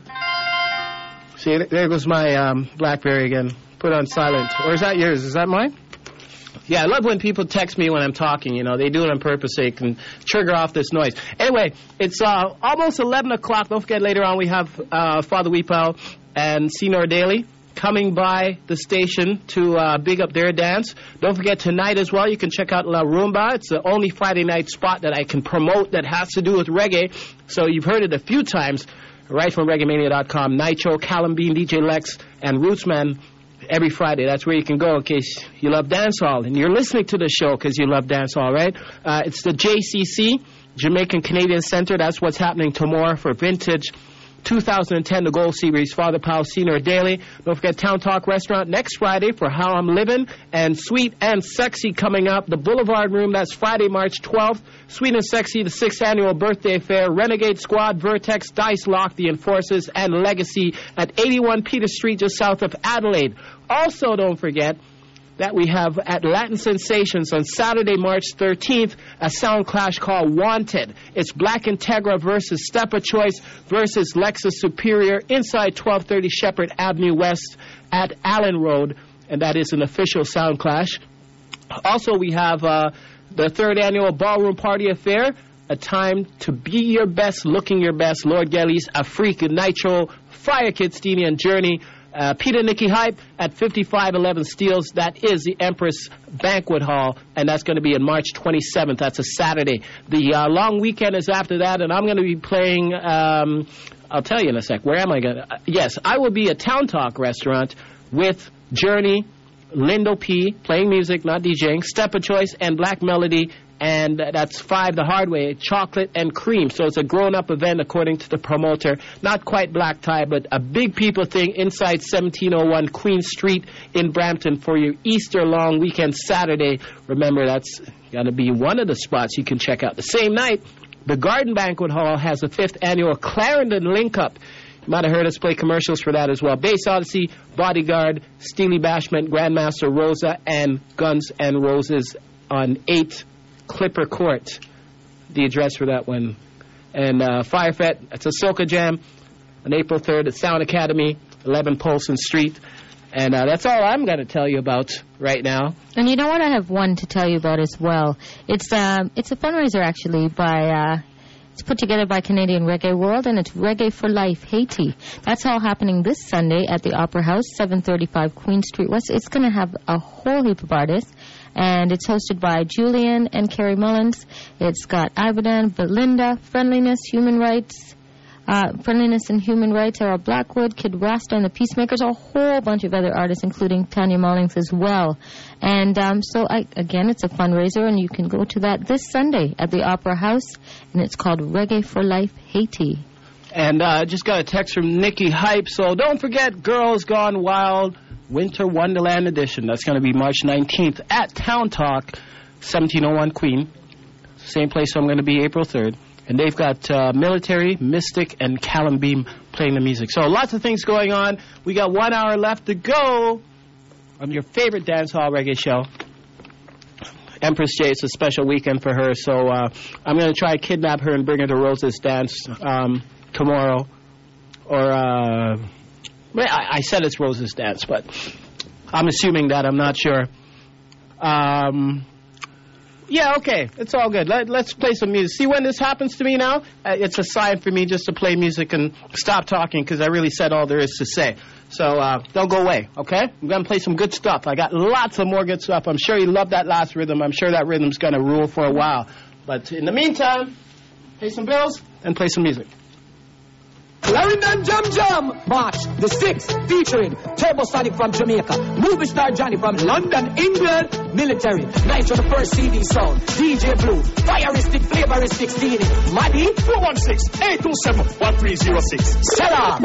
See, there goes my um, BlackBerry again. Put on silent. Or is that yours? Is that mine? Yeah, I love when people text me when I'm talking. You know, they do it on purpose. They can trigger off this noise. Anyway, it's uh, almost eleven o'clock. Don't forget, later on we have uh, Father Weepow and Senor Daly coming by the station to uh, big up their dance. Don't forget, tonight as well, you can check out La Rumba. It's the only Friday night spot that I can promote that has to do with reggae. So you've heard it a few times, right from reggae mania dot com. Nitro, Callum Bean, D J Lex, and Rootsman every Friday. That's where you can go in case you love dancehall. And you're listening to the show because you love dancehall, right? Uh, it's the J C C, Jamaican Canadian Center. That's what's happening tomorrow for Vintage two thousand ten, the Gold Series, Father Powell, Senor Daly. Don't forget Town Talk Restaurant next Friday for How I'm Living, and Sweet and Sexy coming up. The Boulevard Room, that's Friday, March twelfth. Sweet and Sexy, the sixth Annual Birthday Fair. Renegade Squad, Vertex, Dice Lock, The Enforcers, and Legacy at eighty-one Peter Street, just south of Adelaide. Also, don't forget that we have at Latin Sensations on Saturday, March thirteenth, a sound clash called Wanted. It's Black Integra versus Step of Choice versus Lexus Superior inside twelve thirty Shepherd Avenue West at Allen Road, and that is an official sound clash. Also, we have uh, the third annual Ballroom Party Affair, a time to be your best, looking your best. Lord Gellies, Africa, Nitro, Fire Kid, Steenie, and Journey. Uh, Peter Nicky Hype at fifty-five eleven Steeles. That is the Empress Banquet Hall, and that's going to be on March twenty-seventh. That's a Saturday. The uh, long weekend is after that, and I'm going to be playing, um, I'll tell you in a sec. Where am I going to? Uh, yes, I will be at Town Talk Restaurant with Journey, Lindo P, playing music, not DJing, Step of Choice, and Black Melody. And that's five the hard way, chocolate and cream. So it's a grown-up event according to the promoter. Not quite black tie, but a big people thing inside seventeen oh one Queen Street in Brampton for your Easter long weekend Saturday. Remember, that's going to be one of the spots you can check out. The same night, the Garden Banquet Hall has the fifth annual Clarendon Link-Up. You might have heard us play commercials for that as well. Bass Odyssey, Bodyguard, Steely Bashment, Grandmaster Rosa, and Guns N' Roses on eighth Clipper Court, the address for that one. And uh, Firefet, it's a Soca Jam on April third at Sound Academy, eleven Polson Street. And uh, that's all I'm going to tell you about right now. And you know what? I have one to tell you about as well. It's um, it's a fundraiser, actually, by... Uh, It's put together by Canadian Reggae World, and it's Reggae for Life Haiti. That's all happening this Sunday at the Opera House, seven thirty-five Queen Street West. It's going to have a whole heap of artists, and it's hosted by Julian and Kerry Mullins. It's got Ibadan, Belinda, Friendliness, Human Rights, uh, Friendliness and Human Rights, Errol Blackwood, Kid Rasta and the Peacemakers, a whole bunch of other artists, including Tanya Mullins as well. And um, so, I, again, it's a fundraiser, and you can go to that this Sunday at the Opera House, and it's called Reggae for Life Haiti. And I uh, just got a text from Nikki Hype, so don't forget Girls Gone Wild Winter Wonderland Edition. That's going to be March nineteenth at Town Talk, seventeen oh one Queen. Same place I'm going to be April third. And they've got uh, Military, Mystic, and Callum Beam playing the music. So lots of things going on. We got one hour left to go on your favorite dancehall reggae show. Empress J, it's a special weekend for her, so uh, I'm going to try to kidnap her and bring her to Rose's dance um, tomorrow. Or, uh, well, I, I said it's Rose's dance, but I'm assuming that. I'm not sure. Um... Yeah, okay. It's all good. Let, let's play some music. See, when this happens to me now, uh, it's a sign for me just to play music and stop talking because I really said all there is to say. So uh, don't go away, okay? I'm going to play some good stuff. I got lots of more good stuff. I'm sure you love that last rhythm. I'm sure that rhythm's going to rule for a while. But in the meantime, pay some bills and play some music. Let Clarendon Jam Jam, March the sixth, featuring Turbo Sonic from Jamaica, Movie Star Johnny from London, England, Military, Nice on the first C D sound, D J Blue, Fireistic, Flavoristic, Steely, Maddie, four one six, eight two seven, one three zero six. Sarah.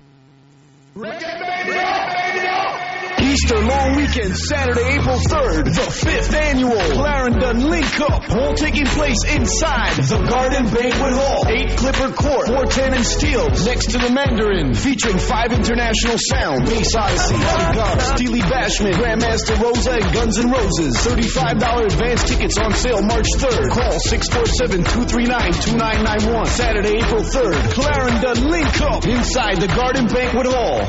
Easter long weekend, Saturday, April third, the fifth annual Clarendon Link Up, all taking place inside the Garden Banquet Hall, eight Clipper Court, four ten and Steels, next to the Mandarin, featuring five international sounds, Bass Odyssey, Honey God, Steely Bashman, Grandmaster Rosa, and Guns N' Roses. thirty-five dollars advance tickets on sale March third. Call six four seven, two three nine, two nine nine one. Saturday, April third, Clarendon Link Up, inside the Garden Banquet Hall.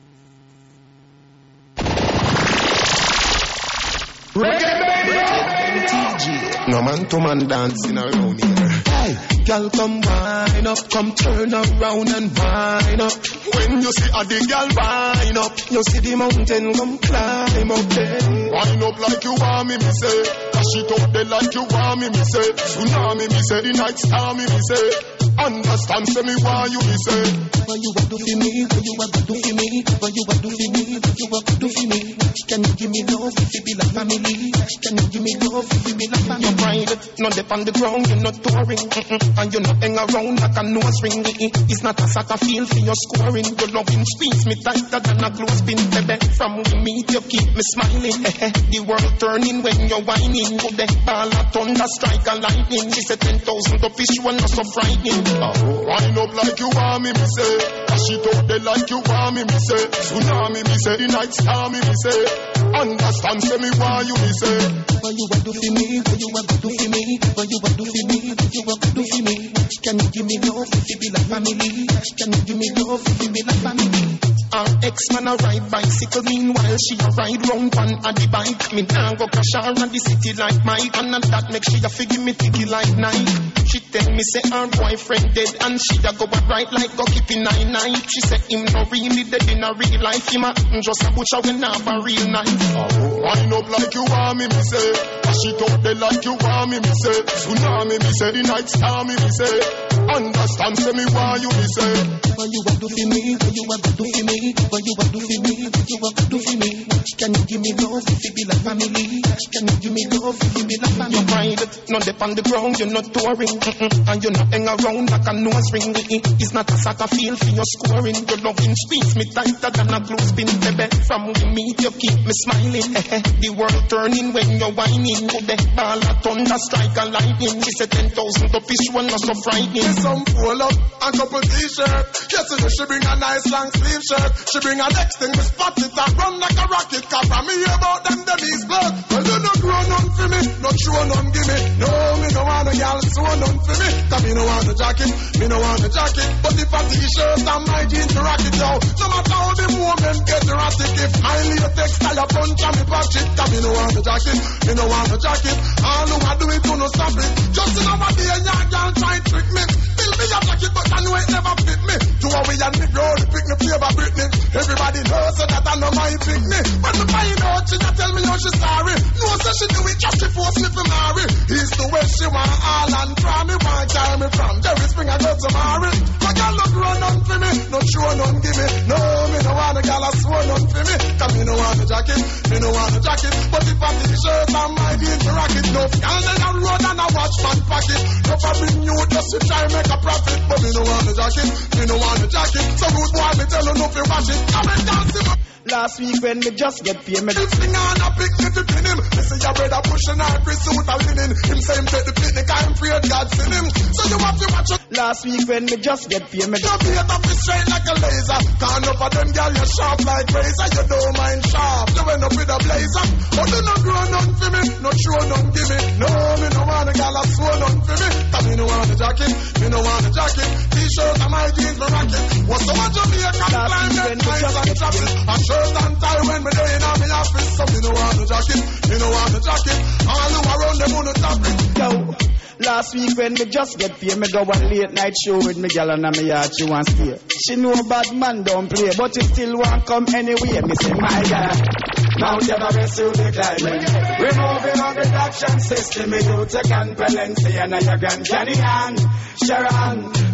No man to man dancing around here. Hey, girl, come wind up, come turn around and wind up. When you see a the girl wind up, you see the mountain come climb up there. Wind up like you want me, me say. Dash it up there like you want me, me say. Tsunami, me say. The night star, me, me say. Understand, say me why you me say. What you want to for me, what you want to do for me, what you want to for me, what you want to do for me. Can you give me love if you be like family? Can you give me love if you be like family? You're private, not up on the ground, you're not touring, mm-mm. And you're not hang around like a nose ring. It's not a soccer field for your scoring. Your loving squeeze me tighter than a clothespin, baby. From we meet you keep me smiling. The world turning when you're whining. Go the ball a thunder strike a lightning. She said ten thousand to fish one not so frightening. Oh, wind up like you want me, me say. Dash it out there like you want me, me say. Tsunami, me say. The night star, me, me say. Understand, say me why you me say. What you want to for me, what you want to do for me, what you want to do for me, what you want to do for me. Can you give me love if you be like family? Can you give me love if you be like family? Our ex-man a ride bicycle, meanwhile she a ride round one on the bike. Me now go crash her on the city like Mike, and that make she a figure me ticky like night. She tell me say her boyfriend dead, and she a go a ride like go keep in nine night. She say him no really dead in a real life, him a just a butcher when have a real knife. Oh, wind up like you want me, me say. Dash it out there like you want me, me say. Tsunami, me say. The night star, me, me say. Understand, say me why you me say. What you want to for me, what you want to do for me, what you want to for me, what you want to do for me. Can you give me love if you be like family? Can you give me love if you be like family? You're private, not up on the ground, you're not touring, mm-mm. And you're not hang around like a nose ring. It's not a soccer field for your scoring. Your loving squeeze me tighter than a clothespin, baby. From we meet you keep me smiling. The world turning when you're whining. Go the ball a thunder strike a lightning. She said ten thousand to fish one not so frightening. Some pull up a couple t-shirt. Yes, she bring a nice long sleeve shirt. She bring a next thing, we spot it and run like a rocket. Cause from me about them, them is blood. Well, you no grow none for me, no show none give me. No, me no want a gal so none for me. Cause me no want a jacket, me no want a jacket. But if a t-shirt and my jeans to rock it out, no matter how the moment get erratic. If my latex style a punch on me pocket, cause me no want a jacket, me no want a jacket. All who I do it to no stop it. Just in our day, and y'all gal try and trick me. Fill me a jacket, but I know it never fit me. To a way and me grow, the pick me flavor Britney. Everybody knows so that I know my pick me. When me find out, she not tell me how she sorry. No, so she do it just to force me to marry. It's the way she want all and try me, want carry me from Jerry Spring and go to marry. My girl look run on for me, no show none give me. No, me no want a girl a swear none for me. Cause me no want a jacket, me no want a jacket. But if I t-shirt and my jeans to rock it, no, y'all let her road and a watch man pocket. No for bring you just to try make a profit. But me no want a jacket, me no want a jacket. So good boy, me tell you no fi watch it. Come and dance him up. Last week when me just get paid, me just sing on a pick me to pin him. Me see your brother pushing hard for suit a linen. Him say him take the picnic, I'm afraid God send him. So you have to watch it. Last week when me just get paid, me don't be up be straight like a laser. Can't up for them girl, you sharp like razor. You don't mind sharp, you end up with a blazer. But you no grow none for me, no show none give me. No, me no want a girl a swear none for me. Cause me no want a jacket, me no want a jacket. T-shirt and my jeans me rocket. What's so much of me a can climb that nice and chocolate. A shirt and tie when me day in my office. So me no want a jacket, me no want a jacket. All who around them on the topic. Yo, last week when me just get paid, me go one late night show with me gal and me yard. She want stay. She know bad man don't play, but she still want come anyway. Me say my God, now you never you declining. Removing all the action system, me do to can Valencia and your Grand Canyon. Sharon, y'all them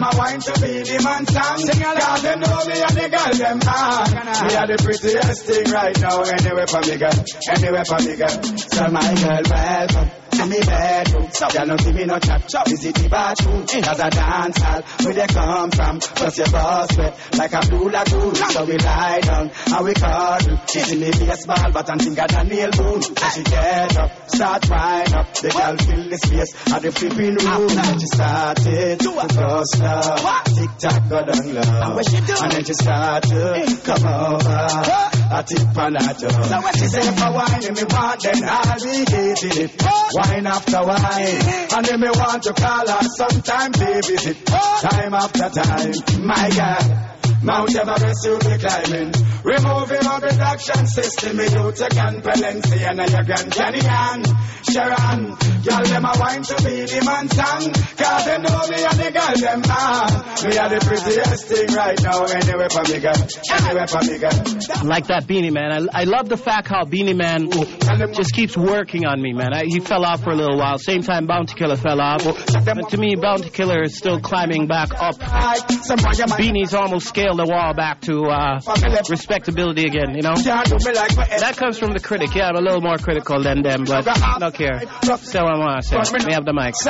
them a wine to be the man song. Cause them know me and the girl them on. Me are the prettiest thing right now. Anywhere for me girl, anywhere for me girl. So my girl, welcome to me bedroom. Y'all don't see me no chat, visit the bathroom. As a dance hall, where they come from. Plus your boss sweat like a blue lagoon. So we lie down and we cuddle. She's in the baseball, but I'm thinking of Neil Boone. So she get up, start wind up. The girl fill the space at the flipping room. And she started to go slow. Tick tock, go down low. And then she started come over. I tip on her toe. So when she say for wine, and me want, then I'll be hitting it. Wine after wine. And then me want to call her sometime, baby. Visit time after time. My God. Mount Everest you be climbing. Removing all production system. Me you take and Palencia and your Grand Canyon. Sharon, y'all them a wine to be the man song. Cause they know me and the girl them on. We are the prettiest thing right now. Anywhere for me girl, anywhere for me girl. Like that Beanie Man. I, I love the fact how Beanie Man just keeps working on me, man. I, he fell off for a little while. Same time Bounty Killer fell off. But to me, Bounty Killer is still climbing back up. Beanie's almost scaled the wall back to uh, respectability again, you know? That comes from the critic. Yeah, I'm a little more critical than them, but I don't care. Say what I want to say. We have the mic.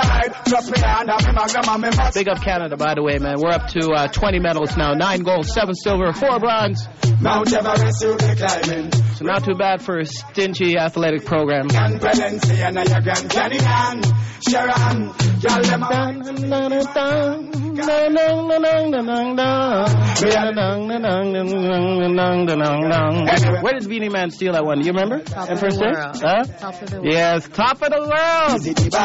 Big up Canada, by the way, man. We're up to uh, twenty medals now. Nine gold, seven silver, four bronze. Mount Everest you be climbing. So not too bad for a stingy athletic program. And Palencia and your Grand Canyon. Sharon, y'all them Where did Beanie Man steal that one? Do you remember? Top and of the first world. Huh? Top of the world. Yes, top of the world.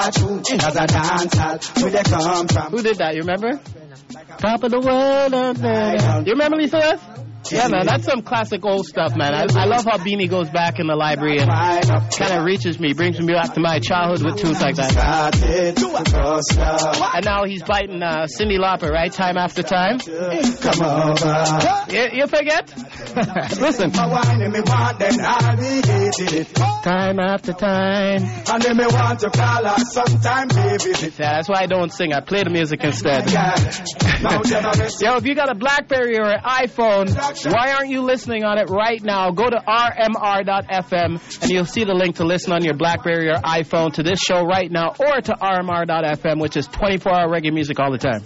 Who did that? You remember? Top of the world. You remember Lisa West? Yeah, man, that's some classic old stuff, man. I, I love how Beanie goes back in the library and kind of reaches me, brings me back to my childhood with tunes like that. And now he's biting uh, Cyndi Lauper, right? Time after time. Come over. You, you forget? Listen. Time after time. And then me want to call her sometime, baby. Yeah, that's why I don't sing. I play the music instead. Yo, if you got a BlackBerry or an iPhone, why aren't you listening on it right now? Go to R M R dot F M and you'll see the link to listen on your BlackBerry or iPhone to this show right now, or to R M R dot F M, which is twenty-four hour reggae music all the time.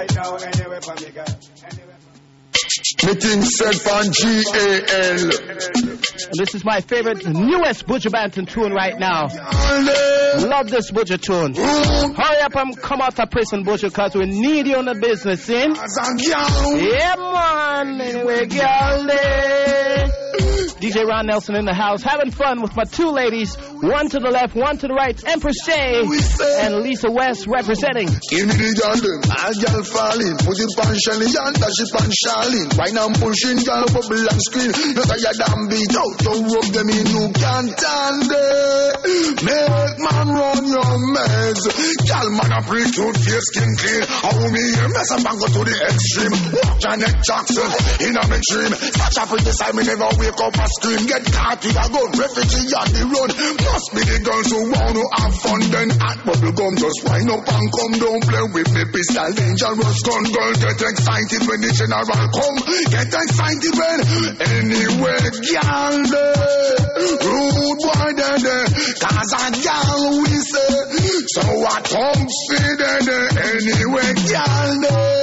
Meeting said from G A L. And this is my favorite, newest Buju Banton tune right now. Love this Buju tune. Hurry up and come out of prison, Buju, because we need you in the business, in. Yeah, man. Anyway, girl, D J Ron Nelson in the house, having fun with my two ladies, one to the left, one to the right, Empress J and Lisa West representing. Give me the girl them, all girl falling, put it on Shelly and dash it on Charlene. Right now I'm pushing, girl bubble and scream. Not a ya damn beat out, don't rub them in, you can't stand it. Make man run your meds. Girl man a pretty cute, face skin clean. How me mess up and go to the extreme. Walk Janet Jackson in a me dream. Such a pretty side, me never wake up and scream. Get caught with a gun, refugee on the road. Must be the girls who want to have fun. Then at bubble gum, just wind up and come. Don't play with me, pistol, dangerous gun. Girl, get excited when the general come. Get excited when anyway, girl, rude boy, there, cause a girl we say. So I come feed anyway, girl,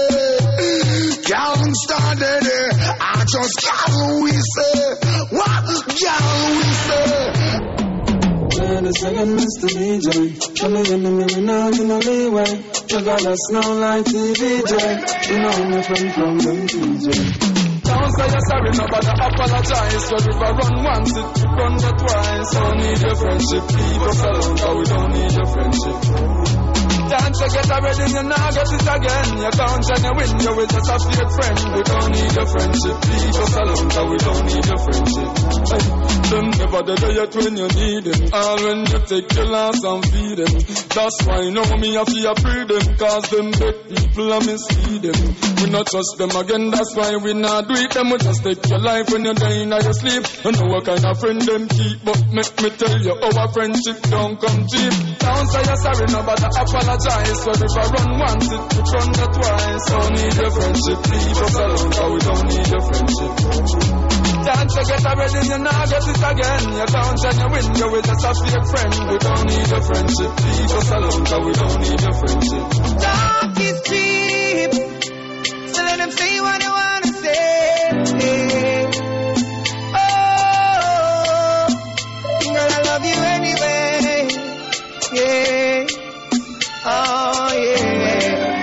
girl started there. I just girl we say. What girl we say? Man, it's like Mister D J. Tell me in the mirror now, you know leeway. You got a snow like T V J. You know me from from them T J. Don't say you're sorry, nobody apologize. So if I run once, it you run the twice. Don't need your friendship, leave us alone, cause we don't need your friendship. Time to get ready, you now get it again. You can't try to win, you with just a fake friend. We don't need your friendship, leave us alone, cause we don't need your friendship. Hey, them never the day yet when you need them. All when you take your loss and feed them. That's why you know me I feel free them. Cause them big people are mislead them. We not trust them again, that's why we not do it. Them we just take your life when you're dying or you sleep. You know what kind of friend them keep. But make me tell you, our friendship don't come cheap. Don't say you're sorry, nobody apologize. So if I run once, it you run the twice. Don't your friendship. Leave us alone, cause we don't need your friendship. Chance to get already, you now get it again. You count and you win, you with just a fake friend. We don't need your friendship. Leave us alone, cause we don't need your friendship. Talk is cheap, so let them say what they wanna say. Oh, girl, I love you anyway. Yeah. Oh yeah.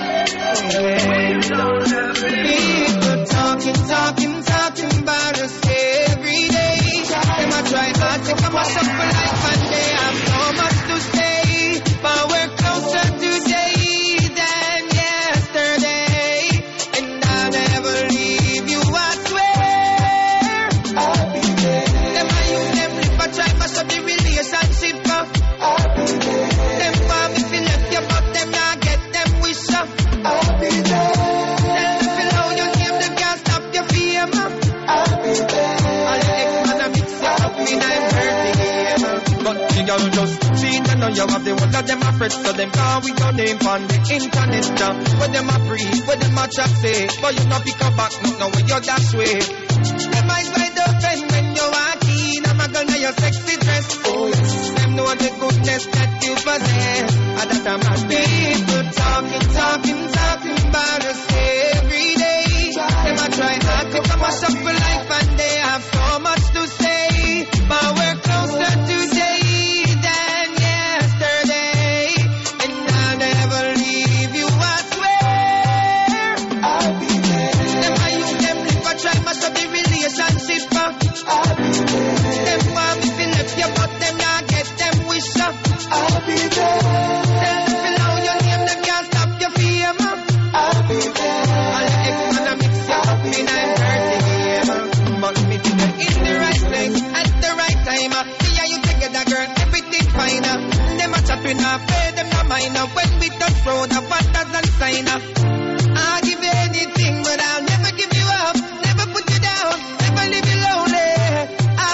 Yeah. People talking, talking, talking about us every day. Them I try hard to come us up for life and they have so much to say, but we're closer today than yesterday, and I'll never leave you, I swear. I'll be there. Them I use them if I try mash up the relationship. I'll be there. Them want me to left you, but them not get them wish up. I'll be there. Tell me feel how you name them can't stop your fame. I'll be there. All the next man a mix you up, me I'm hurting. But the girl just cheat and now you have the one of them a fret, so them call with your name on the internet now. When them a breathe, when them a chat say, but you not pick up back, no, no, when you're that way. Them eyes wide open when you walk in, I'm a girl now your sexy dress. Oh yes, them know the goodness that you possess. And that I'm a people talking, talking, talking about us every day. Them a try hard to come us up for life and they have so much to say, but we're closer today than yesterday, and I'll never leave you, I swear. I'll be there. Them I use them if I try mash up the relationship. I'll be there. Them want me to left you, but them not get them wish up. I'll be there. Tell me feel how you name them can't stop your fame. I'll be there. All the ex-man a mix you up, me I'm hurting game. But me think you're in the right place at the right time. Me and you together, girl, everything fine. Them a chat, we not pay them no mind. When we touch road, a one doesn't sign. I'll give you anything, but I'll never give you up. Never put you down, never leave you lonely. I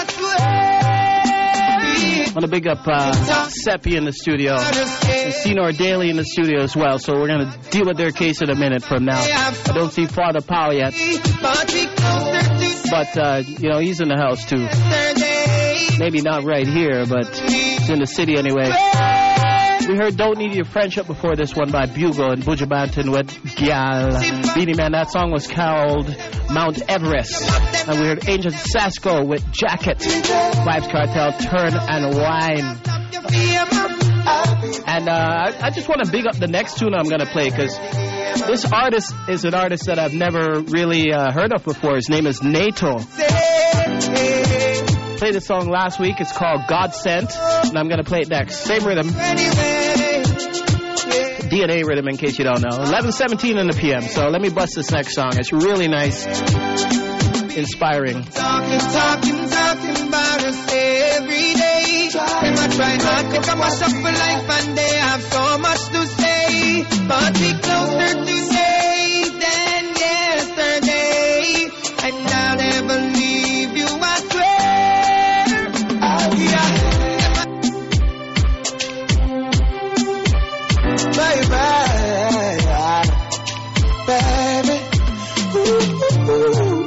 swear. I want to big up uh, Seppi in the studio and Senor Daly in the studio as well. So we're going to deal with their case in a minute from now. I don't see Father Paul yet, but uh, you know he's in the house too. Maybe not right here, but he's in the city anyway. We heard Don't Need Your Friendship before this one by Bugle and Buju Banton with Gyal. Beanie Man, that song was called Mount Everest. And we heard Angel Sasco with Jacket. Vibes Cartel, Turn and Wine. And uh, I, I just want to big up the next tune I'm going to play, because this artist is an artist that I've never really uh, heard of before. His name is Nato. Played the song last week. It's called God Sent, and I'm going to play it next. Same rhythm. D N A rhythm, in case you don't know. eleven seventeen in the P M. So let me bust this next song. It's really nice. Inspiring. Talking, talking, talking about us every day. Them a try hard to come us up for life and they have so much to say, but we closer today than yesterday, and I'll never leave you, I swear. Yeah. Baby, baby, ooh, ooh, ooh.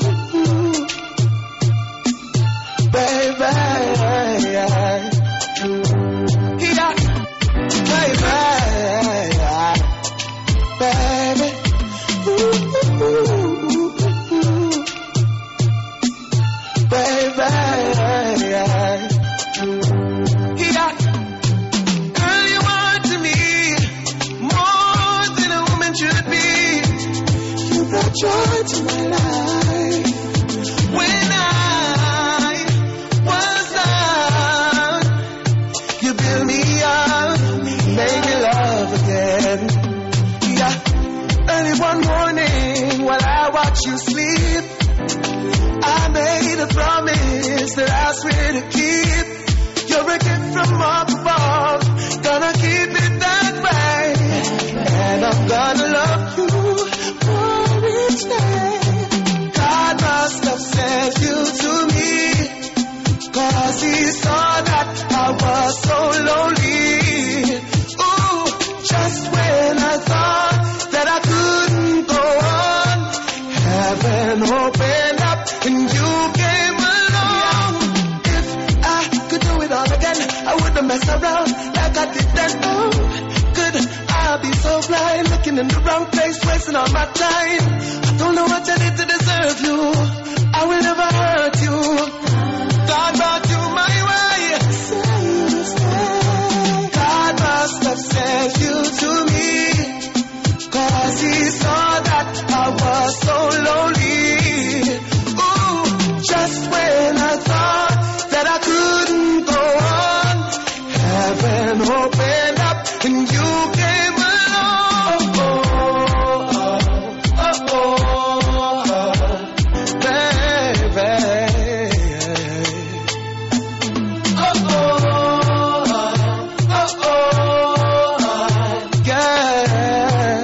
Baby, yeah. Baby, ooh, ooh, baby, yeah. Girl, you are to me more than a woman should be. You brought joy to my life when I was down. You built me up, made me love again. Early one morning while I watch you sleep, I made a promise that I swear to keep. You're a gift from up above, gonna keep it that way, and I'm gonna love you for each day. God must have sent you to me, cause he saw that I was so lonely. Ooh, just when I thought that I couldn't heaven opened up and you came along. If I could do it all again, I wouldn't mess around like I did then. Oh, could I be so blind, looking in the wrong place, wasting all my time? I don't know what I did to deserve you. I will never hurt you. God brought you my way. God must have sent you to me, 'cause he saw that I was so lonely. Ooh, just when I thought that I couldn't go on, heaven opened up and you came along. Oh, oh, oh, oh, oh, baby. Oh, oh, oh, oh, yeah.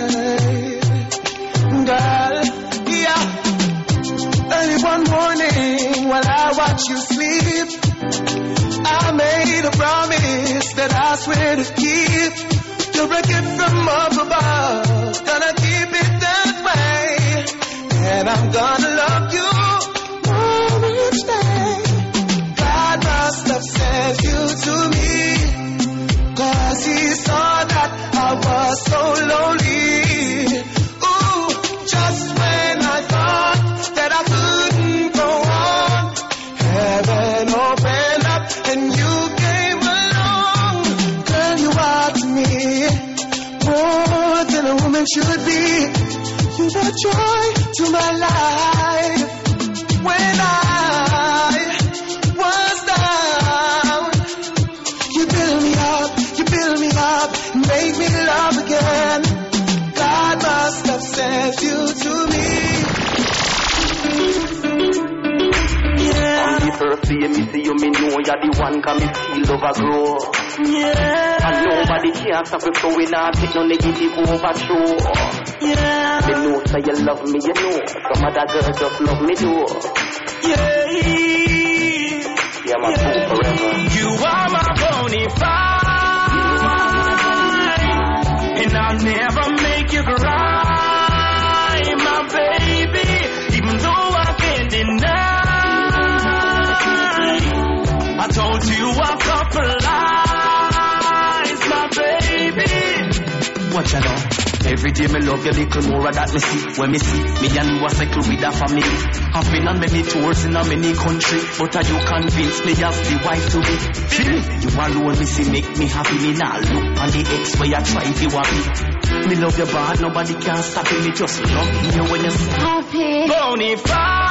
Girl, yeah. Early one morning while I watch you sleep, I made a promise that I swear to keep. You're a gift from up above, gonna keep it that way, and I'm gonna love you more each day. God must have sent you to me, 'cause he saw that I was so lonely. Ooh, just when I thought that I couldn't go on, heaven opened up and you came along. Girl, you are to me more than a woman should be. You brought joy to my life when I was down. You build me up, you build me up, make me love again. God must have sent you to me. On the first day me see you, me know you're the one, 'cause me feel overgrow. Yeah. And nobody can stop me from we not take no negative overthrow. Yeah. Me know say you love me, you know. Some other girls just love me too. Yeah. Yeah, my fool forever. You are my bonafide, and I'll never make you cry, my baby, even though I can't deny. I told you a couple lies, my baby. Watch out now. Every day me love you little more that me see. When me see me and you a cycle with a family. I've been on many tours in a many country, but are you convinced me as the wife to be? Feel me? You alone me see make me happy. Me now look on the ex where you try if you happy. Me love you bad, nobody can stop me. Me just love you when you happy. Bonafide,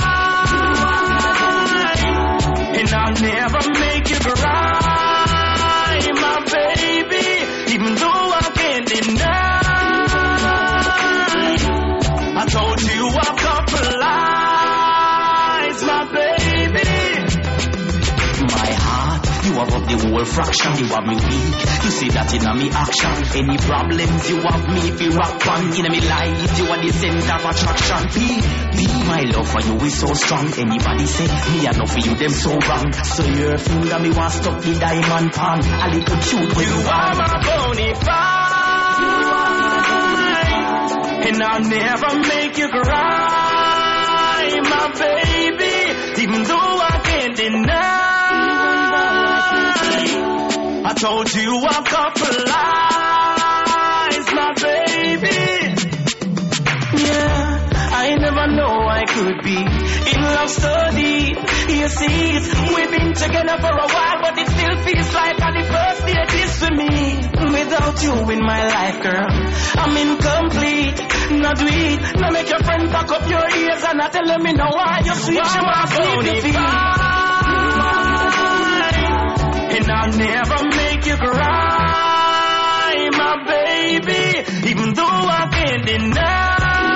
and I'll never make you cry, my baby, even though I can't deny. I told you a couple lies, my baby. My heart, you have up the whole fraction. You have me weak, you see that in me action. Any problems you have me be rock on. In me life, you are the center of attraction. Be, be my love for you is so strong. Anybody say me I know for you them so wrong. So your finger me want stop the diamond pan. A little cute when you are my bonafide, and I'll never make you cry, my baby, even though I can't deny. I told you a couple lies, my baby. Yeah, I never know I could be in love so deep. You see it, we've been together for a while, but it still feels like on the first date is for me. Without you in my life, girl, I'm incomplete. Not do it, now make your friend pack up your ears and not tell me now why you switch my sleep. And I'll never make you cry, my baby, even though I can't deny.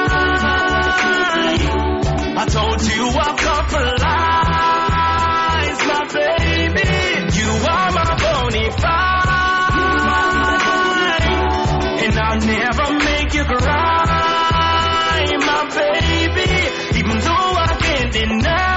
I told you a couple lies, my baby. You are my bonafide, and I'll never make you cry, my baby, even though I can't deny.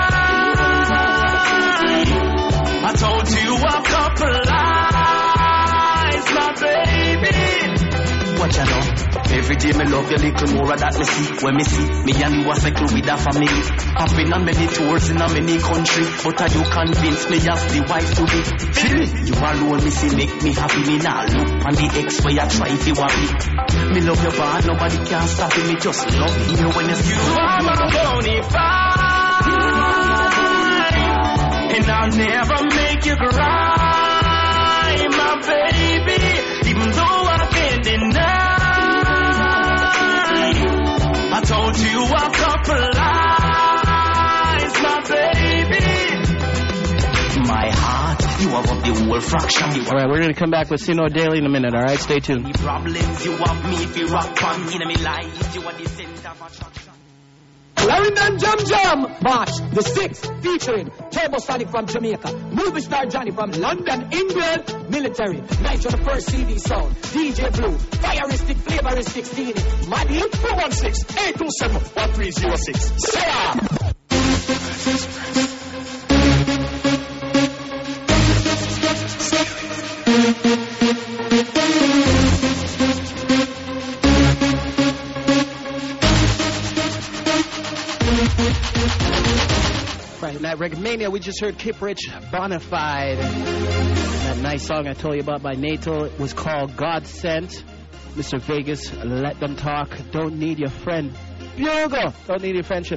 I told you a couple lies, my baby. Watch out now. every day me love you little more of that me see. When me see, me and you a cycle with a family. I've been on many tours in a many country, but are you convinced me as the wife to be? Feel me? You alone me see make me happy. Me now look on the ex where you try to happy. Me love you bad, nobody can stop it. Me just love you when you see you. I'm a bonafide, and I'll never make you cry, my baby. Even though I can't deny, I told you a couple lies, my baby. My heart, you are of the whole fraction. All right, we're going to come back with Sino Daily in a minute, all right? Stay tuned. The problems you have me if you rock on in me life, you are the center of attraction. Clarendon Jam Jam March the sixth featuring Turbo Sonic from Jamaica, Movie Star Johnny from London, England, Military, Night on the first C D sound, D J Blue, Fireistic, Flavoristic, Steenie, Maddy, four one six, eight two seven, one three zero six. Say Right, in that Reggae Mania, we just heard Kip Rich, Bonafide. That nice song I told you about by Natal, it was called God Sent. Mister Vegas, let them talk. Don't need your friend. Bugle, don't need your friendship.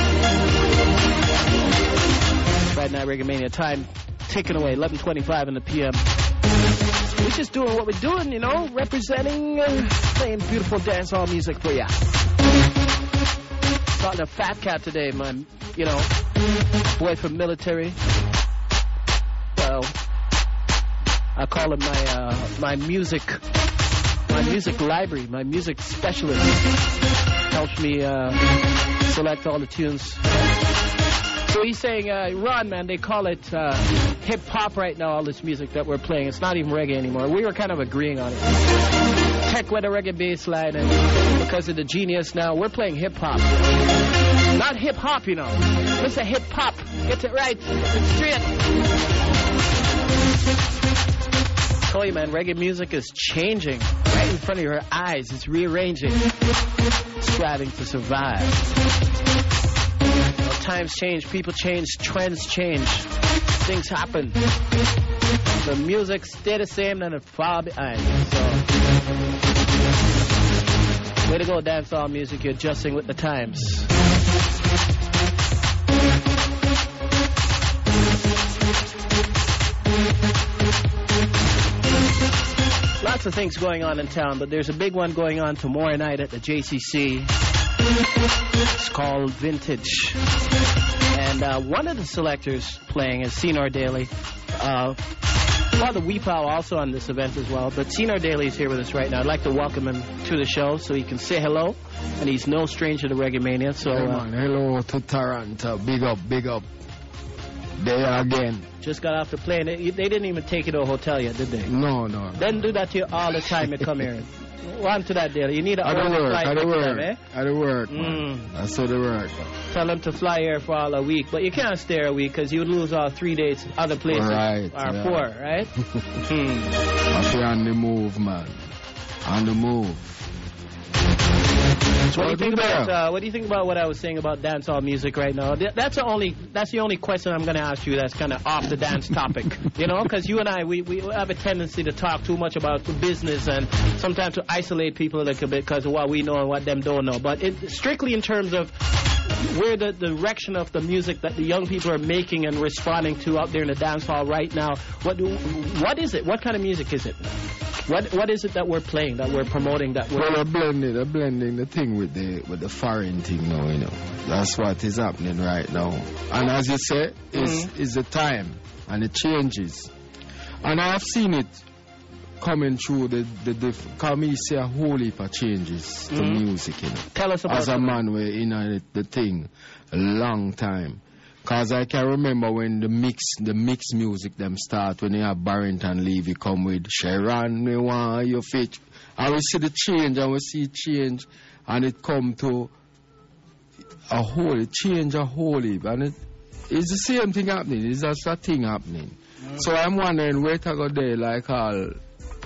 Right now, Reggae Mania time ticking away, eleven twenty-five in the P M. We're just doing what we're doing, you know, representing, uh, playing beautiful dancehall music for ya. Talking to Fat Cat today, my, you know, boy from Military. Well, I call him my uh, my music, my music library, my music specialist. Helps me uh, select all the tunes. So he's saying, uh, Ron, man, they call it uh, hip hop right now. All this music that we're playing, it's not even reggae anymore. We were kind of agreeing on it. Heck with a reggae bass line, and because of the genius now, we're playing hip hop. Not hip hop, you know. It's a hip hop. Get it right. Get it straight. I tell you, man, reggae music is changing right in front of your eyes. It's rearranging, striving to survive. You know, times change, people change, trends change, things happen. The music stay the same, then it fall behind. So, way to go, dancehall music. You're adjusting with the times. Lots of things going on in town, but there's a big one going on tomorrow night at the J C C. It's called Vintage. And uh, one of the selectors playing is Senor Daly. Uh, Father Weepow also on this event as well, but Senor Daly is here with us right now. I'd like to welcome him to the show so he can say hello, and he's no stranger to Reggae Mania. So, hey uh, man, hello to Toronto, big up, big up. There again. Just got off the plane. They, they didn't even take you to a hotel yet, did they? No, no. They do that to you all the time you come here. On to that, Daly. You need a I do early work, flight I do next work, time, eh? I do work, man. Mm. That's how they work. Tell them to fly here for all a week, but you can't stay a week because you lose all three days other places. Right, or yeah. four, right? hmm. I feel on the move, man. On the move. So what do you think about uh, what do you think about what I was saying about dancehall music right now? Th- That's the only that's the only question I'm going to ask you. That's kind of off the dance topic, you know, because you and I we, we have a tendency to talk too much about business and sometimes to isolate people a little bit because of what we know and what them don't know. But it, strictly in terms of where the direction of the music that the young people are making and responding to out there in the dance hall right now, what what is it? What kind of music is it? What what is it that we're playing, that we're promoting, that we're... Well, they're blending, they're blending the thing with the with the foreign thing now, you know. That's what is happening right now. And as you say, it's, Mm-hmm. it's the time, and it changes. And I've seen it coming through the, the, the come me say a whole heap of changes to Mhm. music, you know. Tell us about As a it. man, we're in a, the thing a long time. Cause I can remember when the mix, the mix music them start, when you have Barrington Levy come with Sharon, me want your fit. And we see the change, and we see change, and it come to a whole, it change a whole heap, and it, it's the same thing happening, it's just a thing happening. Mm. So I'm wondering where to go there, like all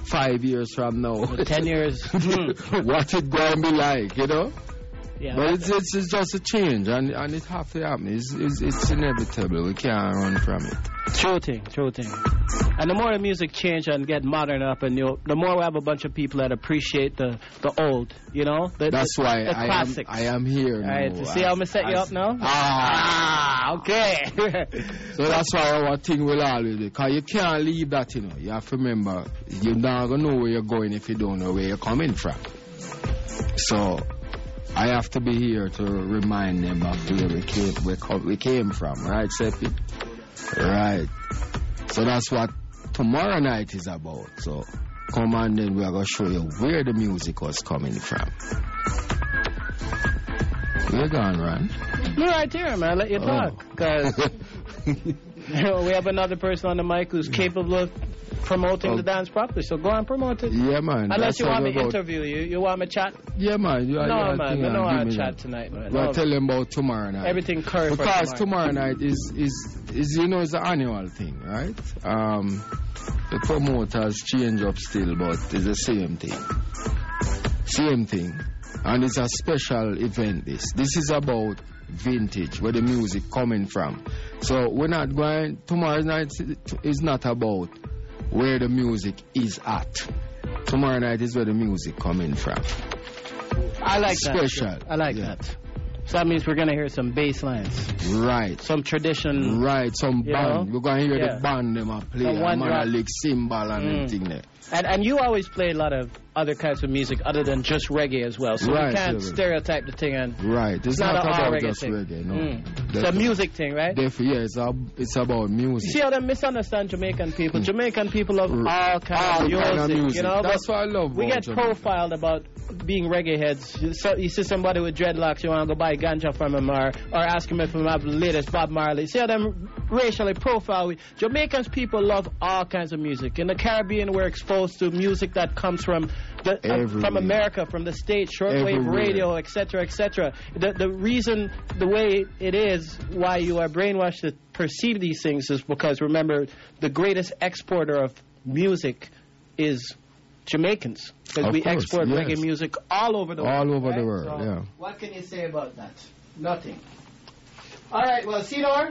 five years from now. Ten years. What it going to be like, you know? Yeah, but it's, it's it's just a change, and and it have to happen. It's, it's it's inevitable. We can't run from it. True thing, true thing. And the more the music change and get modern up, and you, the more we have a bunch of people that appreciate the the old, you know. The, That's the, why the I classics. am I am here now. All right, see how I'm set you up now? Ah, okay. So that's why our thing will always be, because you can't leave that, you know. You have to remember, you're not gonna know where you're going if you don't know where you're coming from. So I have to be here to remind them of where we came, where we came from, right, Seppi? Right. So that's what tomorrow night is about. So come on, then we are going to show you where the music was coming from. We're gone, Ron. You're right here, man. Let you talk. Because you know, we have another person on the mic who's capable of promoting oh. the dance properly. So go on, promote it. Yeah, man. Unless you want me to about... interview you. You want me to chat? Yeah, man. You no, are, man. You I don't want to chat that. tonight, man. We'll no. tell them about tomorrow night. Everything current Because for tomorrow. tomorrow night is, is, is, you know, it's an annual thing, right? Um, the promoters change up still, but it's the same thing. Same thing. And it's a special event, this. This is about vintage, where the music coming from. So we're not going, tomorrow night is not about where the music is at. Tomorrow night is where the music coming from. I like Special. that. I like yeah. that. So that means we're going to hear some bass lines. Right. Some tradition. Right, some band. Know? We're going to hear yeah. the band them a play. Some one man drop. a lick cymbal and Mm. everything there. And and you always play a lot of other kinds of music other than just reggae as well. So right, you can't yeah, stereotype the thing and right. It's, it's not, not, about reggae just thing. reggae, no. Mm. It's a music thing, right? Definitely, yeah, it's, a, it's about music. You see how they misunderstand Jamaican people? Jamaican people love all kinds all of, music, kind of music. you know? That's what I love We about get Jamaica. profiled about being reggae heads. You so- you see somebody with dreadlocks, you want to go buy ganja from him or, or ask him if he have the latest Bob Marley. See how them racially profile. We Jamaicans people love all kinds of music. In the Caribbean, we're exposed to music that comes from the, uh, from America, from the States, shortwave Everywhere. radio, et cetera, et cetera. The, the reason, the way it is, why you are brainwashed to perceive these things is because, remember, the greatest exporter of music is Jamaicans. Because Of we course, export yes. reggae music all over the world. All over right? the world, So yeah. What can you say about that? Nothing. All right, well, Cedar,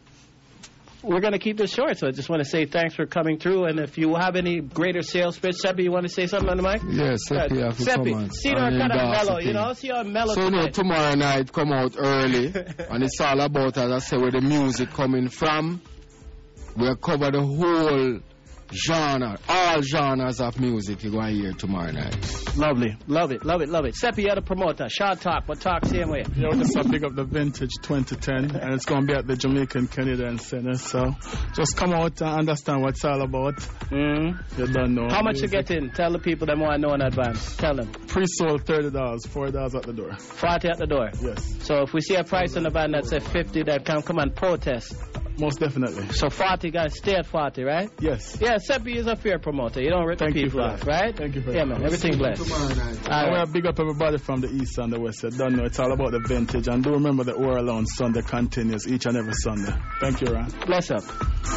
we're going to keep this short, so I just want to say thanks for coming through. And if you have any greater sales pitch, Seppi, you want to say something on the mic? Yes, Seppi, have to Seppi, come on. Cedar And kind of endorse mellow, the you thing. know? See how mellow So, you know, tonight. tomorrow night come out early, and it's all about, as I say, where the music coming from. We'll cover the whole genre, all genres of music you're going to hear tomorrow night. Lovely. Love it, love it, love it. Seppi, you're the promoter. Short talk, but talk same way. Yo, just a big up the Vintage twenty ten, and it's going to be at the Jamaican Canadian Center. So just come out and understand what it's all about. Mm-hmm. You don't know. How much music. you get in? Tell the people that want to know in advance. Tell them. Pre-sold thirty dollars, four dollars at the door. forty at the door? Yes. So if we see a price on the van that says fifty, that can come and protest. Most definitely. So forty, guys, stay at forty, right? Yes. Yeah, Seppi is a fair promoter. You don't rip Thank the you people for off, that. right? Thank you for yeah, that. man. Everything blessed. Tomorrow night. I All want right. to big up everybody from the east and the west. You don't know, it's all about the vintage. And do remember the Oral on Sunday continues each and every Sunday. Thank you, Ron. Bless up.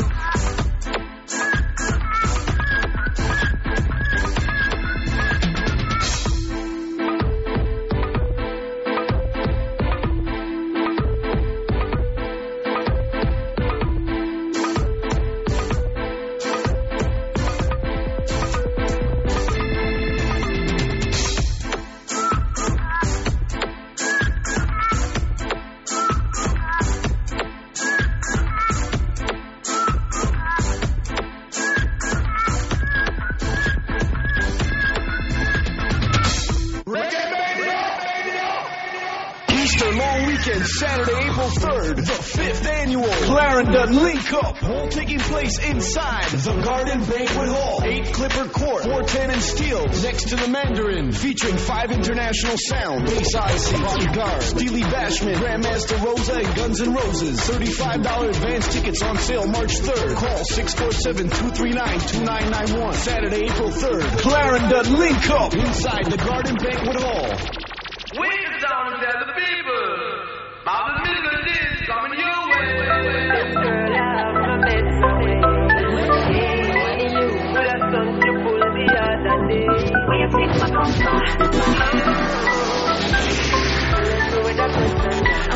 Easter Long Weekend, Saturday, April third, the fifth annual Clarendon Link Up, all taking place inside the Garden Banquet Hall, eight Clipper Court, four ten and Steel, next to the Mandarin, featuring five international sounds, Bass Odyssey, Bodyguard, Steely Bashman, Grandmaster Rosa, and Guns N' Roses. thirty-five dollars advance tickets on sale March third. Call six four seven, two three nine, two nine nine one. Saturday, April third, Clarendon Link Up, inside the Garden Banquet Hall. We get down and tell the people about the musical disc coming your way. This girl have my best away. Hey, when you bless us, you pull the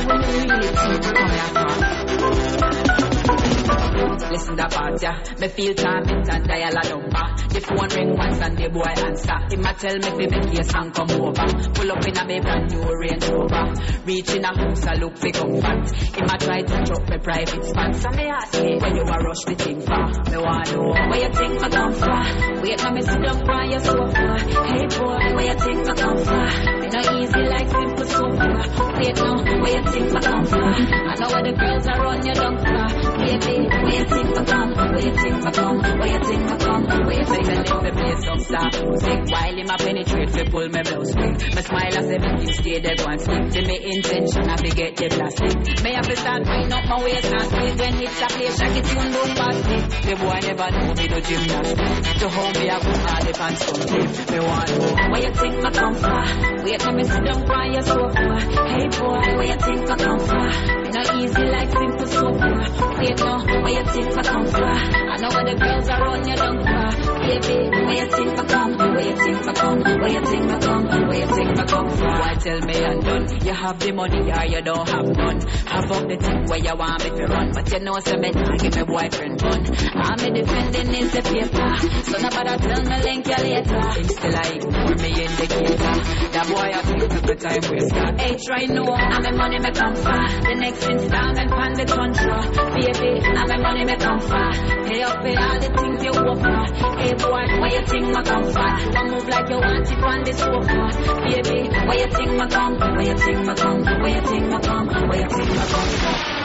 when you really think, come here, listen that part, yeah. Me feel torment and dial a number. The phone ring once and the boy answer. Him a tell me fi make your son come over. Pull up in a me brand new Range Rover. Reach in a house a look fi comfort. Him a try to chop me private spot. So me ask him, where you a rush the thing for? Me want know where you think me come from. Wait now me sit down on your sofa. Hey boy, where you think me come from? Me no easy like simple sofa. Wait now, where you think me come from? I know where the girls are on your dung for. Baby, where you think me come? Where you think me come? Where you think me come? Where you think me live the place up star music? While him a penetrate fi pull me blouse wing. Me smile as if him stay there go and sleep. To me intention I fi get the plastic. Me have to start wind up my waist and squeeze. When it's a play shaggy tune boom basket. The boy never know me do gymnastics. To how me a put all the pants complete. Me want to know where you think me come from? Wait now me sit down on your sofa. Hey boy, where you think me come from? Me no easy like simple sofa. Wait now, where you think me come from? I know where the girls are on your dung for. Baby, where you think me come? Where you think me come? Where you think me come? Where you think me come from? Why tell me I'm done? You have the money or you don't have none. Have up the thing where you want me to run, but you know so me nah give me boyfriend fun. I'm me defending in the paper, so nobody tell me link you later. Him still I ignore me indicator. That boy I think took the time waster. Hey, try no, I'm me money me come for. The next installment on the contra. Baby, I'm me money me come for. Pay up for all the things you offer. Hey boy, where you think me come for? One move like you want it on the sofa. Baby, where you think me come? Where you think me come? Where you think me come? Where you think me come?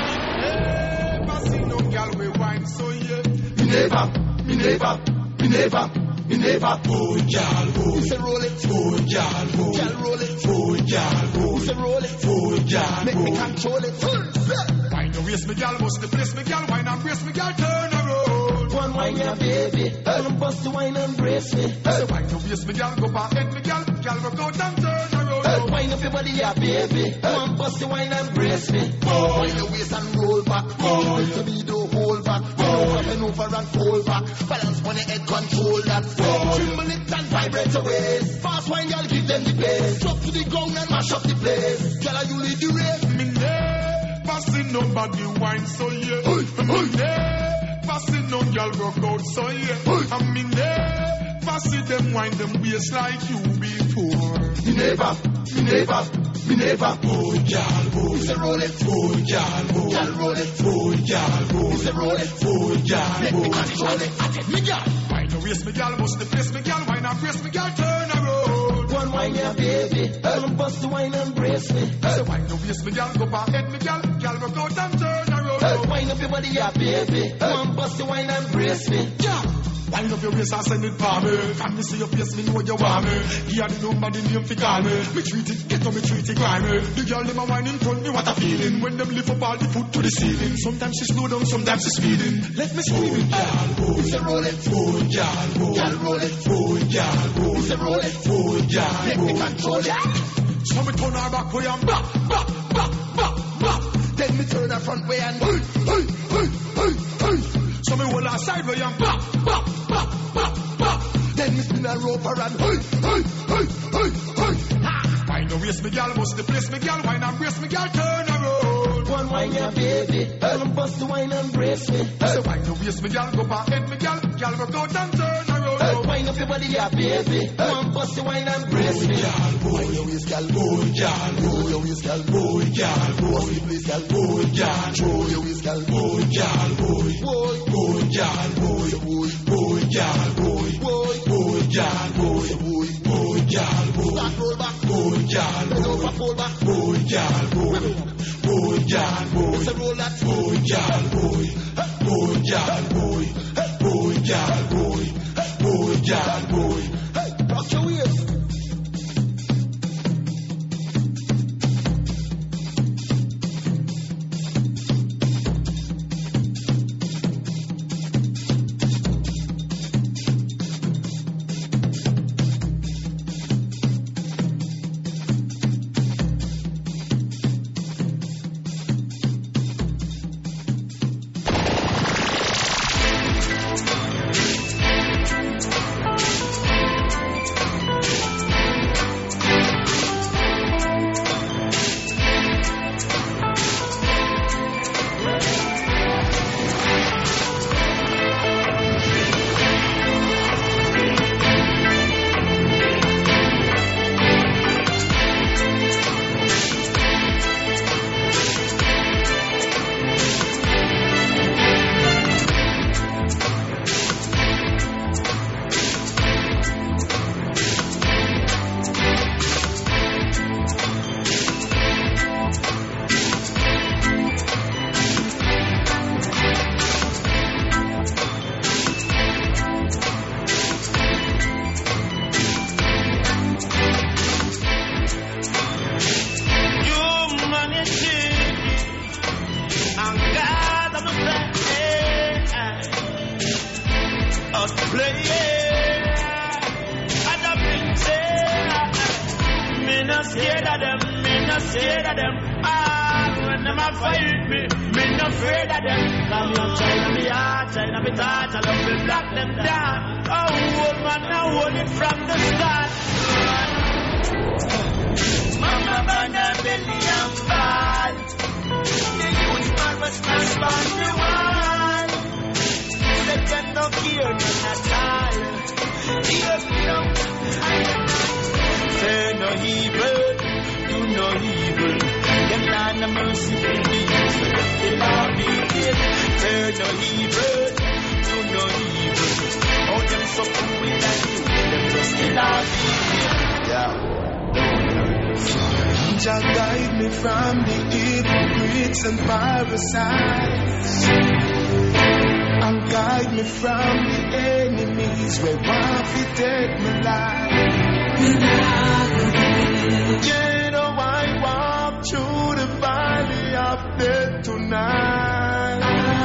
Never see no girl we wine so yeah. Me never, me never, me never, me never. Oh girl, oh, say roll it. Oh girl, oh, girl roll it. Oh girl, oh, say roll it. Oh girl, make me control it. Wine the waist, me girl, bust the place, me girl. Wine and brace, me girl, turn around. One wine, yeah, baby. Girl, bust the wine and brace me. Say wine the waist, me girl, go back head, me girl. Girl, rock out and turn around. Hey, wine up your body, yeah, baby. One bust the wine and brace me. Oh, wine the waist and roll back. Oh, to me do hold back. Oh, bend over and fold back. Balance on the head, control that. Oh, tremble it and vibrate the waist. Fast wine, girl, give them the pace. Drop to the ground and mash up the place. Girl, you lead the race. Me never see nobody wine so yeah. Me never see no girl rock out so yeah. And me never see them wine them waist like you before. Me never, me never, me never. Oh girl, oh, say roll it. Oh girl, oh, girl roll it. Oh girl, oh, say roll it. Oh girl, make me oh, control it. I take me girl. Wine the waist, me girl, bust the place, me girl. Wine and brace, me girl, turn around. One wine, yeah, baby. Girl, bust the wine and brace me. Say wine the waist, me girl, go back head, me girl. Girl, rock out and turn around. Hey, wine up your body, yeah, baby. One bust the wine and brace me. Yeah. Wind up your waist and send it for me. Can me see your face, me know you want me. Give her the number, the name fi call me. Me treat it, get on me treat it, grimy. The girl them a wine in front me, what a feeling. When them lift up all the foot to the ceiling. Sometimes she slow down, sometimes she speeding. Let me scream it, girl, oh, say roll it. Oh, girl, oh, girl roll it. Oh, girl, oh, say roll it. Oh, girl, make me control it. So me turn her back way and back, back, back, back, back. Then me turn her front way and hey, hey, hey, hey, hey. So me hold her side way and back, back, back, back, back. Then me spin her over and hey, hey, hey, hey, hey. Wine the waist, me girl, bust the place, me girl. Wine and brace, me girl, turn around. One wine, yeah, baby. Girl, bust the wine and brace me. Say wine the waist, me girl, go back head, me girl. Girl, rock out and turn around. Hey, wine up your body, yeah, baby. One bust the wine and brace me. Girl, boy, your waist, girl, boy, girl, boy, your waist, girl, boy, girl, boy, the place, girl, boy, girl, boy, your waist, girl, boy, girl, boy, boy, boy, girl, boy, boy, boy, girl, boy, boy, boy, girl, boy, boy, boy, girl, boy, back roll back, boy, girl, boy, pull back, boy, girl, boy, boy, girl, boy, say roll that, boy, girl, boy, boy, girl, boy, boy, girl, boy, boy, girl, boy, hey, rock your waist. Ah, when them a fight me, me no afraid of them. Cause me a China, me heart, China, me thought, I love to block them down. Oh, woman, I hold it from the start. Mama, bang her belly and ball. The youth man must not on the wall. They can no care none at all. Hear me now. Say no evil, do no evil. Them not no mercy for me, so they love me dead. Say no evil, do no evil. Oh, them so cool and you, them just love me dead. Yeah. Jah guide me from the hypocrites and parasites, and guide me from the enemies where want to take my life. You know I walk through the valley of death tonight.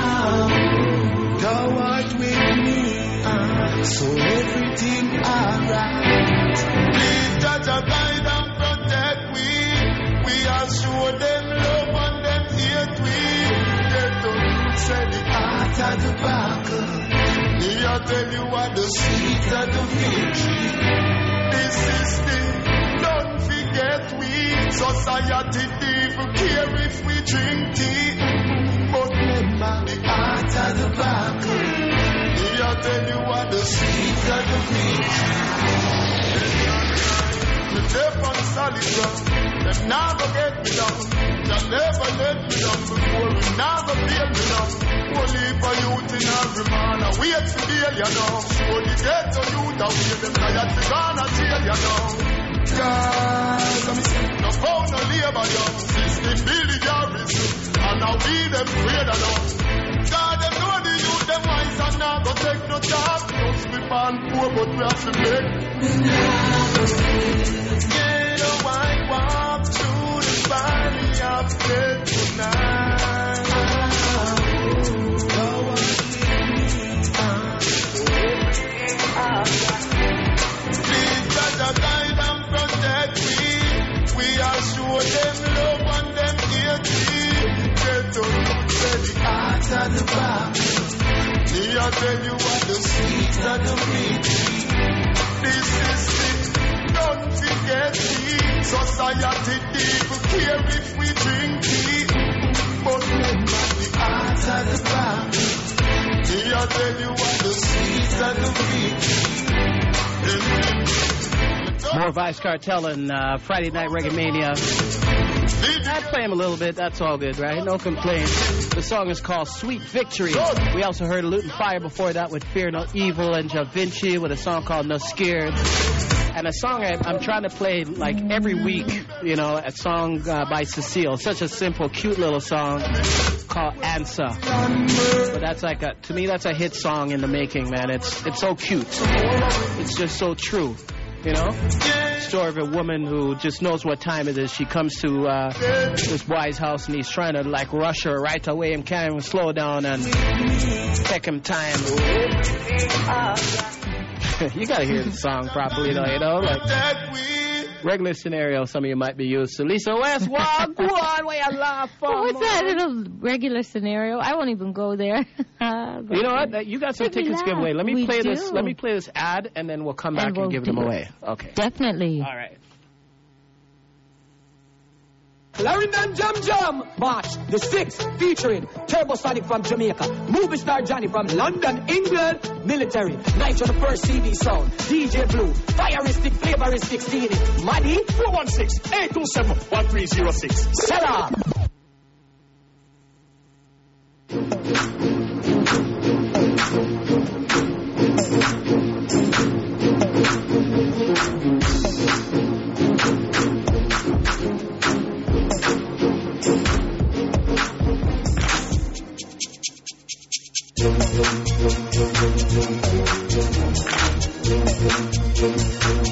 Thou art with me, so everything alright. Please Jah Jah guide and protect me. We are sure them love and them hate we. Get to say the heart of the battle. Me I tell you what the sweet of the victory. This is the don't forget we. Society even care if we drink tea. But remember the heart of the battle. Me I tell you what the sweet of the victory. Me step on solid ground. Them never get me down. They never let me down before. We never feel me down. Only for youth in every man. I wait for the you know. So the ghetto youth I wait them tired to gonna jail you know. Cause I'm saying no pound no labor young. Sixteen billion Garris. And now we them afraid of them. God them know the youth them wise and now go take no job. Just we born poor but we have to make. Yeah, no I walk through the valley of death tonight. Thou art with me. Please Jah Jah guide and protect me. We are sure them love and them hate me. Get to look at the heart of the battle. Me I tell you what the sweet of the victory. This is the don't forget me. Society people care if we drink tea. But remember the heart of the battle. Me I tell you what the sweet of the victory. More Vice Cartel and uh, Friday Night Reggae Mania. I play him a little bit, that's all good, right? No complaints. The song is called Sweet Victory. We also heard Luton Fire before that with Fear No Evil, and Ja Vinci with a song called No Scared. And a song I, I'm trying to play like every week, you know, a song uh, by Cecile. Such a simple, cute little song called Answer. But that's like a, to me, that's a hit song in the making, man. It's it's so cute. It's just so true, you know? Story of a woman who just knows what time it is. She comes to uh, this boy's house and he's trying to like rush her right away and can't even slow down and take him time. You gotta hear the song properly though, you know? Like regular scenario, some of you might be used to. Lisa West, walk on, where you laugh from. What's that little regular scenario? I won't even go there. You know what? You got some tickets to give away. Let me We play do. this. Let me play this ad, and then we'll come back And and, we'll give do them it. away. Okay. Definitely. All right. Clarendon Jam Jam March the sixth featuring Turbosonic from Jamaica, Movie Star Johnny from London, England, Military, Night on the first C D sound, D J Blue, Fireistic, Flavoristic, Steely, Money, four one six, eight two seven, one three zero six. Set up.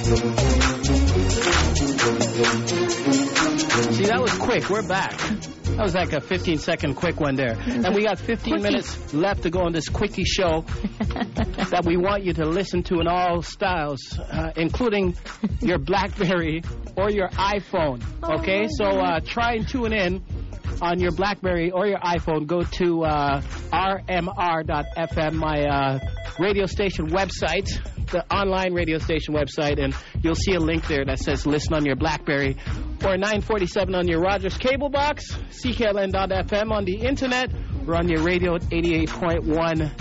See, that was quick. We're back. That was like a fifteen second quick one there. And we got fifteen Quickie. minutes left to go on this quickie show that we want you to listen to in all styles, uh, including your BlackBerry or your iPhone. Okay, so uh, try and tune in on your BlackBerry or your iPhone. Go to uh, R M R dot F M, my uh, radio station website, the online radio station website, and you'll see a link there that says listen on your BlackBerry, or nine forty-seven on your Rogers cable box, C K L N dot F M on the internet, or on your radio at eighty-eight point one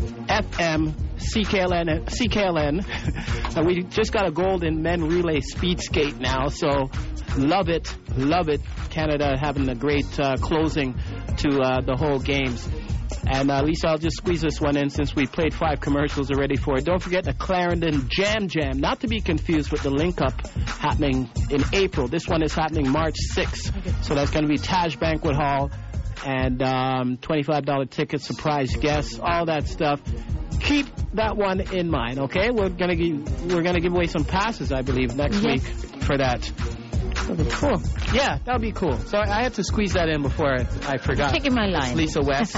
F M, C K L N. C K L N. And we just got a gold in men relay speed skate now, so love it, love it. Canada having a great uh, closing to uh, the whole games. And uh, Lisa, I'll just squeeze this one in since we played five commercials already for it. Don't forget the Clarendon Jam Jam, not to be confused with the Link Up happening in April. This one is happening March sixth. So that's going to be Taj Banquet Hall, and um, twenty-five dollars tickets, surprise guests, all that stuff. Keep that one in mind, okay? We're gonna give we're gonna give away some passes, I believe, next Yes. week for that. That'll be cool. Yeah, that'll be cool. So I had to squeeze that in before I, I forgot. Taking my line. Lisa West.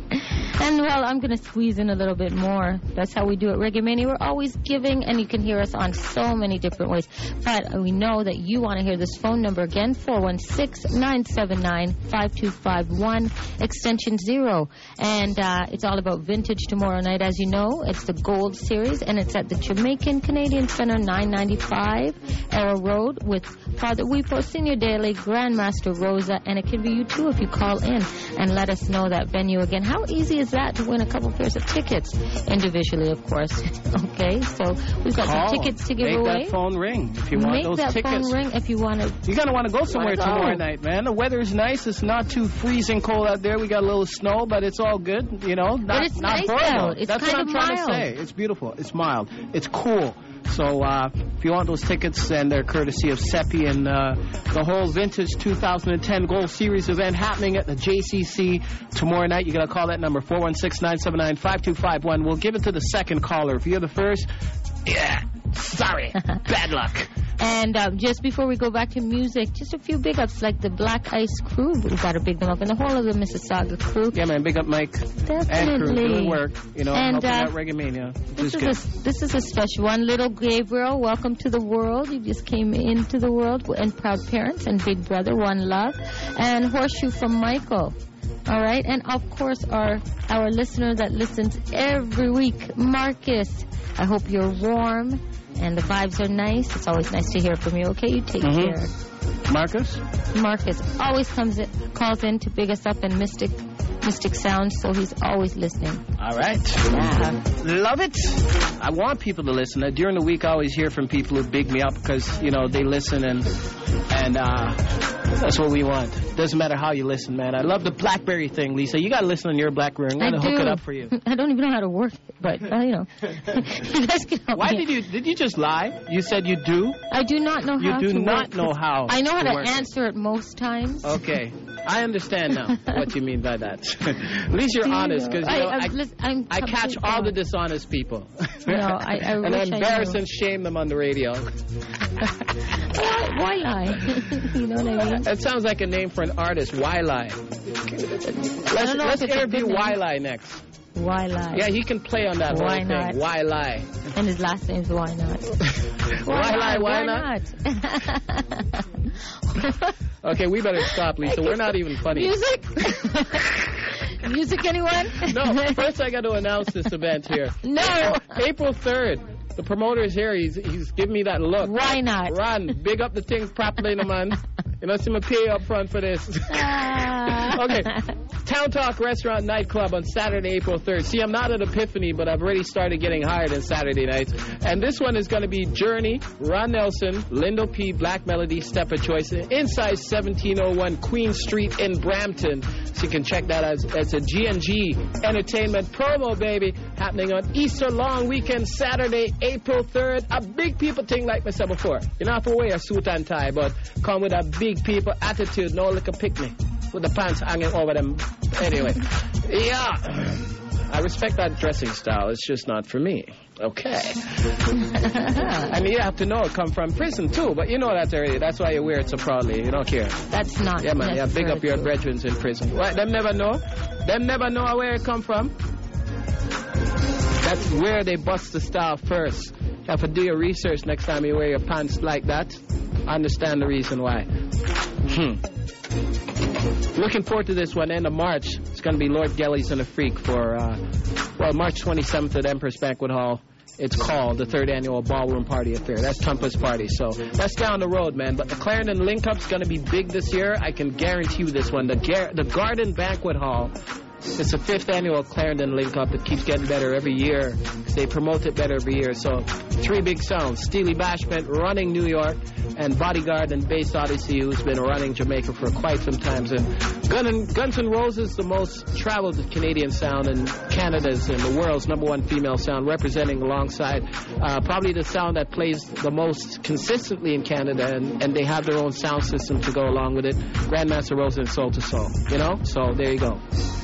And, well, I'm going to squeeze in a little bit more. That's how we do it. Reggae Mania, we're always giving, and you can hear us on so many different ways. But we know that you want to hear this phone number again, four one six, nine seven nine, five two five one, extension zero. And uh, it's all about vintage tomorrow night. As you know, it's the Gold Series, and it's at the Jamaican Canadian Center, nine ninety-five Arrow Road, with Father Weepo, Senior Daily, Grandmaster Rosa, and it can be you too if you call in and let us know that venue again. How easy is that to win a couple pairs of tickets individually, of course? Okay, so we've got Call. some tickets to give Make away. Make that phone ring if you want Make those that tickets. phone ring if you want to. You're going to want to go somewhere go. tomorrow night, man. The weather's nice. It's not too freezing cold out there. We got a little snow, but it's all good, you know. Not, But it's not nice horrible. out. It's That's what kind I'm of trying mild. to say. It's beautiful. It's mild. It's cool. So uh, if you want those tickets, then they're courtesy of Seppi and uh, the whole Vintage two thousand ten Gold Series event happening at the J C C tomorrow night. You got to call that number, four one six, nine seven nine, five two five one. We'll give it to the second caller. If you're the first, yeah, sorry, bad luck. And um, just before we go back to music, just a few big ups like the Black Ice crew. We've got to big them up, and the whole of the Mississauga crew. Yeah, man, big up Mike Definitely. and crew doing work, you know, And, helping uh, out Reggae Mania. This Which is, is good. a, this is a special one. Little Gabriel, welcome to the world. You just came into the world, and proud parents and big brother, one love. And Horseshoe from Michael. All right, and of course our our listener that listens every week, Marcus. I hope you're warm and the vibes are nice. It's always nice to hear from you. Okay, you take Mhm. care. Marcus? Marcus always comes in, calls in to big us up in Mystic Mystic Sound, so he's always listening. All right. Yeah. Love it. I want people to listen. Uh, during the week, I always hear from people who big me up because, you know, they listen, and and uh, that's what we want. Doesn't matter how you listen, man. I love the BlackBerry thing, Lisa. You got to listen on your BlackBerry. I'm going to I hook do. it up for you. I don't even know how to work it, but, uh, you know. You guys can help Why me. did you did you just lie? You said you do? I do not know You how do to not work know it. how I know how to to work it. answer it most times. Okay. I understand now what you mean by that. At least you're Do you honest, because you know? know, I- I, I'm lis- I'm I catch completely all the honest. dishonest people. No, I- I and wish I embarrass knew. and shame them on the radio. Why, why lie? You know what I mean? That sounds like a name for an artist. Why lie? Let's, don't know let's if it's a interview good name. Why Lie next. Why lie? Yeah, he can play on that Why whole not? thing. Why lie? And his last name's Why Not? Why lie? Why, Why not? not? Okay, we better stop, Lisa. We're not even funny. Music? Music, anyone? No, first I got to announce this event here. No. April third. The promoter is here. He's he's giving me that look. Why not? Run. Big up the things properly, no man. You know, see me pay up front for this. Ah. Okay. Town Talk Restaurant Nightclub on Saturday, April third. See, I'm not at Epiphany, but I've already started getting hired on Saturday nights. And this one is going to be Journey, Ron Nelson, Lindo P, Black Melody, Step of Choice, inside seventeen oh one Queen Street in Brampton. So you can check that as, as a G and G Entertainment promo, baby, happening on Easter long weekend, Saturday, April third. A big people thing like I said before. You don't have to wear a suit and tie, but come with a big people attitude, no like a picnic with the pants hanging over them. Anyway, yeah. I respect that dressing style. It's just not for me. Okay. And you have to know it come from prison too. But you know that already. That's why you wear it so proudly. You don't care. That's not. Yeah, man. Yeah, big up your brethren in prison. What? Them never know. Them never know where it come from. That's where they bust the style first. You have to do your research next time you wear your pants like that. I understand the reason why. Hmm. Looking forward to this one. End of March. It's going to be Lord Gellies and the Freak for, uh, well, March twenty-seventh at Empress Banquet Hall. It's called the third annual Ballroom Party Affair. That's Tumpa's party. So that's down the road, man. But the Clarendon Link-Up's going to be big this year. I can guarantee you this one. The, Gar- the Garden Banquet Hall. It's the fifth annual Clarendon Link-Up. It keeps getting better every year. They promote it better every year. So three big sounds. Steely Bashment running New York, and Bodyguard and Bass Odyssey, who's been running Jamaica for quite some time. And Gun and, Guns N' Roses, the most traveled Canadian sound, and Canada's and the world's number one female sound, representing alongside uh, probably the sound that plays the most consistently in Canada, and, and they have their own sound system to go along with it. Grandmaster Rose and Soul to Soul, you know? So there you go.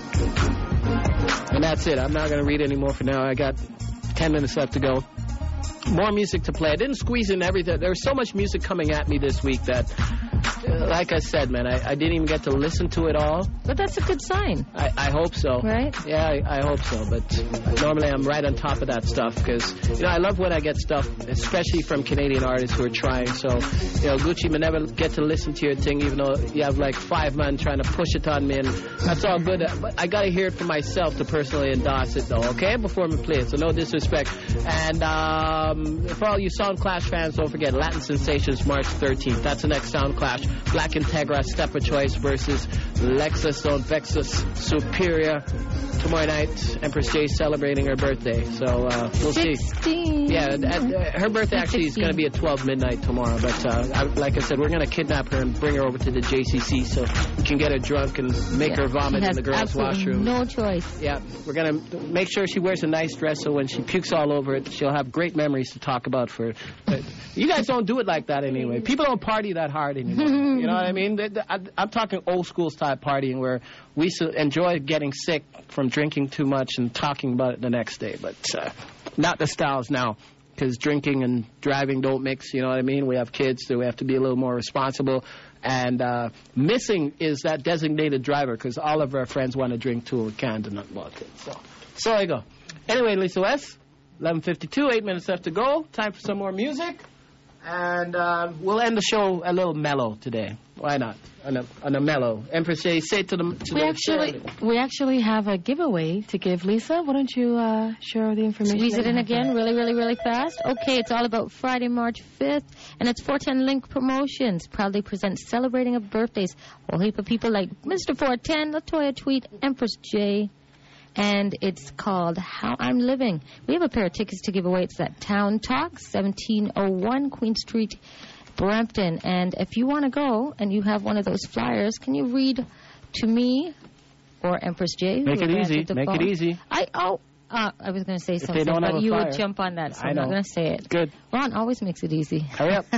And that's it. I'm not going to read any more for now. I got ten minutes left to go. More music to play. I didn't squeeze in everything. There's so much music coming at me this week that, uh, like I said, man, I, I didn't even get to listen to it all. But that's a good sign. I, I hope so. Right? Yeah, I, I hope so. But normally I'm right on top of that stuff because, you know, I love when I get stuff, especially from Canadian artists who are trying. So, you know, Gucci may never get to listen to your thing, even though you have like five men trying to push it on me, and that's all good. But I got to hear it for myself to personally endorse it, though, okay, before we play it. So no disrespect. And um, for all you Sound Clash fans, don't forget Latin Sensations March thirteenth. That's the next Sound Clash. Black Integra, Step of Choice versus Lexus Don't Vex Us Superior. Tomorrow night, Empress J celebrating her birthday. So uh, we'll sixteen. see. Yeah, at, at, her birthday actually is going to be at twelve midnight tomorrow. But uh, I, like I said, we're going to kidnap her and bring her over to the J C C so we can get her drunk and make Yeah, her vomit she in the girls' has washroom. No choice. Yeah, we're going to make sure she wears a nice dress so when she pukes all over it, she'll have great memories to talk about for but you guys don't do it like that anyway. People don't party that hard anymore. You know what I mean? They- they- I- I'm talking old school style partying where we used to enjoy getting sick from drinking too much and talking about it the next day. But uh, not the styles now, because drinking and driving don't mix, you know what I mean? We have kids, so we have to be a little more responsible. And uh, missing is that designated driver, because all of our friends want to drink too. We can't do nothing about it. So, so there you go. Anyway, Lisa West, eleven fifty-two, eight minutes left to go. Time for some more music. And uh, we'll end the show a little mellow today. Why not? On a, on a mellow. Empress J, say to the... To We the actually, we actually have a giveaway to give. Lisa, why don't you uh, share the information? Squeeze that it you in have again there? really, really, really fast. Okay, it's all about Friday, March fifth, and it's four ten Link Promotions. Proudly presents Celebrating of Birthdays. A whole heap of people like Mister four ten, Latoya Tweet, Empress J, and it's called How I'm Living. We have a pair of tickets to give away. It's at Town Talk, seventeen oh one Queen Street, Brampton. And if you want to go and you have one of those flyers, can you read to me or Empress J? Make who it easy. answered the Make it phone? easy. I oh. Uh, I was going to say If they something, don't have but a you flyer. would jump on that, so I I'm not know. going to say it. Good. Ron always makes it easy. Hurry up.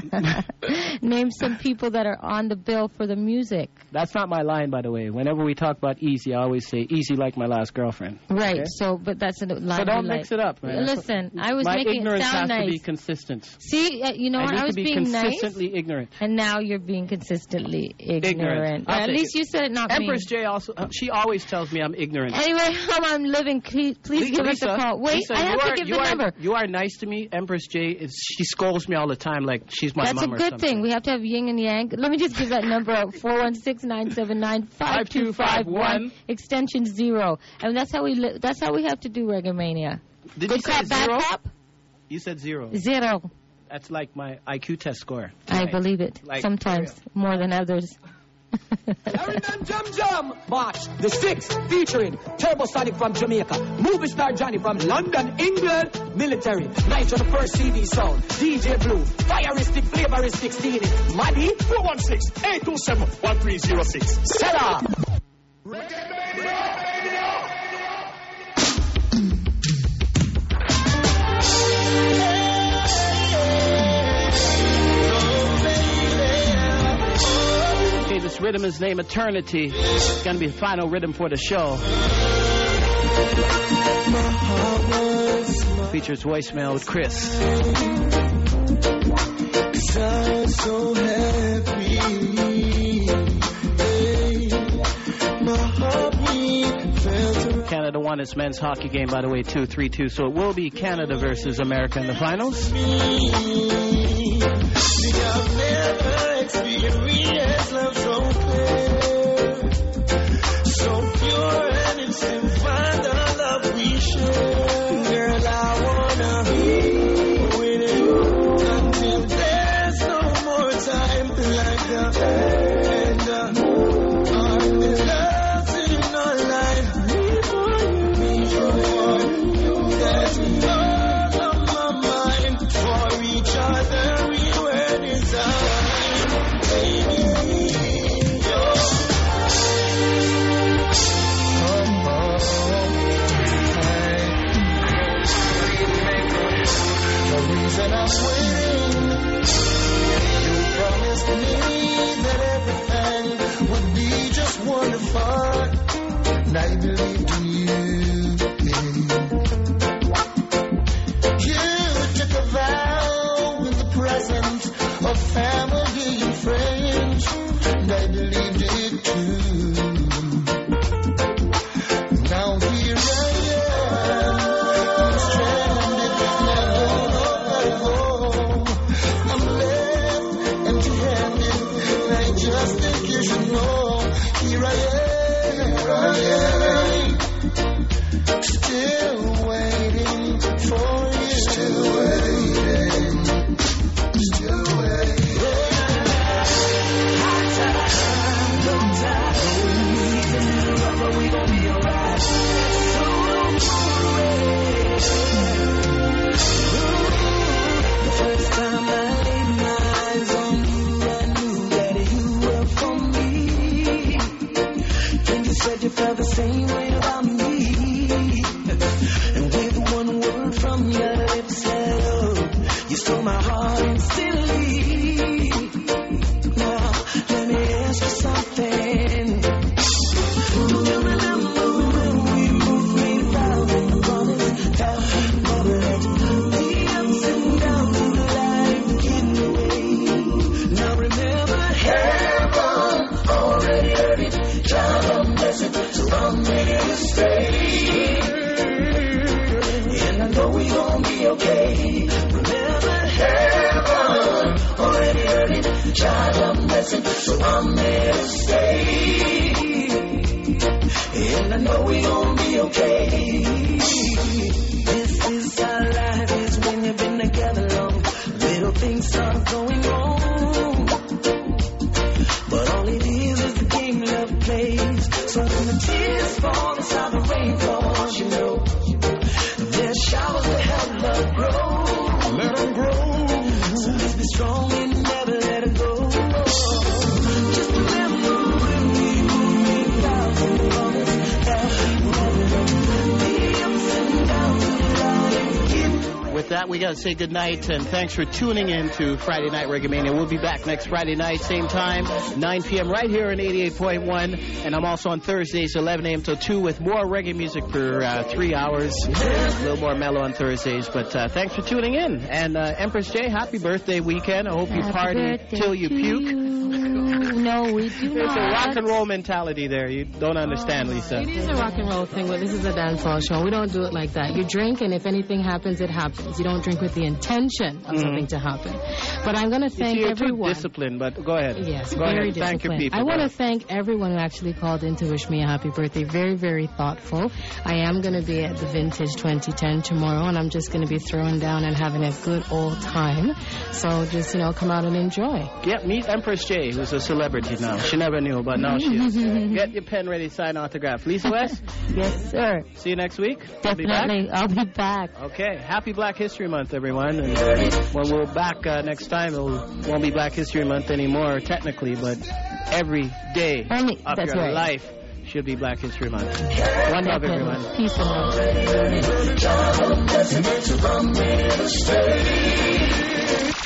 Name some people that are on the bill for the music. That's not my line, by the way. Whenever we talk about easy, I always say easy like my last girlfriend. Right, Okay? so, but that's a line So don't we mix like. it up, man. Listen, I was my making it ignorance sound has nice. to be consistent. See, uh, you know I what? need I was to be being nice, consistently ignorant. and now you're being consistently ignorant. Ignorant. I'll At take least it. you said it, not Empress me. J also, uh, she always tells me I'm ignorant. Anyway, how I'm living, please, please give Lisa, us a call. Wait, Lisa, I have you to are, give you the are, number. You are nice to me. Empress J, is, she scolds me all the time like she's my That's a mom or good something. thing. We have to have yin and yang. Let me just give that number out: four one six nine seven nine five two five one, extension zero. And that's how we. Li- that's how we have to do Reggae Mania. Did Good you say cop, bad zero? cop. You said zero. Zero. That's like my I Q test score. I Right. believe it. Like, Sometimes more than others. Clarendon Jam Jam March the sixth featuring Turbosonic from Jamaica, Movie Star Johnny from London, England, Military, Night on the first C D sound, D J Blue, Fireistic, Flavoristic, Steely, Maddie, four one six, eight two seven, one three zero six. Setup. Okay, this rhythm is named Eternity. It's going to be the final rhythm for the show. Features voicemail with Chris. I'm so happy. Hey, my heartbeat felt Canada won its men's hockey game, by the way, two three two. So it will be Canada versus America in the finals. See, I've never experienced love so clear, so pure and instant. Find the love we share, girl. I wanna be with you until there's no more time, like the and the heart that loves in our life. Me for you, me for you, that's all on my mind. For each other, we were designed, baby. Yo. Oh, oh, hey. The reason I'm waiting, you promised me that everything would be just wonderful, and I believed in you. You took a vow in the presence of family and friends, and I believed it too. Now here I am, stranded and I don't know where to go. I'm left empty-handed, and I just think you should know. Here I am, here I am, still waiting for you. Still waiting, still waiting. High time, low time, but we gon' be alright. So don't worry. The first time I laid my eyes on you, I knew that you were for me. And you said you felt the same way about me. And with one word from your lips, hello, you stole my heart instantly. Now, let me ask you something. Do you remember when we both made vows and promised that we'd never let the ups and downs of life get away? Now remember, heaven already heard it. Child, I'm blessed, so I'm ready to stay. And I know we gon' be okay. Remember, heaven already heard it. Child, I'm blessed, so I'm here to stay. And I know we gon' be okay. This is our life, is when you've been together long. Little things start going wrong, but all it is is the game love plays. So when the tears fall inside the rain falls, you know there's showers to help love grow. Let them grow. So let's be strong and never let it go. Just remember when we made vows and promised that we would never the ups and downs of life. With that, we got to say goodnight, and thanks for tuning in to Friday Night Reggae Mania. We'll be back next Friday night, same time, nine p.m. right here on eighty-eight point one. And I'm also on Thursdays, eleven a.m. till two, with more reggae music for uh, three hours. A little more mellow on Thursdays, but uh, thanks for tuning in. And uh, Empress J, happy birthday weekend. I hope you Happy party birthday till you to puke. you. No, we do There's not. a rock and roll mentality there. You don't understand, Lisa. It is a rock and roll thing, but this is a dancehall show. We don't do it like that. You drink, and if anything happens, it happens. You don't drink with the intention of Mhm. something to happen. But I'm going to You thank see, you're everyone. too disciplined, but go ahead. Yes, go very ahead. Thank your disciplined. people. I want Go to thank everyone who actually called in to wish me a happy birthday. Very, very thoughtful. I am going to be at the Vintage twenty ten tomorrow, and I'm just going to be throwing down and having a good old time. So just, you know, come out and enjoy. Yeah, meet Empress J, who's a celebrity now. She never knew, but now she is. Get your pen ready, sign autograph. Lisa West? Yes, sir. See you next week? Definitely. I'll be back. Okay. Happy Black History Month, everyone. And when we're back uh, next time, it won't be Black History Month anymore, technically, but every day Only, of that's your right. life should be Black History Month. One love, Definitely. everyone. Peace and love.